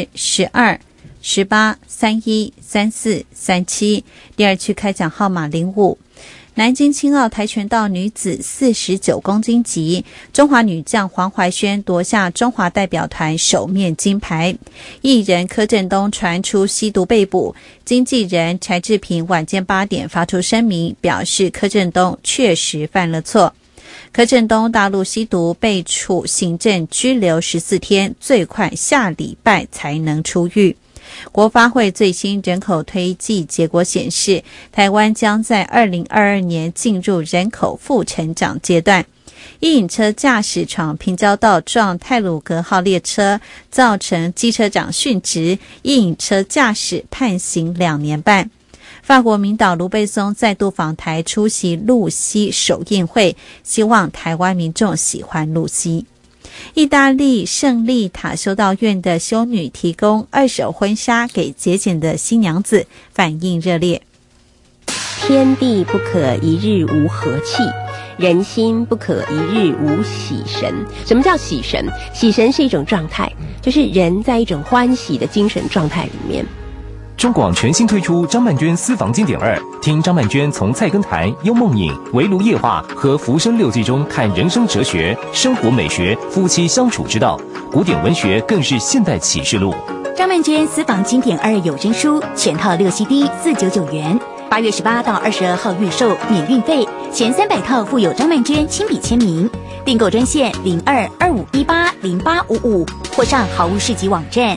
10、12、18、31、34、37，第二区开奖号码05。南京青奥跆拳道女子49公斤级，中华女将黄怀萱夺下中华代表团首面金牌。艺人柯震东传出吸毒被捕，经纪人柴智屏晚间8点发出声明，表示柯震东确实犯了错。柯震东大陆吸毒被处行政拘留14天，最快下礼拜才能出狱。国发会最新人口推计结果显示，台湾将在2022年进入人口负成长阶段。一引车驾驶闯平交道撞太鲁阁号列车，造成机车长殉职，一引车驾驶判刑2年半。法国名导卢贝松再度访台出席露西首映会，希望台湾民众喜欢露西。意大利圣利塔修道院的修女提供2手婚纱给节俭的新娘子，反应热烈。 天地不可一日无和气，人心不可一日无喜神。什么叫喜神？喜神是一种状态，就就是人在一种欢喜的精神状态里面。 中广全新推出张曼娟私房经典2，听张曼娟从菜根谭、幽梦影、围炉夜话和浮生六记中看人生哲学、生活美学、夫妻相处之道，古典文学更是现代启示录。 张曼娟私房经典2有声书全套6 CD 499元，8月18到22号预售，免运费，前300套附有张曼娟亲笔签名。订购专线0225180855或上好物市集网站。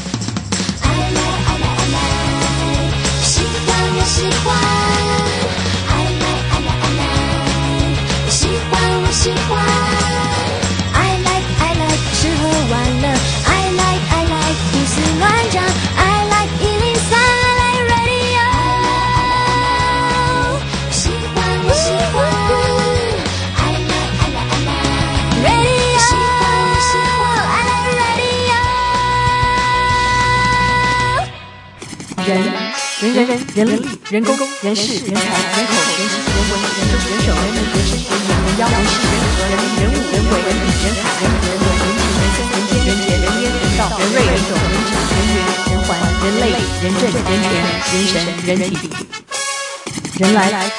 喜欢，爱来爱来爱来，喜欢我喜欢，爱来爱来吃喝玩乐，爱来爱来胡思乱想，爱来103，爱来 radio， 喜欢我喜欢，爱来爱来爱来 radio， 喜欢我喜欢，爱来 radio。 人力、人工、人事、人才、人口、人情、人文、人中、人手、人力、人生、人眼、人妖、人事、人和、人物、人为、人品、人才、人人文、人情、人生、人间、人杰、人烟、人道、人瑞、人种、人质、人缘、人环、人类、人政、人权、人神、人体、人来。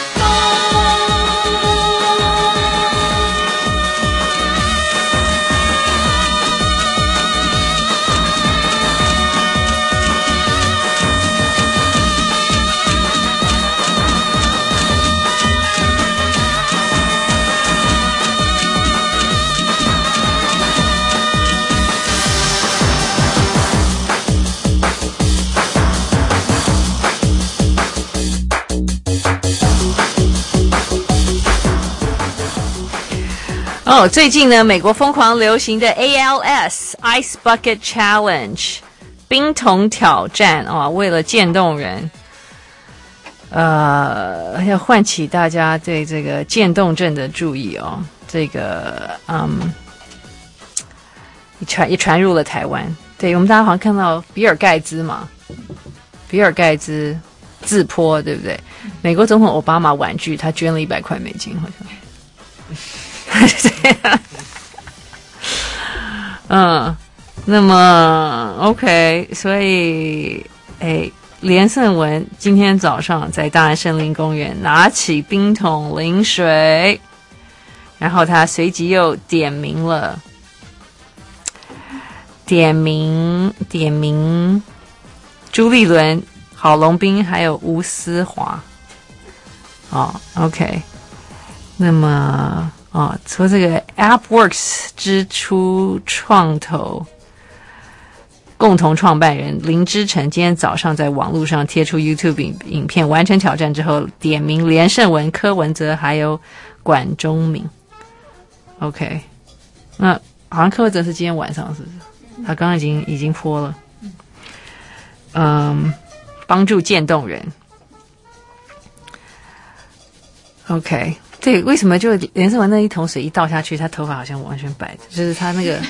最近呢，美国疯狂流行的 ALS Ice Bucket Challenge 冰桶挑战啊，为了渐冻人，要唤起大家对这个渐冻症的注意哦。这个也传入了台湾。对，我们大家好像看到比尔盖茨嘛，比尔盖茨自泼，对不对？美国总统奥巴马婉拒，他捐了100块美金，好像。这样，那么 OK， 所以连胜文今天早上在大安森林公园拿起冰桶淋水，然后他随即又点名朱立伦、郝龙斌还有吴思华。OK， 那么说这个 AppWorks 之初创投共同创办人林之晨今天早上在网络上贴出 YouTube 影片，完成挑战之后点名连胜文、柯文哲还有管中闵。OK， 那好像柯文哲是今天晚上是不是？他刚刚已经泼了。帮助渐冻人。OK。对，为什么就连胜文那一桶水一倒下去，他头发好像完全白的，就是他那个，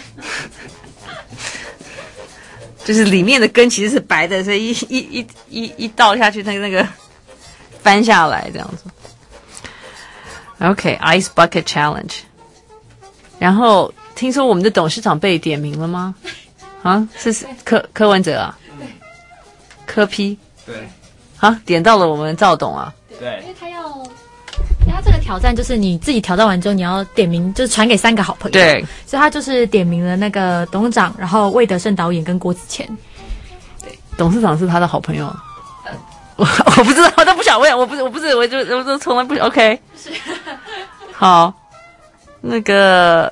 就是里面的根其实是白的，所以一倒下去，那个翻下来这样子。OK，Ice Bucket Challenge。然后听说我们的董事长被点名了吗？啊，是柯文哲啊？柯 P。 对。 啊，点到了我们赵董啊。 对。 因为他这个挑战就是你自己挑战完之后，你要点名，就是传给3个好朋友。 对， 所以他就是点名了那个董事长，然后魏德胜导演跟郭子乾。 对，董事长是他的好朋友。我不知道，我都不想问，我就从来不 OK。好，那个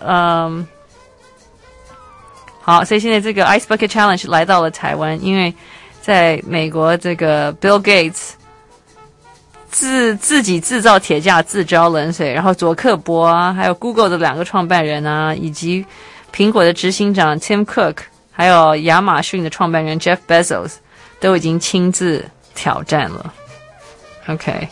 好，所以现在这个 Ice Bucket Challenge 来到了台湾，因为在美国这个 Bill Gates。自己制造铁架自招冷水，然后佐克伯啊，还有 Google 的2个创办人啊，以及苹果的执行长 Tim Cook， 还有亚马逊的创办人 Jeff Bezos 都已经亲自挑战了。OK，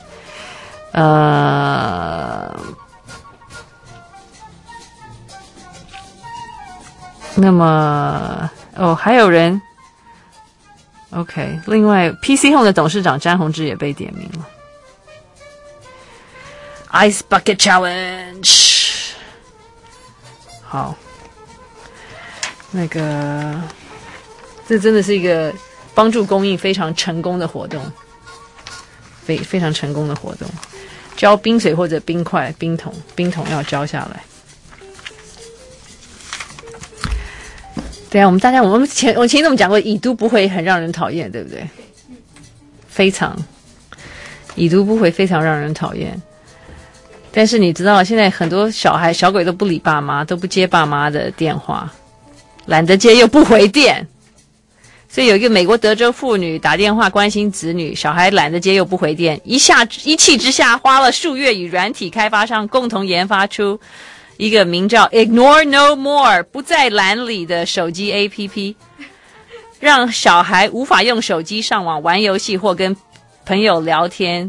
那么还有人 OK， 另外 PC Home 的董事长詹宏志也被点名了。Ice Bucket Challenge， 好， 那个，这真的是一个帮助公益非常成功的活动，非常成功的活动。浇冰水或者冰块，冰桶要浇下来。对啊，我们前面我们讲过，已读不回很让人讨厌，对不对？非常，已读不回非常让人讨厌。但是你知道，现在很多小鬼都不理爸妈，都不接爸妈的电话，懒得接又不回电。所以有一个美国德州妇女打电话关心子女，小孩懒得接又不回电，一气之下花了数月与软体开发商共同研发出一个名叫 Ignore No More 不在栏里的手机 APP， 让小孩无法用手机上网玩游戏或跟朋友聊天。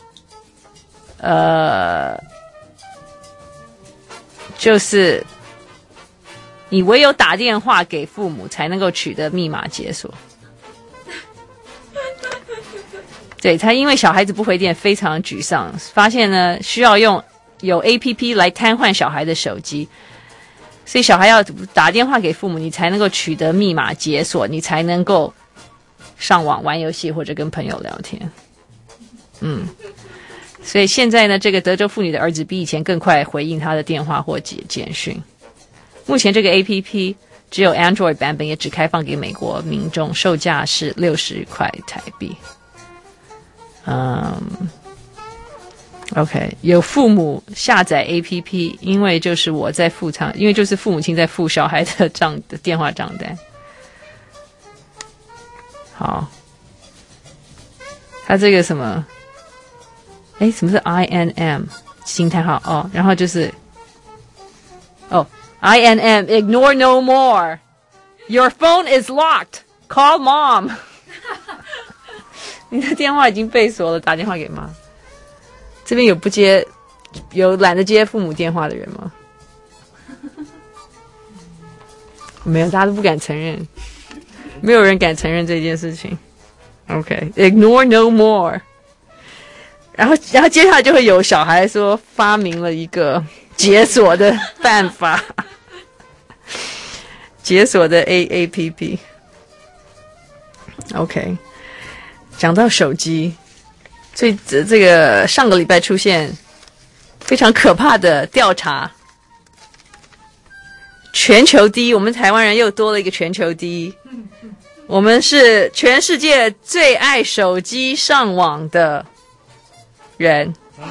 就是你唯有打电话给父母才能够取得密码解锁。对，他因为小孩子不回电非常沮丧，发现呢需要用有 APP 来瘫痪小孩的手机，所以小孩要打电话给父母，你才能够取得密码解锁，你才能够上网玩游戏或者跟朋友聊天。所以现在呢，这个德州妇女的儿子比以前更快回应他的电话或简讯。目前这个 APP 只有 Android 版本，也只开放给美国民众，售价是60块台币。OK， 有父母下载 APP， 因为就是因为就是父母亲在付小孩的电话账单。好，他这个什么？什么是 INM 惊叹号哦？然后就是INM Ignore No More Your phone is locked Call mom 你的电话已经被锁了，打电话给妈。这边有懒得接父母电话的人吗？没有，大家都不敢承认，没有人敢承认这件事情。OK Ignore No More，然后接下来就会有小孩说发明了一个解锁的办法，解锁的 APP。OK， 讲到手机，所以这个上个礼拜出现非常可怕的调查，全球第一，我们台湾人又多了一个全球第一，我们是全世界最爱手机上网的人。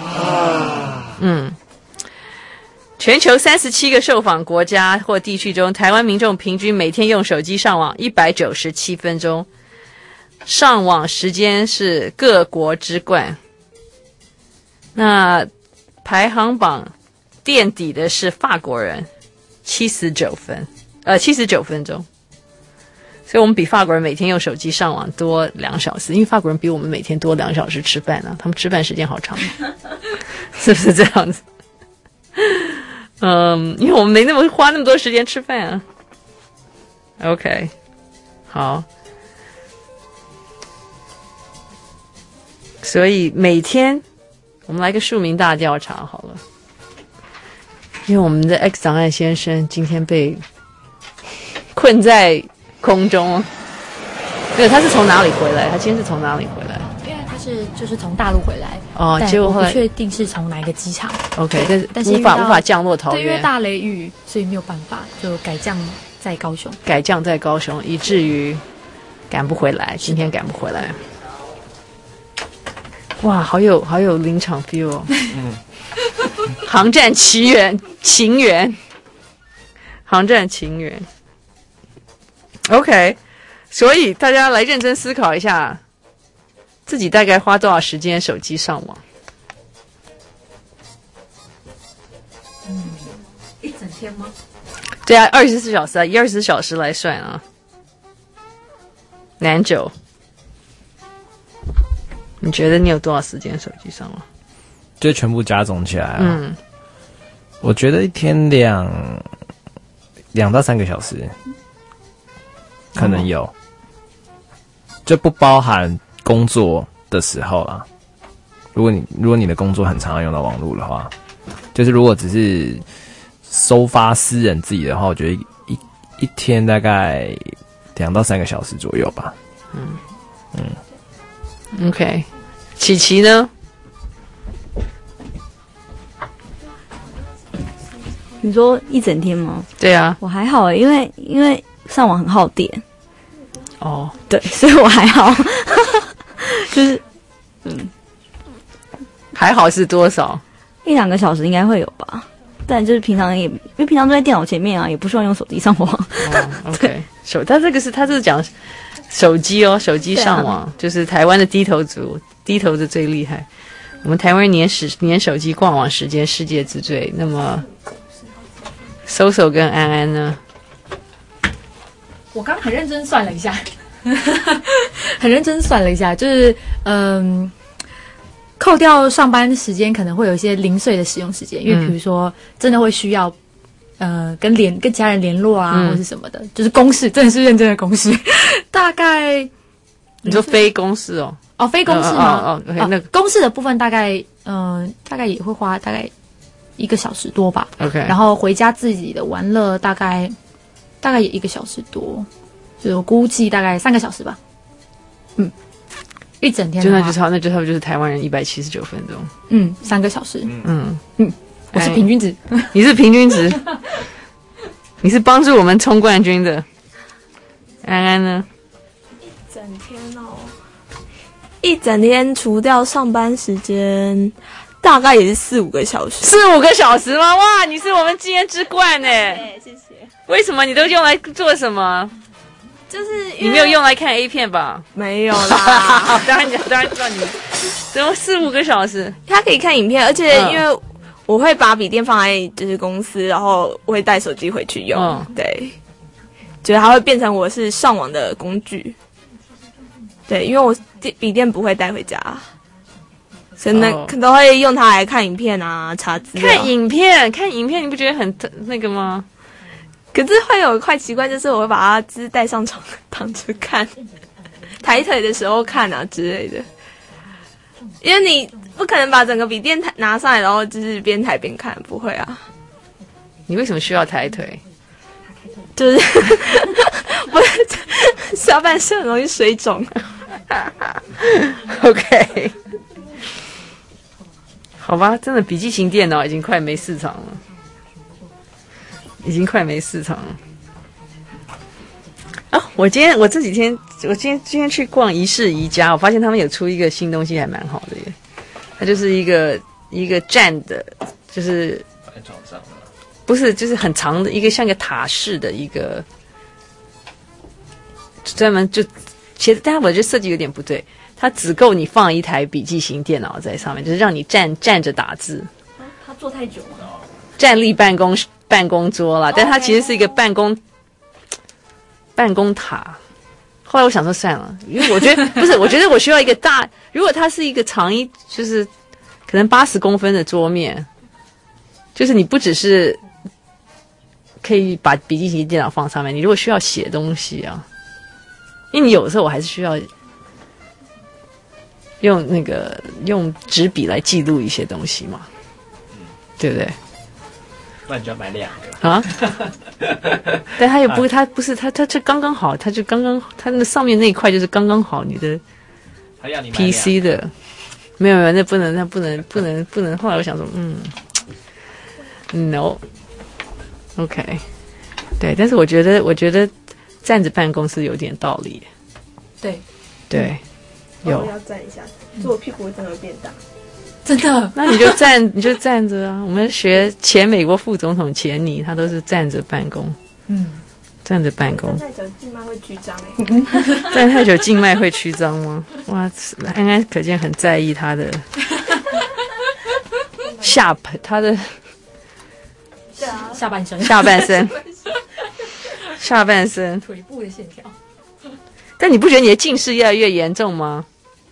全球37个受访国家或地区中，台湾民众平均每天用手机上网197分钟，上网时间是各国之冠。那排行榜垫底的是法国人，79分钟。所以我们比法国人每天用手机上网多2小时，因为法国人比我们每天多2小时吃饭啊，他们吃饭时间好长，是不是这样子？因为我们没花那么多时间吃饭啊。OK， 好，所以每天我们来个庶民大调查好了，因为我们的 X 档案先生今天被困在空中，没有，他是从哪里回来？他今天是从哪里回来？ 因为他就是从大陆回来结果后来我不确定是从哪一个机场。 OK， 但是无法降落桃园， 对，因为大雷雨，所以没有办法，就改降在高雄，以至于赶不回来，今天赶不回来。哇，好有临场 feel 哦！航站情缘。OK， 所以大家来认真思考一下，自己大概花多少时间手机上网？ 一整天吗？ 对啊，24小时啊，以24小时来算啊，难久。你觉得你有多少时间手机上网？ 就全部加总起来我觉得一天2到3个小时。可能有，就不包含工作的时候啦。如果你的工作很常用到网络的话，就是如果只是收发私人自己的话，我觉得一天大概2到3个小时左右吧。 OK， 琪琪呢？ 你说一整天吗？ 对啊， 我还好，因为上网很耗电。 哦， 对，所以我还好，就是还好是多少 ？1-2个小时应该会有吧。但就是平常因为平常都在电脑前面啊，也不需要用手机上网。 OK， 他这是讲手机哦，手机上网，就是台湾的低头族，低头的最厉害。我们台湾年手机逛网时间世界之最。那么，Soso 跟安安呢？ 我刚很认真算了一下，很认真算了一下，就是扣掉上班时间，可能会有一些零碎的使用时间，因为比如说真的会需要跟家人联络啊，或是什么的，就是公事，真的是认真的公事。大概你说非公事哦？ 哦，非公事吗？ 那公事的部分大概也会花大概1个小时多吧。 OK， 然后回家自己的玩乐大概也1个小时多，就我估计大概3个小时吧。一整天的话， 那就差不多就是台湾人179分钟。 3个小时。我是平均值， 你是平均值，你是帮助我们冲冠军的。安安呢？ 一整天哦，一整天除掉上班时间，大概也是4-5个小时。 4-5个小时吗？哇，你是我们今天之冠哎！ 谢谢。 为什么你都用来做什么？ 就是你没有用来看 A 片吧？ 没有啦， 当然知道你怎么4-5个小时。 他可以看影片，而且因为我会把笔电放在就是公司，然后我会带手机回去用。对，就是它会变成我是上网的工具。对，因为我笔电不会带回家，所以都会用它来看影片啊，查资料。 看影片，你不觉得很那个吗？ 可是会有一块奇怪，就是我会把它就是带上床躺着看，抬腿的时候看啊之类的。因为你不可能把整个笔电拿上来，然后就是边抬边看，不会啊。 你为什么需要抬腿？ 就是不是下半身很容易水肿。 OK， 好吧，真的笔记型电脑已经快没市场了。我今天去逛宜室宜家，我发现他们有出一个新东西，还蛮好的耶。它就是一个站的，就是床上不是，就是很长的一个像个塔式的一个，专门就其实，但我觉得设计有点不对，它只够你放一台笔记型电脑在上面，就是让你站着打字。 它坐太久了。 站立办公桌啦，但它其实是一个办公塔。后来我想说算了，因为我觉得不是，我觉得我需要一个大。如果它是一个长就是可能80公分的桌面，就是你不只是可以把笔记型电脑放上面，你如果需要写东西啊，因为你有的时候我还是需要用纸笔来记录一些东西嘛，对不对？ 那你就要买2个啊！但它也不，它不是，它就刚刚好，它就刚刚，它那上面那一块就是刚刚好你的 PC 的，没有，那不能。后来我想说，no，OK， 对，但是我觉得站着办公是有点道理。对，有。 我要站一下，坐屁股真的会变大。 真的？ 那你就站着啊！我们学前美国副总统钱尼，他都是站着办公。站着办公。 站太久静脉会曲张站太久静脉会曲张吗？哇，安安可见很在意他的下半身腿部的线条。 但你不觉得你的近视越来越严重吗？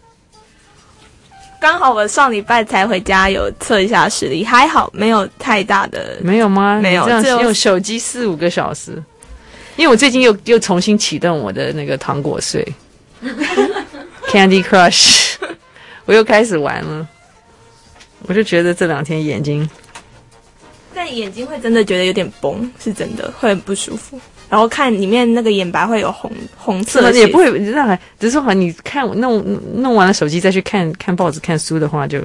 刚好我上礼拜才回家，有测一下视力，还好没有太大的。 没有吗？ 没有， 这样用手机4-5个小时。因为我最近又重新启动我的那个糖果睡Candy Crush， 我又开始玩了。我就觉得这2天眼睛， 但眼睛会真的觉得有点崩，是真的会很不舒服。 然后看里面那个眼白会有红色的， 也不会让，只是说好你看弄完了手机再去看报纸看书的话就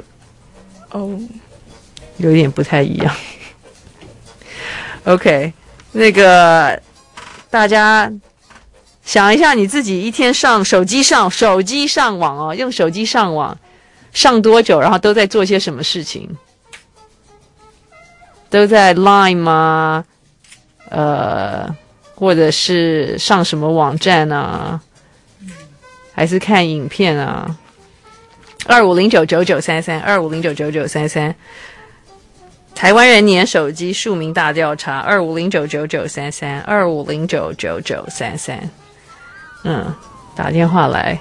有点不太一样。OK， 那个大家想一下你自己一天手机上网哦，用手机上网上多久，然后都在做些什么事情？都在 Line 吗？或者是上什么网站啊？还是看影片啊？25099933，25099933。台湾人年手机数名大调查，25099933，25099933。打电话来，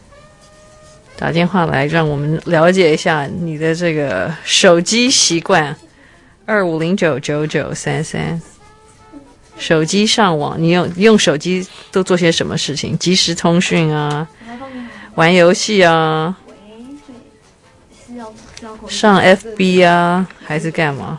让我们了解一下你的这个手机习惯。25099933，手机上网，你用手机都做些什么事情？即时通讯啊，玩游戏啊。上 FB 啊，还是干嘛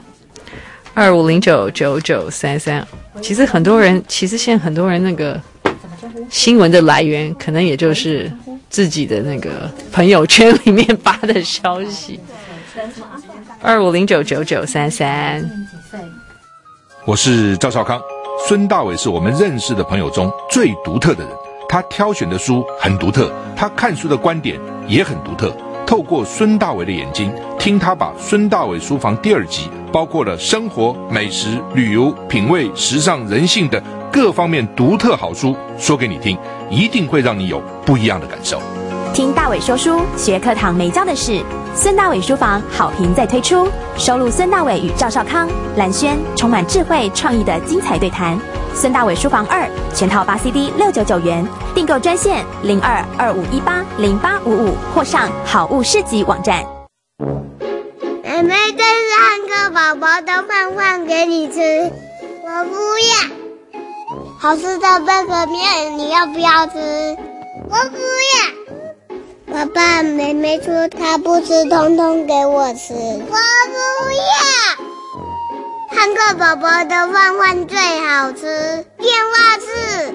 ？25099933。其实现在很多人那个新闻的来源，可能也就是自己的那个朋友圈里面发的消息。25099933。 我是赵少康，孙大伟是我们认识的朋友中最独特的人。他挑选的书很独特，他看书的观点也很独特。透过孙大伟的眼睛，听他把孙大伟书房第2集包括了生活、美食、旅游、品味、时尚、人性的各方面独特好书说给你听，一定会让你有不一样的感受。 听大伟说书，学课堂没教的事。孙大伟书房好评再推出，收录孙大伟与赵少康、蓝轩充满智慧创意的精彩对谈。孙大伟书房2全套8 CD699元，订购专线0225180855或上好物市集网站。 妹妹，这是汉克宝宝的饭饭给你吃，我不要。好吃的贝壳面，你要不要吃？我不要。爸爸，妹妹说她不吃，通通给我吃。我不要。汉克宝宝的饭饭最好吃，电话是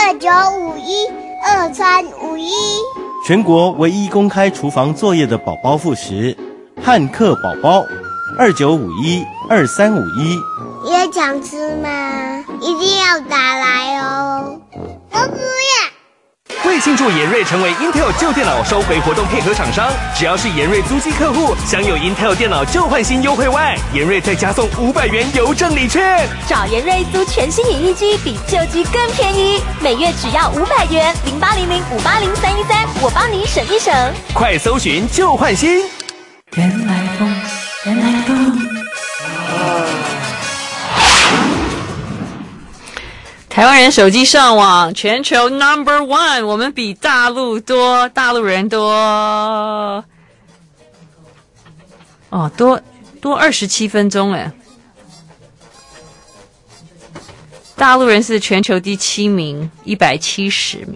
29512351。 全国唯一公开厨房作业的宝宝副食，汉克宝宝，29512351。 也想吃吗？一定要打来哦。我不要。 为庆祝研瑞成为 Intel 旧电脑收回活动配合厂商，只要是研瑞租机客户，享有 Intel 电脑旧换新优惠外，研瑞再加送500元邮政礼券。 找研瑞租全新影印机比旧机更便宜，每月只要500元，0800580313，我帮你省一省。 快搜寻旧换新。 原来风，原来风。 台湾人手机上网全球 No.1， 我们比大陆人多多27分钟哎。大陆人是全球第7名，170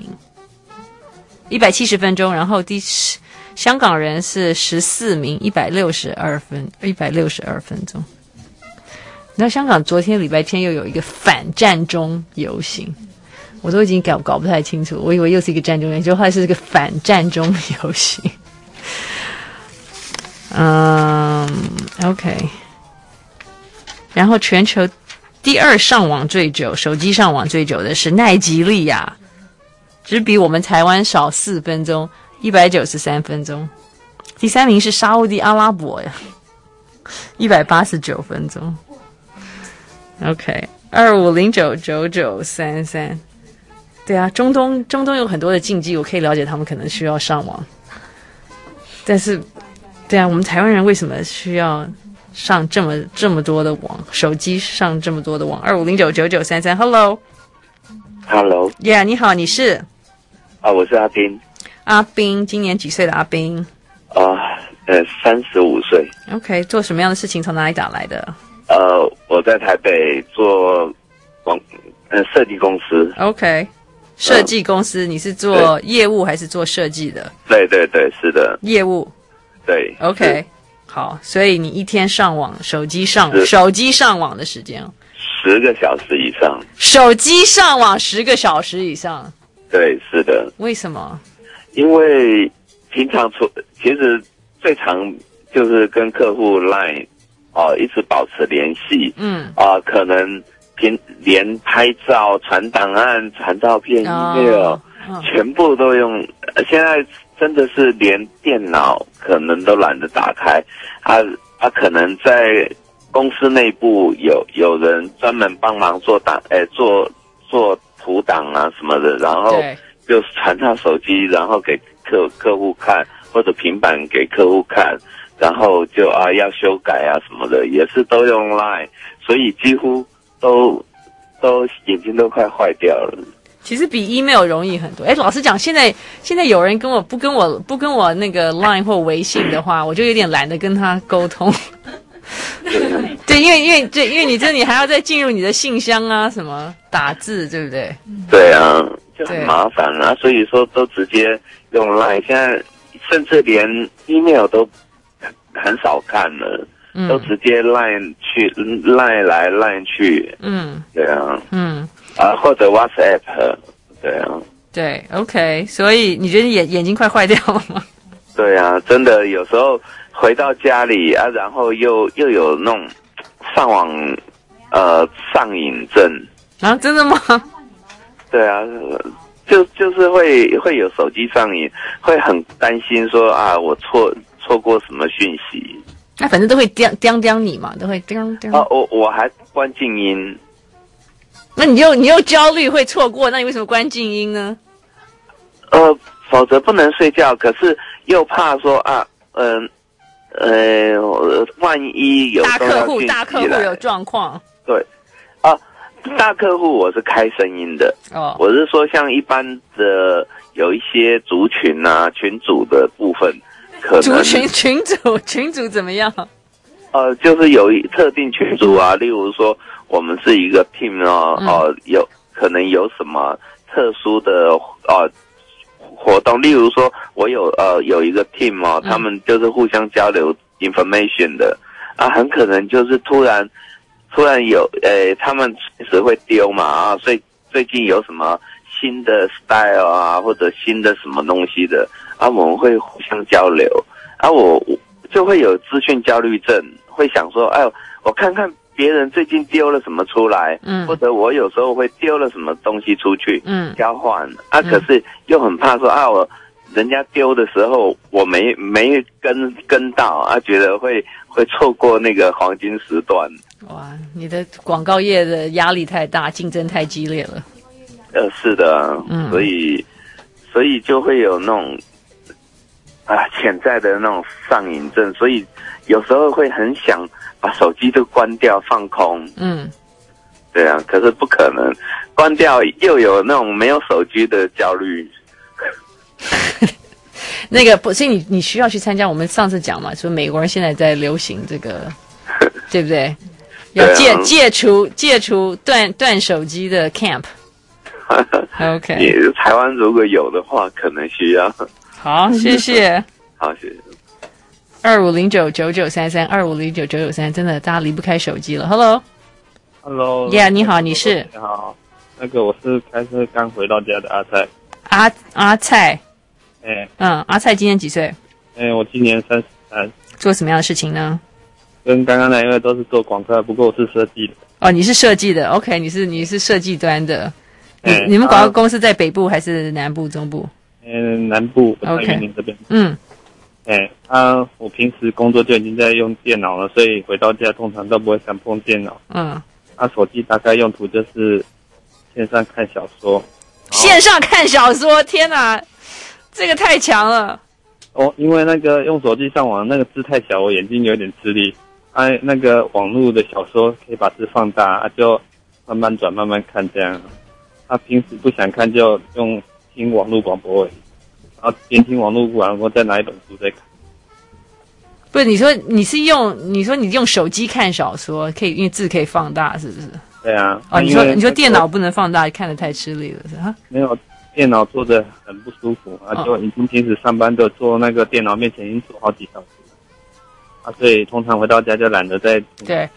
分钟，然后香港人是14名，162分钟。那香港昨天礼拜天又有一个反战中游行，我都已经搞不太清楚，我以为又是一个战中游行，结果后来是一个反战中游行。OK。然后全球第2上网最久，手机上网最久的是奈及利亚，只比我们台湾少4分钟，193分钟。第3名是沙烏地阿拉伯呀，189分钟。OK， 25099933，对啊，中东有很多的禁忌，我可以了解他们可能需要上网，但是，对啊，我们台湾人为什么需要上这么多的网？手机上这么多的网？25099933 ，Hello， 你好，你是？ 我是阿斌。 阿斌，今年几岁的阿斌 ？35岁。 OK， 做什么样的事情？从哪里打来的？ 我在台北做设计公司。 OK， 设计公司，你是做业务还是做设计的？ 对，是的。 业务。 对。 OK， 好，所以你一天上网，手机上网的时间 10个小时以上。 手机上网10个小时以上？ 对，是的。 为什么？ 因为平常其实最常就是跟客户 LINE 一直保持联系。可能连拍照、传档案、传照片、email，全部都用。现在真的是连电脑可能都懒得打开。可能在公司内部有人专门帮忙做图档啊什么的，然后就传到手机，然后给客户看，或者平板给客户看，然后就要修改啊什么的，也是都用 LINE， 所以几乎都眼睛都快坏掉了。 其实比 email 容易很多。老实讲，现在有人不跟我那个 LINE 或微信的话，我就有点懒得跟他沟通。对，因为你还要再进入你的信箱啊，什么打字，对不对？ 对啊，就很麻烦啊。所以说都直接用 LINE， 现在甚至连 email 都很少看了，都直接 LINE 来 LINE 去。对啊。或者 WhatsApp， 对啊。 对 ，OK， 所以你觉得眼睛快坏掉了吗？ 对啊，真的有时候回到家里啊，然后又有那种上网上瘾症啊，真的吗？ 对啊，就是会有手机上瘾，会很担心说我错过什么讯息。 那反正都会刁你嘛，都会刁。 我还关静音。 那你又焦虑会错过，那你为什么关静音呢？ 否则不能睡觉，可是又怕说万一有大客户有状况。 对大客户我是开声音的。我是说像一般的有一些族群啊群组的部分，可能群组怎么样？ 就是有特定群组啊，例如说我们是一个 team 有可能有什么特殊的活动，例如说我有一个 team 他们就是互相交流 information 的很可能就是突然有他们随时会丢嘛所以最近有什么新的 style 啊或者新的什么东西的我们会互相交流我就会有资讯焦虑症，会想说我看看别人最近丢了什么出来，或者我有时候会丢了什么东西出去，交换可是又很怕说人家丢的时候我没跟到觉得会错过那个黄金时段。 哇，你的广告业的压力太大，竞争太激烈了。 是的所以就会有那种潜在的那种上瘾症，所以有时候会很想把手机都关掉放空。对啊，可是不可能关掉，又有那种没有手机的焦虑。 那个不是你需要去参加我们上次讲嘛，说美国人现在在流行这个，对不对？要戒除断手机的 camp。OK， 你台湾如果有的话，可能需要。 好，谢谢。 好，谢谢。 25099933，25099933，真的大家离不开手机了。Hello， 你好，你是？ 你好，那个我是开车刚回到家的阿蔡。 阿蔡。阿蔡今年几岁？ 我今年33。 做什么样的事情呢？ 跟刚刚那位都是做广告，不过我是设计的。 你是设计的 ，OK， 你是设计端的。你们广告公司在北部还是南部、中部？ 南部，在云林这边。我平时工作就已经在用电脑了，所以回到家通常都不会想碰电脑。手机大概用途就是线上看小说。 线上看小说，天哪，这个太强了。 因为那个用手机上网那个字太小，我眼睛有点吃力。那个网络的小说可以把字放大，就慢慢转慢慢看这样。平时不想看就用听网络广播而已，然后边听网络广播再拿一本书再看。 不是，你说你用手机看小说，可以因为字可以放大，是不是？ 对啊。 你说电脑不能放大，看得太吃力了，是吧？没有，电脑坐着很不舒服就已经平时上班都坐那个电脑面前已经坐好几小时了所以通常回到家就懒得再对。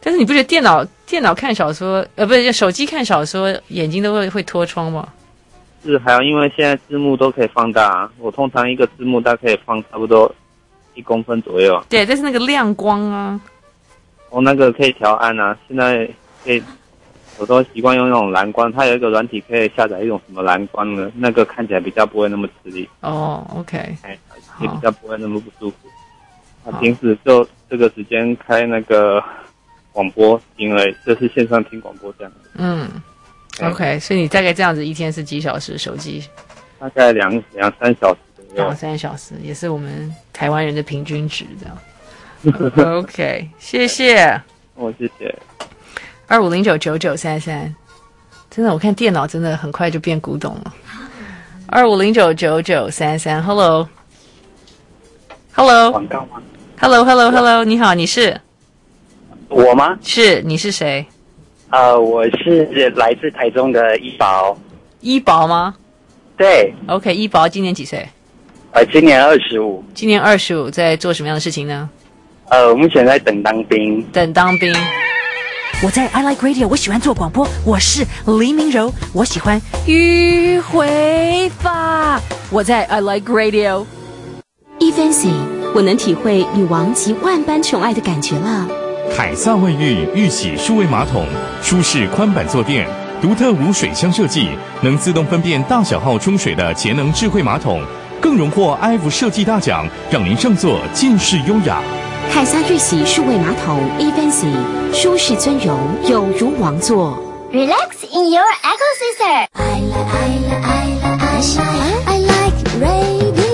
但是你不觉得电脑看小说，不是手机看小说，眼睛都会脱窗吗？ 是，还有因为现在字幕都可以放大，我通常一个字幕大概可以放差不多1公分左右。 对，但是那个亮光啊， 那个可以调暗啊，现在可以，我都习惯用那种蓝光，它有一个软体可以下载一种什么蓝光的，那个看起来比较不会那么吃力。 哦 ，OK， 也比较不会那么不舒服。平时就这个时间开那个广播听而已，就是线上听广播这样。 OK， 所以你大概这样子一天是几小时手机？ 大概2-3小时左右。 2-3小时也是我们台湾人的平均值这样。OK， 谢谢。 谢谢。 25099933，真的，我看电脑真的很快就变古董了。25099933 ，Hello， 广告吗 ？Hello， 你好，你是？ 我吗？ 是，你是谁？ 我是来自台中的一宝。 一宝吗？ 对。 OK， 一宝今年几岁？ 今年25。 今年25，在做什么样的事情呢？ 我目前在等当兵。 我在 I Like Radio， 我喜欢做广播，我是黎明柔，我喜欢迂回法。我在 I Like Radio。 eFancy， 我能体会女王集万般宠爱的感觉了。 凯撒卫浴浴洗数位马桶，舒适宽板坐垫，独特无水箱设计，能自动分辨大小号冲水的节能智慧马桶，更荣获 IF 设计大奖，让您上座尽是优雅。 凯撒浴洗数位马桶 eFancy， 舒适尊荣，有如王座。 Relax in your ecosystem. I like radio.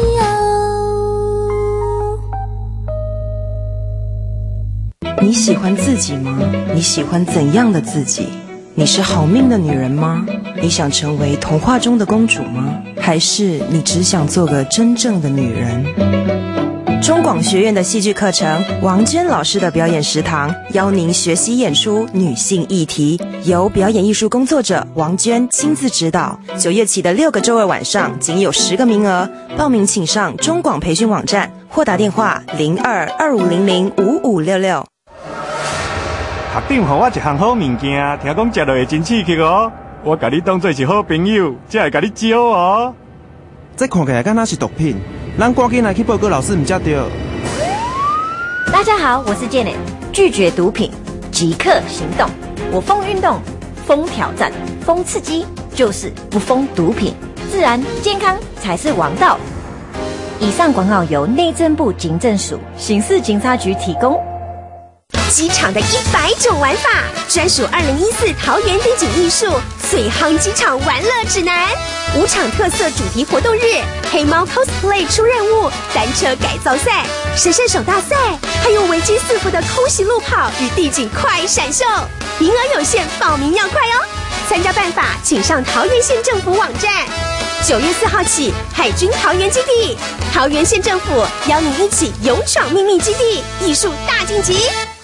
你喜欢自己吗？你喜欢怎样的自己？你是好命的女人吗？你想成为童话中的公主吗？还是你只想做个真正的女人？中广学院的戏剧课程，王娟老师的表演食堂，邀您学习演出女性议题，由表演艺术工作者王娟亲自指导。9月起的6个周二晚上，仅有10个名额，报名请上中广培训网站或打电话0225005566。 学长给我一项好物件，听讲吃落会真刺激哦。我把你当作是好朋友，才会把你招哦。 这看起来敢若是毒品，咱赶紧来去报告老师，唔才对。 大家好，我是健磊，拒绝毒品，即刻行动。我疯运动，疯挑战，疯刺激，就是不疯毒品，自然健康才是王道。以上广告由内政部警政署刑事警察局提供。 机场的100种玩法，专属2014桃园地景艺术最夯机场玩乐指南，5场特色主题活动日，黑猫 cosplay 出任务，单车改造赛，神射手大赛，还有危机4伏的空袭路跑与地景快闪秀，名额有限，报名要快哦！参加办法请上桃园县政府网站。9月4号起，海军桃园基地，桃园县政府邀你一起勇闯秘密基地，艺术大晋级。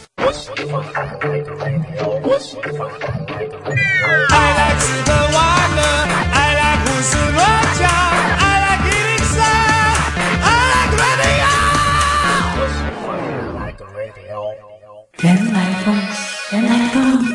原来风，原来风。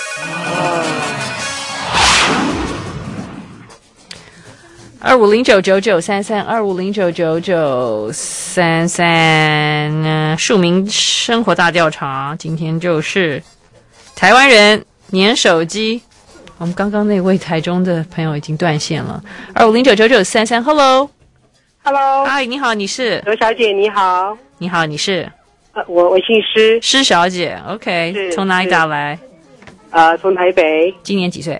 25099933，25099933，庶民生活大调查，今天就是台湾人粘手机。我们刚刚那位台中的朋友已经断线了。25099933，Hello，Hello，嗨，你好，你是？ 刘小姐，你好。 你好，你是？ 我姓施。 施小姐 ，OK， 从哪里打来？ 从台北。 今年几岁？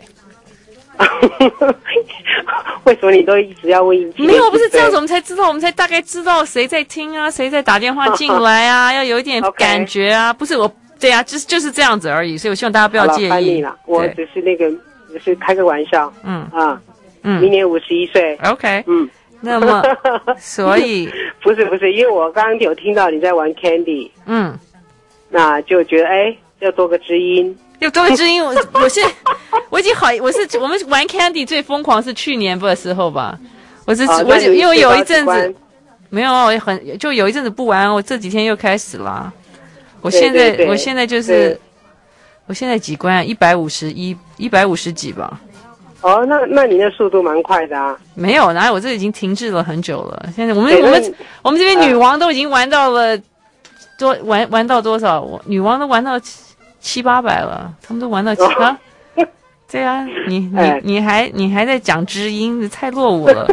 为什么你都一直要问一句？ 没有，不是这样子，我们才知道，我们才大概知道谁在听啊，谁在打电话进来啊，要有一点感觉啊，不是我，对啊，就是这样子而已，所以我希望大家不要介意。 我只是只是开个玩笑。明年51岁。 OK。那么，所以不是，因为我刚刚有听到你在玩 Candy。那就觉得要多个知音。 有多个知音，我已经好，我们玩 Candy 最疯狂是去年的时候吧。因为有一阵子没有，就有一阵子不玩，我这几天又开始啦。我现在就是我现在几关啊？150几吧。 哦，那你那速度蛮快的啊。 没有，哪有？我这已经停滞了很久了。现在我们这边女王都已经玩到了玩到多少？女王都玩到700-800了，他们都玩到啊。对啊，你还在讲知音，太落伍了。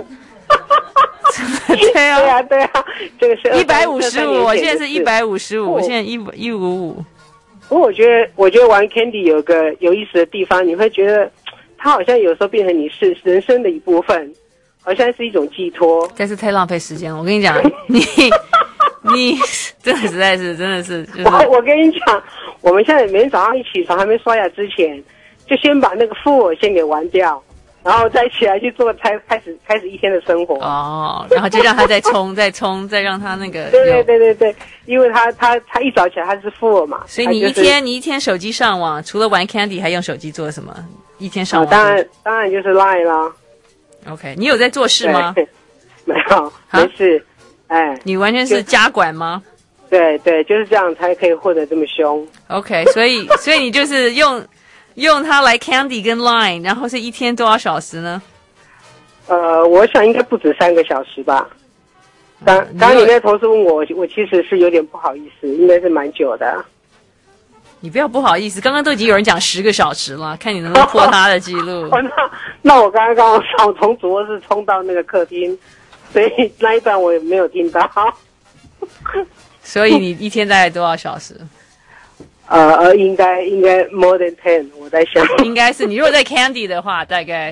对啊， 这个是 155，我现在是155，我现在155。 不过我觉得玩 Candy 有意思的地方，你会觉得它好像有时候变成你是人生的一部分，好像是一种寄托。 但是太浪费时间了，我跟你讲，你真的是，就是我跟你讲，我们现在每天早上一起床还没刷牙之前，就先把那个副我先给玩掉，然后再起来去做，开始一天的生活。 哦，然后就让他再冲，再让他那个。 对，因为他一早起来他是副我嘛， 所以你一天手机上网，除了玩 Candy， 还用手机做什么？一天上网？ 当然就是 Line 啦。 OK， 你有在做事吗？ 没有，没事。哎， 你完全是家管吗？ 对，就是这样才可以混得这么凶。 OK， 所以你就是用它来 Candy 跟 Line， 然后是一天多少小时呢？ 我想应该不止3个小时吧。刚你那同事问我其实是有点不好意思，应该是蛮久的。 你不要不好意思，刚刚都已经有人讲10个小时了，看你能不能破他的记录。 那我刚刚从主卧室冲到那个客厅，所以那一段我也没有听到。 所以你一天大概多少小时？ 应该 more than 10， 我在想。 应该是你如果在 Candy 的话，大概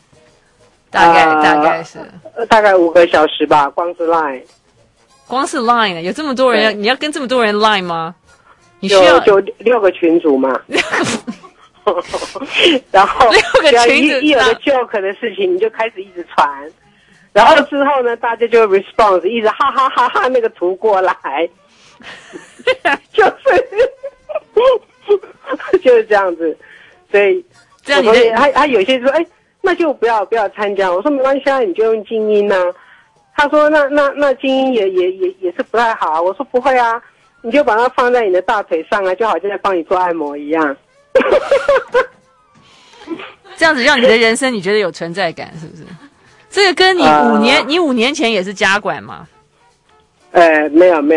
是大概5个小时吧，光是 Line。 光是 Line 有这么多人，你要跟这么多人 Line 吗？你需要就6个群组嘛。然后 6个群组， 一有个 joke 的事情，你就开始一直传，然后之后呢，大家就 response 一直哈哈哈哈那个图过来，就是这样子，所以这样他有些说，那就不要参加。我说没关系啊，你就用静音啊。他说那静音也是不太好啊。我说不会啊，你就把它放在你的大腿上啊，就好像在帮你做按摩一样。 这样子让你的人生你觉得有存在感，是不是？这个跟你你5年前也是家管吗？ 没有，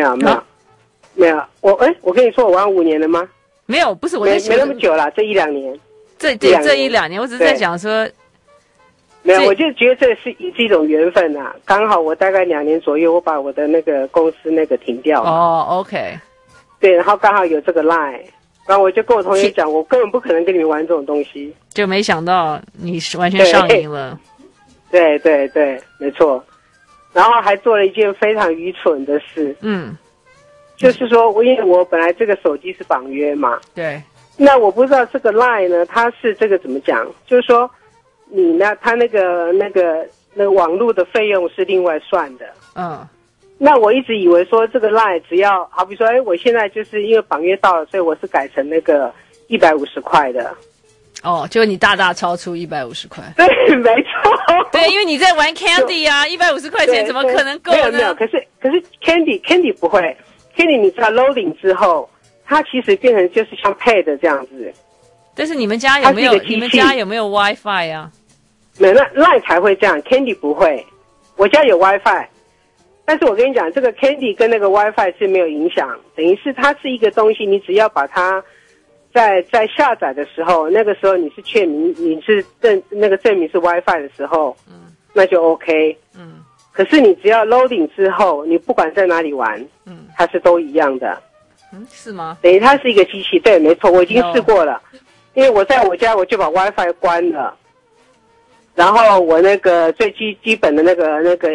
我跟你说我玩5年了吗？ 没有，不是我没那么久了，这1-2年。 这1-2年，我只是在讲说。 没有，我就觉得这是一种缘分啊。刚好我大概2年左右，我把我的那个公司那个停掉了。 哦 ，OK。对， 然后刚好有这个 Line， 然后我就跟我同学讲，我根本不可能跟你们玩这种东西。 就没想到你完全上瘾了。 对，没错。然后还做了一件非常愚蠢的事。就是说因为我本来这个手机是绑约嘛。 对。 那我不知道这个 Line 呢，它是这个怎么讲？就是说。你呢？他那个网络的费用是另外算的。那我一直以为说这个 Line 只要好比说，我现在就是因为绑约到了，所以我是改成那个150块的。 哦，就你大超出150块。 对，没错。 对，因为你在玩 Candy 啊，150块钱怎么可能够呢？ 没有，可是 Candy 不会 ，Candy 你知道 loading 之后，它其实变成就是像 Pad 这样子。 但是你们家有没有 WiFi 啊？ 没有，那 Line 才会这样 ，Candy 不会。我家有 WiFi， 但是我跟你讲，这个 Candy 跟那个 WiFi 是没有影响，等于是它是一个东西，你只要把它在下载的时候，那个时候你是确明你是那个证明是 WiFi 的时候，那就 OK。可是你只要 loading 之后，你不管在哪里玩，它是都一样的。 是吗？ 等于它是一个机器，对，没错，我已经试过了，因为我在我家我就把 WiFi 关了。然后我那个最基本的那个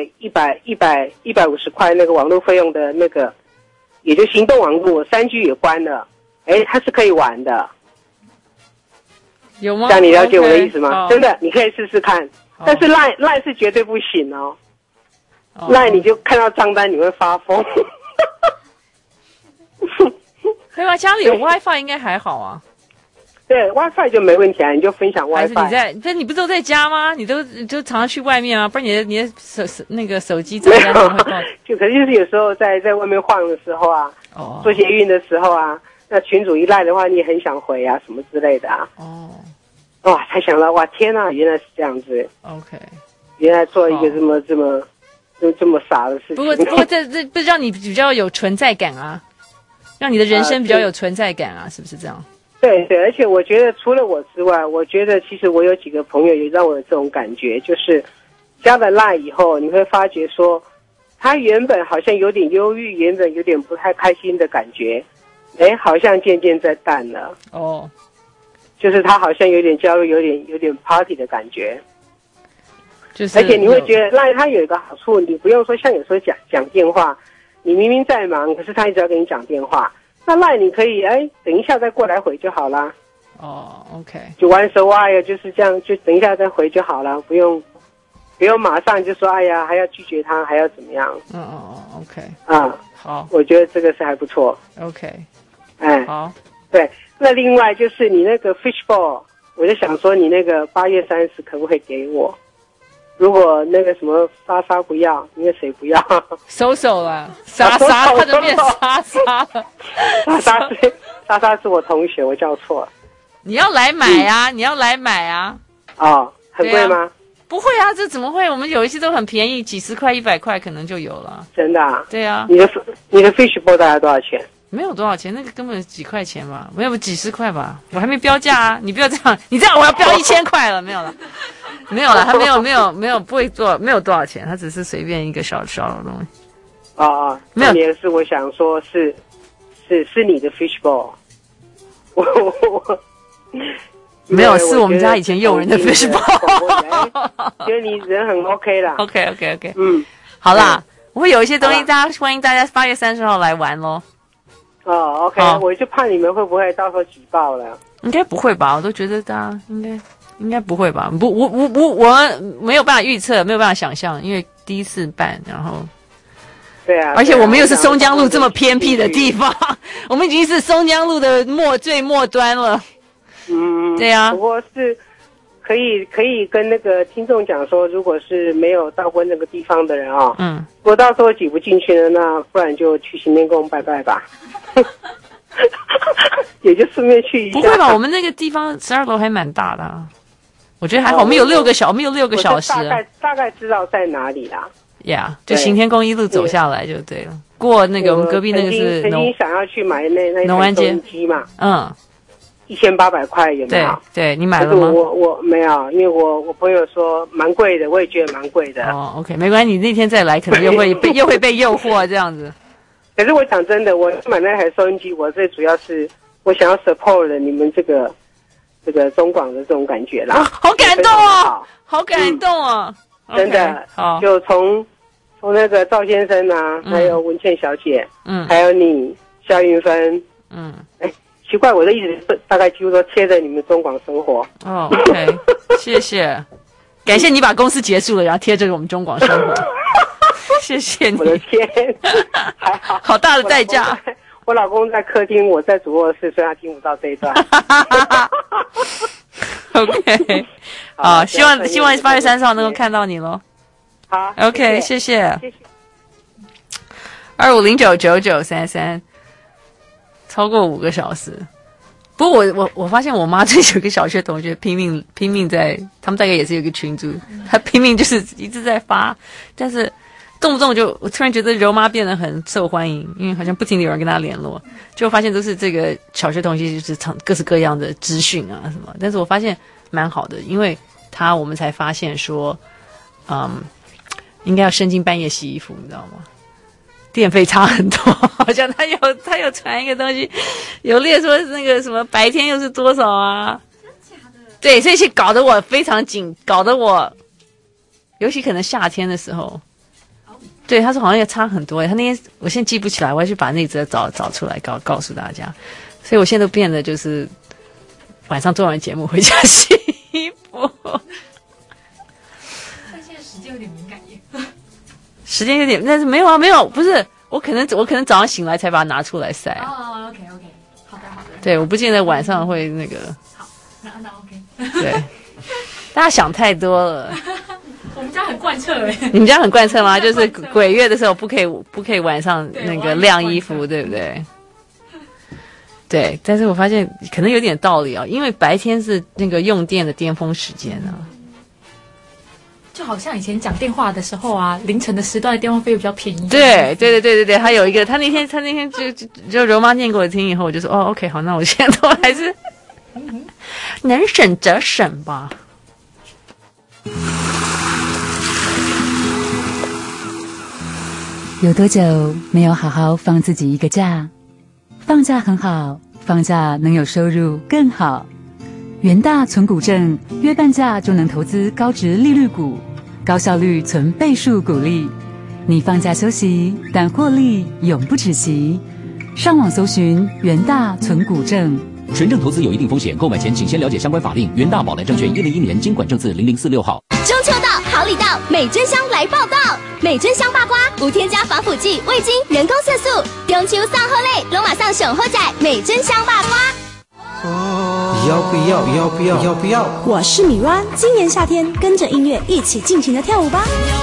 150块那个网络费用的那个，也就行动网络3G 也关了，它是可以玩的。 有吗？ 这样你了解我的意思吗？真的，你可以试试看。但是 Line 是绝对不行哦。Line 你就看到账单你会发疯。 对吧？家里有 WiFi 应该还好啊。 对 ，WiFi 就没问题啊，你就分享 WiFi。 还是你不都在家吗？你就常常去外面吗？不然你的手机在家会爆。 可是就是有时候在外面晃的时候啊，做捷运的时候啊， 那群主一赖的话，你也很想回啊，什么之类的啊。 哦， 哇，才想到哇，天哪，原来是这样子。 OK， 原来做一个这么傻的事情。 不过这不让你比较有存在感啊，让你的人生比较有存在感啊，是不是这样？ 对对，而且我觉得除了我之外，我觉得其实我有几个朋友也让我有这种感觉，就是加了 LINE 以后，你会发觉说，他原本好像有点忧郁，原本有点不太开心的感觉，好像渐渐在淡了。 哦， 就是他好像有点焦虑，有点 party 的感觉。 就是， 而且你会觉得 LINE 它有一个好处，你不用说像有时候讲电话，你明明在忙，可是他一直要跟你讲电话。那 LINE 你可以等一下再过来回就好啦。 哦 ，OK， 就once a while就是这样，就等一下再回就好了，不用马上就说哎呀还要拒绝他，还要怎么样？ OK， 啊， 好， 我觉得这个是还不错。 OK， 好，对。那另外就是你那个 fishball， 我就想说你那个8月30可不可以给我？如果那个什么莎莎不要，因为谁不要？ 收手了，莎莎，他就变莎莎了。 莎莎是我同学，我叫错了。 你要来买啊！你要来买啊！ 哦，很贵吗？ 不会啊，这怎么会？我们有一些都很便宜，几十块、100块可能就有了。 真的啊？ 对啊。 你的 fishball 大概多少钱？ 没有多少钱，那个根本几块钱吧，没有几十块吧，我还没标价啊！你不要这样，你这样我要标1000块了，没有了，没有了，他没有不会做，没有多少钱，他只是随便一个小的东西。 哦，没有，重点是我想说是你的 fishball， 我没有，是我们家以前佣人的 fishball， 觉得你人很 OK 啦。 OK， 好啦，我会有一些东西，欢迎大家8月30号来玩咯。 哦 ，OK， 我就怕你们会不会到时候举报了？ 应该不会吧？我都觉得大家应该不会吧？我没有办法预测，没有办法想象，因为第一次办，然后对啊， 而且我们又是松江路这么偏僻的地方，我们已经是松江路的最末端了。对啊。 不过是可以跟那个听众讲说，如果是没有到过那个地方的人啊，如果到时候挤不进去了，那不然就去行天宫拜拜吧。也就顺便去一下。 不会吧？我们那个地方12楼还蛮大的啊，我觉得还好。我们有6个小时。 大概知道在哪里啦。 就行天宫一路走下来就对了。过那个我们隔壁那个是曾经想要去买那农安街机嘛，1800块有没有？ 对，你买了吗？ 我没有，因为我朋友说蛮贵的，我也觉得蛮贵的。 哦 ，OK， 没关系，你那天再来可能又会被诱惑这样子。 可是我讲真的，我买那台收音机，我最主要是我想要 support 你们这个中广的这种感觉啦。 好感动哦，好感动哦， 真的。好，就从那个赵先生啊，还有文倩小姐，还有你夏运芬，奇怪，我的意思大概几乎都贴着你们中广生活。 哦 ，OK， 谢谢，感谢你把公司结束了，然后贴着我们中广生活。谢谢你， 我的天，还好， 好大的代价。 我老公在客厅，我在主卧室，所以他听不到这一段。 OK， 好，希望8月30号能够看到你咯。 好 ，OK， 谢谢。25099933，超过5个小时。不过我发现我妈最近有个小学同学拼命在，他们大概也是有一个群组，他拼命就是一直在发，但是动不动就我突然觉得柔妈变得很受欢迎，因为好像不停地有人跟她联络，就发现都是这个小学同学就是各式各样的资讯啊什么，但是我发现蛮好的，因为我们才发现说，应该要深更半夜洗衣服，你知道吗？电费差很多，好像他有传一个东西，有列说那个什么白天又是多少啊？真假的？对，这些搞得我非常紧，搞得我，尤其可能夏天的时候，对，他说好像也差很多他那天我现在记不起来，我要去把那则找出来告诉大家，所以我现在都变得就是晚上做完节目回家洗衣服。 但现在时间有点敏感耶。 时间有点，但是没有，不是我可能早上醒来才把它拿出来晒。 哦 ，OK， 好的。 对，我不见得晚上会那个。 好，那 OK。 对，大家想太多了。 我们家很贯彻哎。 你们家很贯彻吗？就是鬼月的时候不可以晚上那个晾衣服，对不对？ 对，但是我发现可能有点道理啊，因为白天是那个用电的巅峰时间啊。 就好像以前讲电话的时候啊，凌晨的时段的电话费比较便宜。 对，还有一个，他那天就柔妈念给我听以后，我就说哦 ，OK， 好，那我现在都还是能省则省吧。 有多久没有好好放自己一个假？放假很好，放假能有收入更好。元大存股证约半价就能投资高值利率股，高效率存倍数股利。你放假休息，但获利永不止息。上网搜寻元大存股证。 权证投资有一定风险，购买前请先了解相关法令。元大宝来证券101年金管证字0046号。 中秋到，好礼到，美珍香来报道。美珍香八瓜无添加防腐剂、味精、人工色素，中秋上好嘞，龙马上熊后仔美珍香八瓜。 要不要？ 我是米软，今年夏天跟着音乐一起尽情的跳舞吧。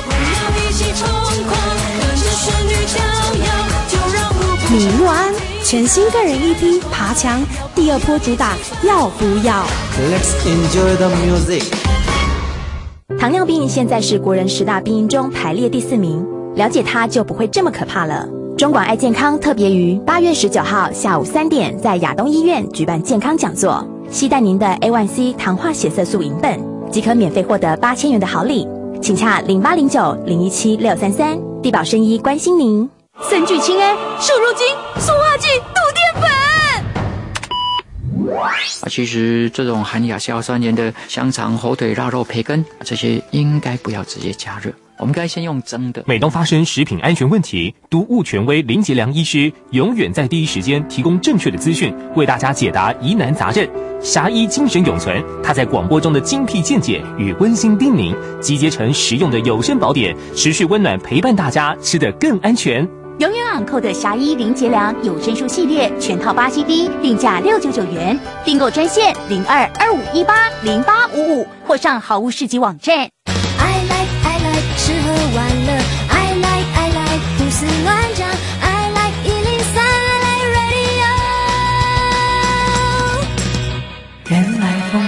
米软全新个人 EP《爬墙》第二波主打要不要 Let's enjoy the music。 糖尿病现在是国人10大病因中排列第4名，了解它就不会这么可怕了。中广爱健康特别于8月19号下午3点在亚东医院举办健康讲座，携带您的 A1C 糖化血色素银本，即可免费获得8000元的好礼，请洽0809017633，地保生医关心您。森聚氰胺、瘦肉精、塑化剂、杜淀粉。 其实这种含亚硝酸盐的香肠、火腿、腊肉、培根，这些应该不要直接加热，我们该先用蒸的。 每当发生食品安全问题，毒物权威林杰良医师永远在第一时间提供正确的资讯，为大家解答疑难杂症。侠医精神永存，他在广播中的精辟见解与温馨叮咛，集结成实用的有声宝典，持续温暖陪伴大家，吃得更安全。 永远昂扣的侠医林杰良有声书系列全套8 CD， 定价699元，订购专线0225180855或上好物市集网站。 I like 吃喝玩乐 I like 胡思乱想 I like 103 I like radio 原来风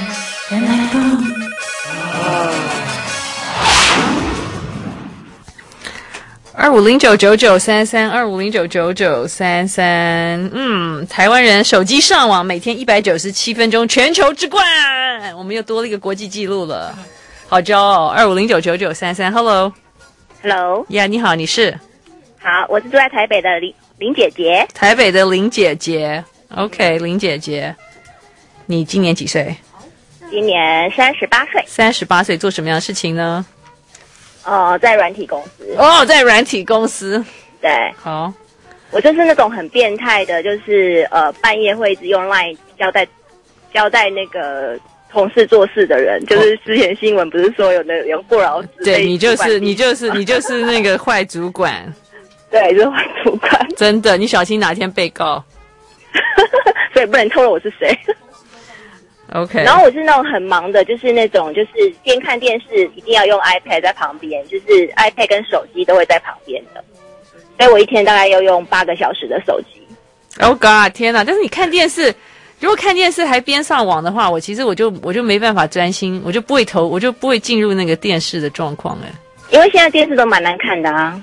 25099933，25099933，台湾人手机上网每天197分钟，全球之冠，我们又多了一个国际纪录了，好骄傲。25099933，Hello，呀，你好，你是？ 好，我是住在台北的林姐姐。 台北的林姐姐 ，OK， 林姐姐，你今年几岁？ 今年38岁。 38岁，做什么样的事情呢？ 在软体公司。 在软体公司。 对。 好。 我就是那种很变态的，就是半夜会一直用 LINE 交代那个同事做事的人，就是之前新闻不是说有过劳死？ 对，你就是那个坏主管。 对，就是坏主管。 真的，你小心哪天被告。 所以不能透露我是谁。 OK， 然后我是那种很忙的，就是那种就是边看电视一定要用 iPad 在旁边，就是 iPad 跟手机都会在旁边的，所以我一天大概要用8个小时的手机。 Oh God， 天哪！但是你看电视，如果看电视还边上网的话，我其实我就没办法专心，我就不会进入那个电视的状况哎。 因为现在电视都蛮难看的啊。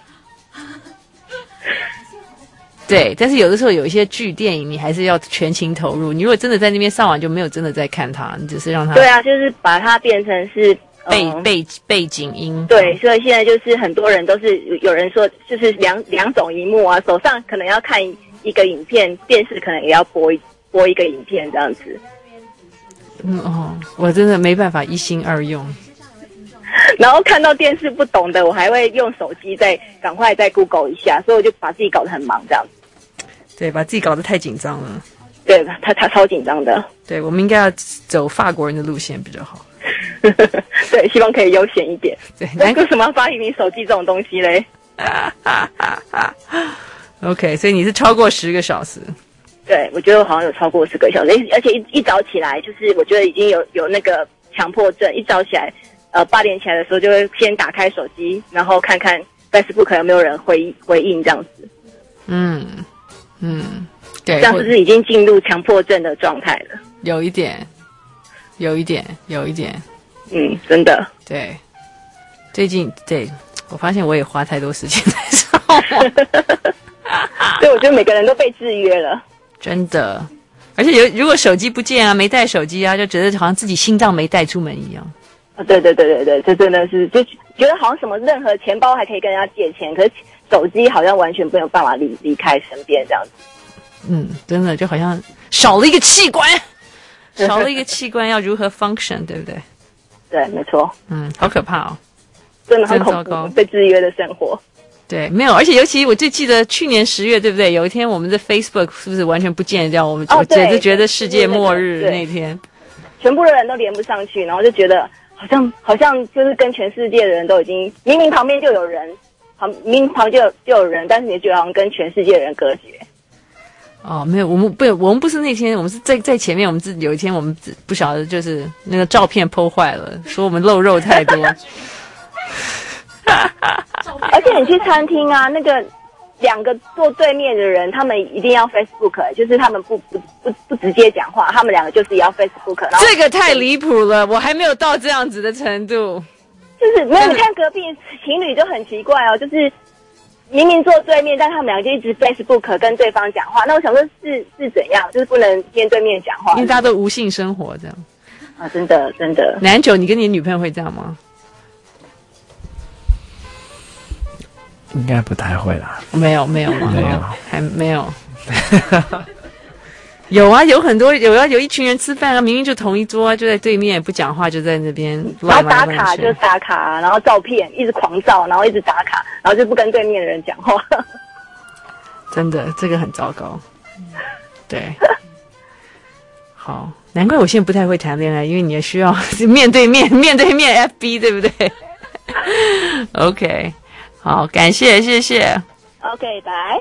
对，但是有的时候有一些剧、电影，你还是要全情投入。你如果真的在那边上网，就没有真的在看它，你只是让它。 对啊，就是把它变成是背景音。 对，所以现在就是很多人都是有人说，就是两种荧幕啊，手上可能要看一个影片，电视可能也要播一个影片这样子。 我真的没办法一心二用。 然后看到电视不懂的，我还会用手机赶快再 Google 一下，所以我就把自己搞得很忙这样子。 对，把自己搞得太紧张了。 对，他超紧张的。 对，我们应该要走法国人的路线比较好。 对，希望可以悠闲一点。 对， 为什么要发明你手机这种东西嘞 ？OK， 所以你是超过10个小时。 对，我觉得我好像有超过10个小时，而且一早起来，就是我觉得已经有那个强迫症，一早起来，8点起来的时候就会先打开手机，然后看看 Facebook 有没有人回应这样子。 对， 这样是不是已经进入强迫症的状态了？ 有一点。 真的。 对，最近我发现我也花太多时间在上网。 对，我觉得每个人都被制约了。 真的，而且如果手机不见啊，没带手机啊，就觉得好像自己心脏没带出门一样。 对，这真的是就觉得好像什么任何钱包还可以跟人家借钱，可是手机好像完全没有办法离开身边这样子。 真的就好像少了一个器官，要如何 function， 对不对？ 对，没错。 好可怕哦， 真的很恐怖，被制约的生活。 对，没有，而且尤其我最记得去年10月，对不对？有一天我们的 Facebook 是不是完全不见掉？我们简直觉得世界末日那天， 全部的人都连不上去，然后就觉得好像就是跟全世界的人都已经明明旁边就有人，明明旁边就有人，但是你觉得好像跟全世界的人隔绝。 没有，我们不是那天，我们是在前面，我们有一天我们不晓得，就是那个照片 po 坏了，说我们露肉太多。 而且你去餐厅啊，那个2个坐对面的人，他们一定要 Facebook， 就是他们不直接讲话，他们2个就是也要 Facebook。然后这个太离谱了，我还没有到这样子的程度。 就是没有，你看隔壁情侣就很奇怪哦，就是明明坐对面，但他们2个就一直 Facebook 跟对方讲话。那我想说是怎样，就是不能面对面讲话， 因为大家都无性生活这样。 真的。 南九，你跟你女朋友会这样吗？ 应该不太会啦。 没有，还没有。有啊，有很多有一群人吃饭啊，明明就同一桌啊，就在对面不讲话，就在那边然后打卡就打卡，然后照片一直狂照，然后一直打卡，然后就不跟对面的人讲话。 真的，这个很糟糕。对，好，难怪我现在不太会谈恋爱，因为你也需要面对面 FB， 对不对？OK。好，感谢，谢谢。 OK， 拜。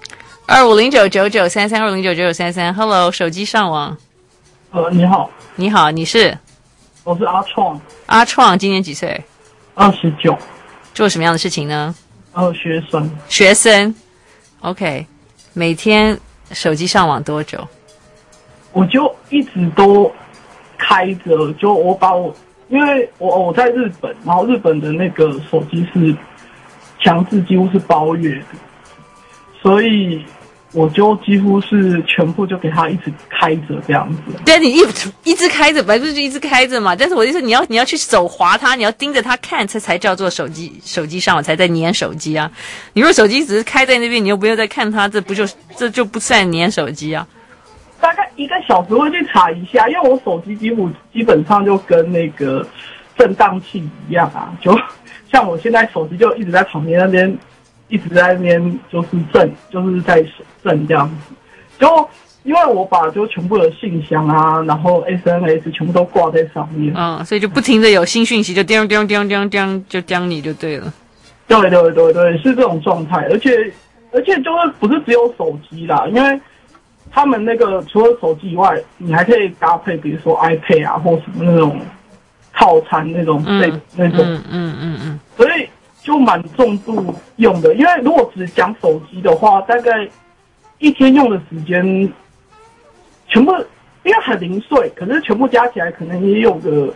25099933，25099933 ，Hello， 手机上网。 你好。 你好，你是？ 我是阿创。 阿创今年几岁 ？29。 做什么样的事情呢？ 学生。 OK， 每天手机上网多久？ 我就一直都开着，就因为我在日本，然后日本的那个手机是强制几乎是包月的，所以我就几乎是全部就给他一直开着这样子。 对，你一直开着，本来不是就一直开着嘛？但是我的意思，你要去手滑它，你要盯着它看，才叫做手机上网，才在粘手机啊。你如果手机只是开在那边，你又不用再看它，这就不算粘手机啊。 大概1个小时会去查一下，因为我手机基本上就跟那个震荡器一样啊，就像我现在手机就一直在旁边那边，一直在那边就是震，就是在震这样子。就因为我把就全部的信箱啊，然后 SNS 全部都挂在上面， 所以就不停的有新讯息就叮叮叮叮叮就叮你就对了。 对，是这种状态，而且就是不是只有手机啦，因为他们那个除了手机以外，你还可以搭配比如说 iPad 啊或什么那种套餐那种那种，所以就蛮重度用的。因为如果只讲手机的话，大概一天用的时间全部，因为很零碎，可是全部加起来可能也有个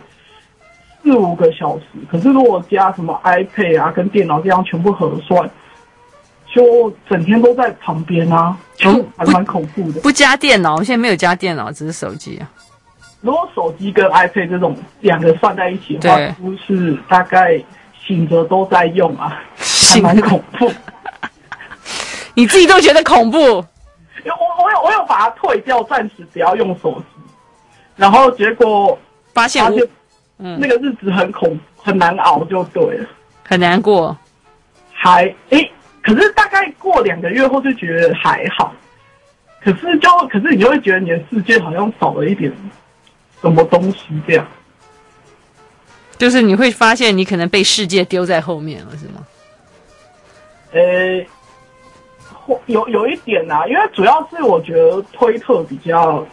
4-5个小时。可是如果加什么 iPad 啊跟电脑这样全部核算，就整天都在旁边啊，就还蛮恐怖的。 不加电脑，现在没有加电脑，只是手机啊。 如果手机跟 iPad 这种2个算在一起的话，不是大概醒着都在用啊，还蛮恐怖。 你自己都觉得恐怖？ 因为我有把它退掉，暂时不要用手机，然后结果发现那个日子很难熬，就对了， 很难过。 可是大概过2个月后就觉得还好，可是你就会觉得你的世界好像少了一点什么东西这样。 就是你会发现你可能被世界丢在后面了，是吗？ 有一点啊，因为主要是我觉得推特比较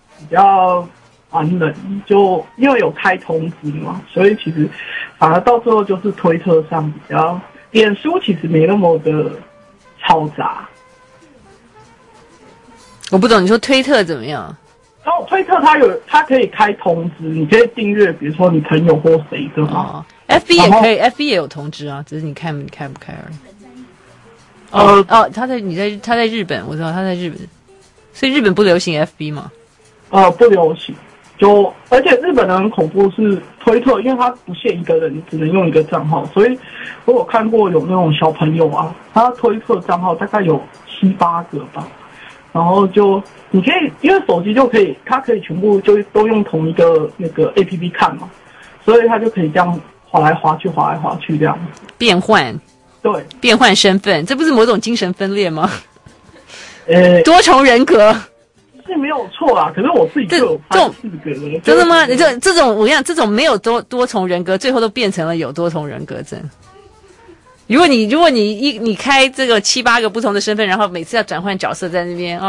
烦人，就因为有开通知嘛，所以其实反而到最后就是推特上比较，脸书其实没那么的嘈杂。 我不懂，你说推特怎么样？ 然后推特它可以开通知，你可以订阅，比如说你朋友或谁的嘛。 FB 也可以 ，FB 也有通知啊，只是你开不开而已。他在日本，我知道他在日本，所以日本不流行 FB 吗？ 不流行。而且日本人很恐怖是推特，因为他不限一个人，只能用一个账号，所以我有看过有那种小朋友啊，他推特账号大概有7、8个吧，然后你可以因为手机就可以，它可以全部就都用同一个那个 APP 看嘛，所以他就可以这样滑来滑去这样变换， 对， 变换身份，这不是某种精神分裂吗？多重人格。 是没有错啊，可是我自己就有4个了。 真的吗？这种我跟你讲，这种没有多重人格，最后都变成了有多重人格症。如果你开这个7、8个不同的身份，然后每次要转换角色在那边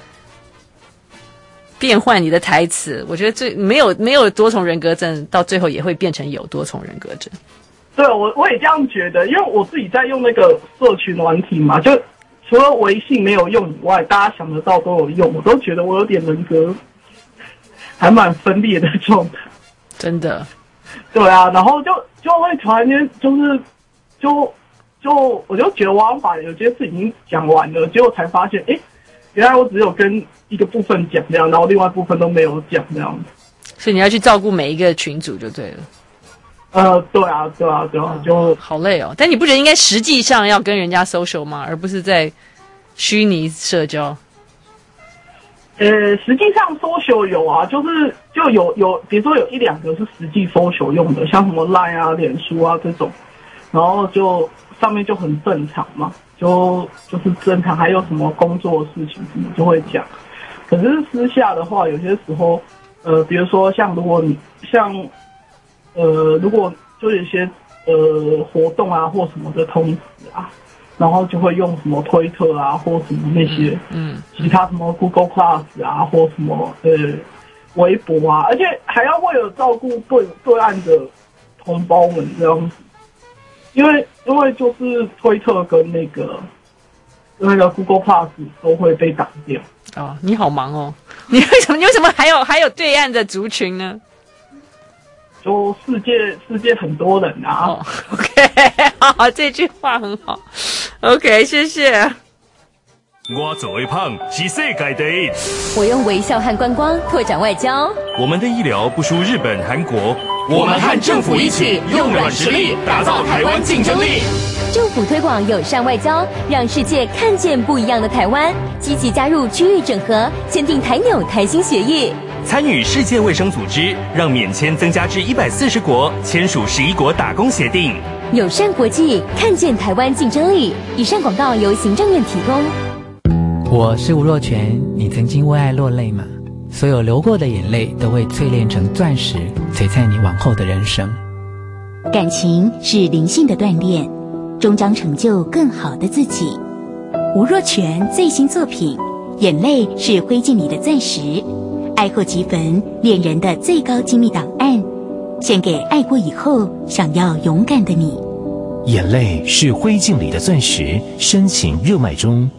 变换你的台词，我觉得没有多重人格症，到最后也会变成有多重人格症。 对，我也这样觉得，因为我自己在用那个社群软体嘛，就。除了微信没有用以外，大家想得到都有用，我都觉得我有点人格还蛮分裂的状态。 真的。 对啊，然后就会突然间我就觉得我好像把有些事已经讲完了，结果才发现，原来我只有跟一个部分讲这样，然后另外部分都没有讲这样子。 所以你要去照顾每一个群组就对了。 对啊，就好累哦。但你不觉得应该实际上要跟人家 social 吗？而不是在虚拟社交？ 实际上 social 有啊，就有，比如说有1、2个是实际 social 用的，像什么 LINE 啊、脸书啊这种，然后就上面就很正常嘛，就是正常，还有什么工作的事情什么就会讲。可是私下的话，有些时候，比如说如果就有一些活动啊或什么的通知啊，然后就会用什么推特啊或什么那些其他什么 Google Plus 啊或什么微博啊，而且还要为了照顾对岸的同胞们这样子，因为就是推特跟那个 Google Plus 都会被挡掉。 你好忙哦，你为什么还有对岸的族群呢？ 就世界很多人啊。 OK， 好，这句话很好。OK， 谢谢。 我做微胖是世界第一。 我用微笑和观光拓展外交。 我们的医疗不输日本、韩国。 我们和政府一起用软实力打造台湾竞争力。 政府推广友善外交，让世界看见不一样的台湾。积极加入区域整合，签订台纽台新协议。 参与世界卫生组织，让免签增加至140国，签署11国打工协定。 友善国际，看见台湾竞争力。以上广告由行政院提供。 我是吴若权，你曾经为爱落泪吗？所有流过的眼泪都会淬炼成钻石，璀璨你往后的人生。 感情是灵性的锻炼，终将成就更好的自己。吴若权最新作品《眼泪是灰烬里的钻石》，爱后即焚，恋人的最高机密档案，献给爱过以后想要勇敢的你。 眼泪是灰烬里的钻石，深情热脉中。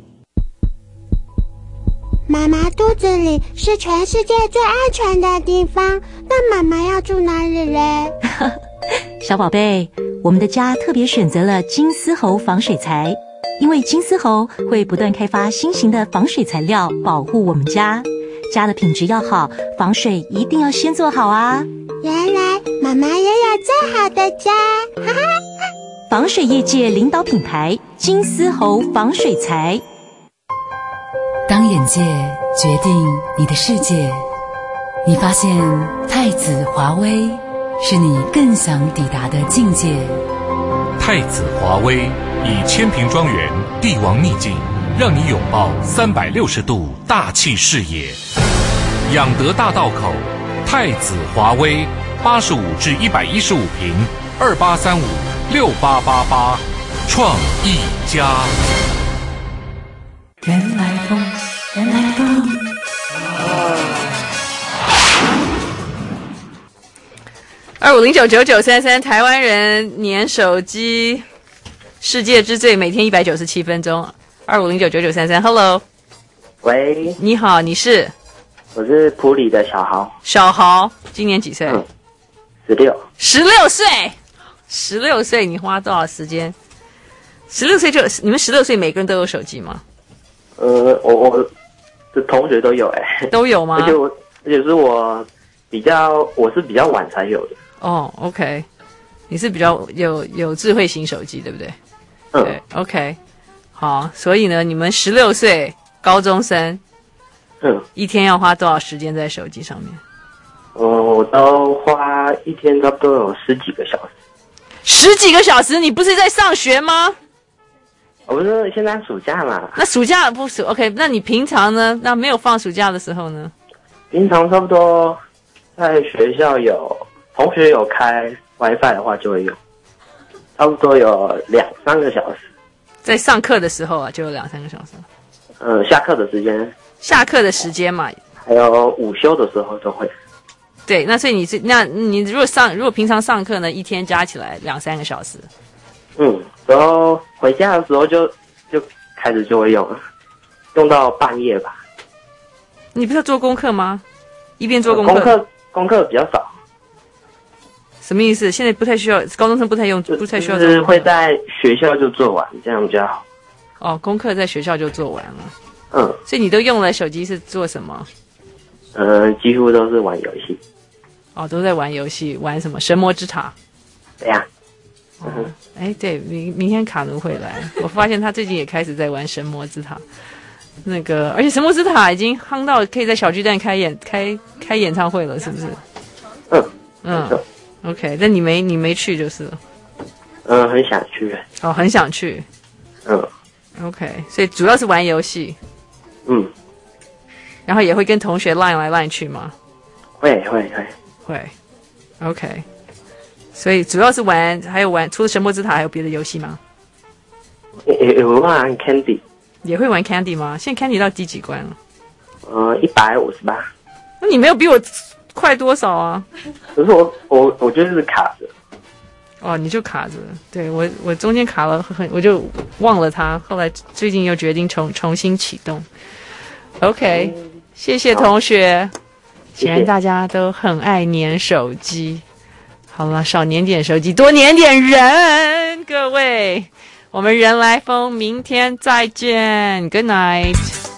妈妈肚子里是全世界最安全的地方，那妈妈要住哪里嘞？ 小宝贝，我们的家特别选择了金丝猴防水材，因为金丝猴会不断开发新型的防水材料，保护我们家。家的品质要好，防水一定要先做好啊！ 原来妈妈也有最好的家，哈哈！ 防水业界领导品牌金丝猴防水材。 当眼界决定你的世界，你发现太子华威是你更想抵达的境界。 太子华威以千坪庄园帝王秘境，让你拥抱360度大气视野。养德大道口太子华威85至115坪28356888，创意家。 人来疯，人来疯。 25099933，台湾人年手机世界之最，每天197分钟。25099933 ，Hello。 喂， 你好，你是？ 我是埔里的小豪。 小豪，今年几岁 ？16。 16岁，16岁，你花多少时间？16岁就你们16岁每个人都有手机吗？ 我的同学都有都有吗？ 而且是我是比较晚才有的。 哦 ，OK， 你是比较有智慧型手机，对不对？对 ，OK， 好，所以呢，你们16岁高中生，一天要花多少时间在手机上面？ 我都花一天差不多有10几个小时。 10几个小时？你不是在上学吗？ 我不是现在暑假嘛？ 那暑假不是 OK？ 那你平常呢？那没有放暑假的时候呢？ 平常差不多在学校同学有开 WiFi 的话就会有，差不多有2-3个小时。 在上课的时候啊，就有2-3个小时。 下课的时间。下课的时间嘛。 还有午休的时候都会。 对，那所以你如果平常上课呢，一天加起来2-3个小时。 然后回家的时候就开始就会用了，用到半夜吧。 你不是要做功课吗？一边做功课。 功课比较少。 什么意思？现在不太需要，高中生不太需要做功课。 就是会在学校就做完，这样比较好。 哦，功课在学校就做完了。所以你都用了手机是做什么？ 几乎都是玩游戏。 哦，都在玩游戏，玩什么？神魔之塔。 对呀。 对，明天卡奴会来，我发现他最近也开始在玩神魔之塔。而且神魔之塔已经夯到可以在小巨蛋开演唱会了，是不是？OK， 但你没去就是了。 很想去。 哦，很想去。OK， 所以主要是玩游戏。然后也会跟同学 line 来 line 去吗？ 会。 OK， 所以主要是玩，还有玩，除了神魔之塔，还有别的游戏吗？ 也会玩 Candy。 也会玩 Candy 吗？现在 Candy 到第几关了 ？158。 那你没有比我快多少啊？ 可是我就是卡着。 哦，你就卡着。对，我中间卡了我就忘了它，后来最近又决定重新启动。OK， 谢谢同学。显然大家都很爱黏手机。好了，少黏点手机，多黏点人。各位，我们人来疯，明天再见 ，Good night。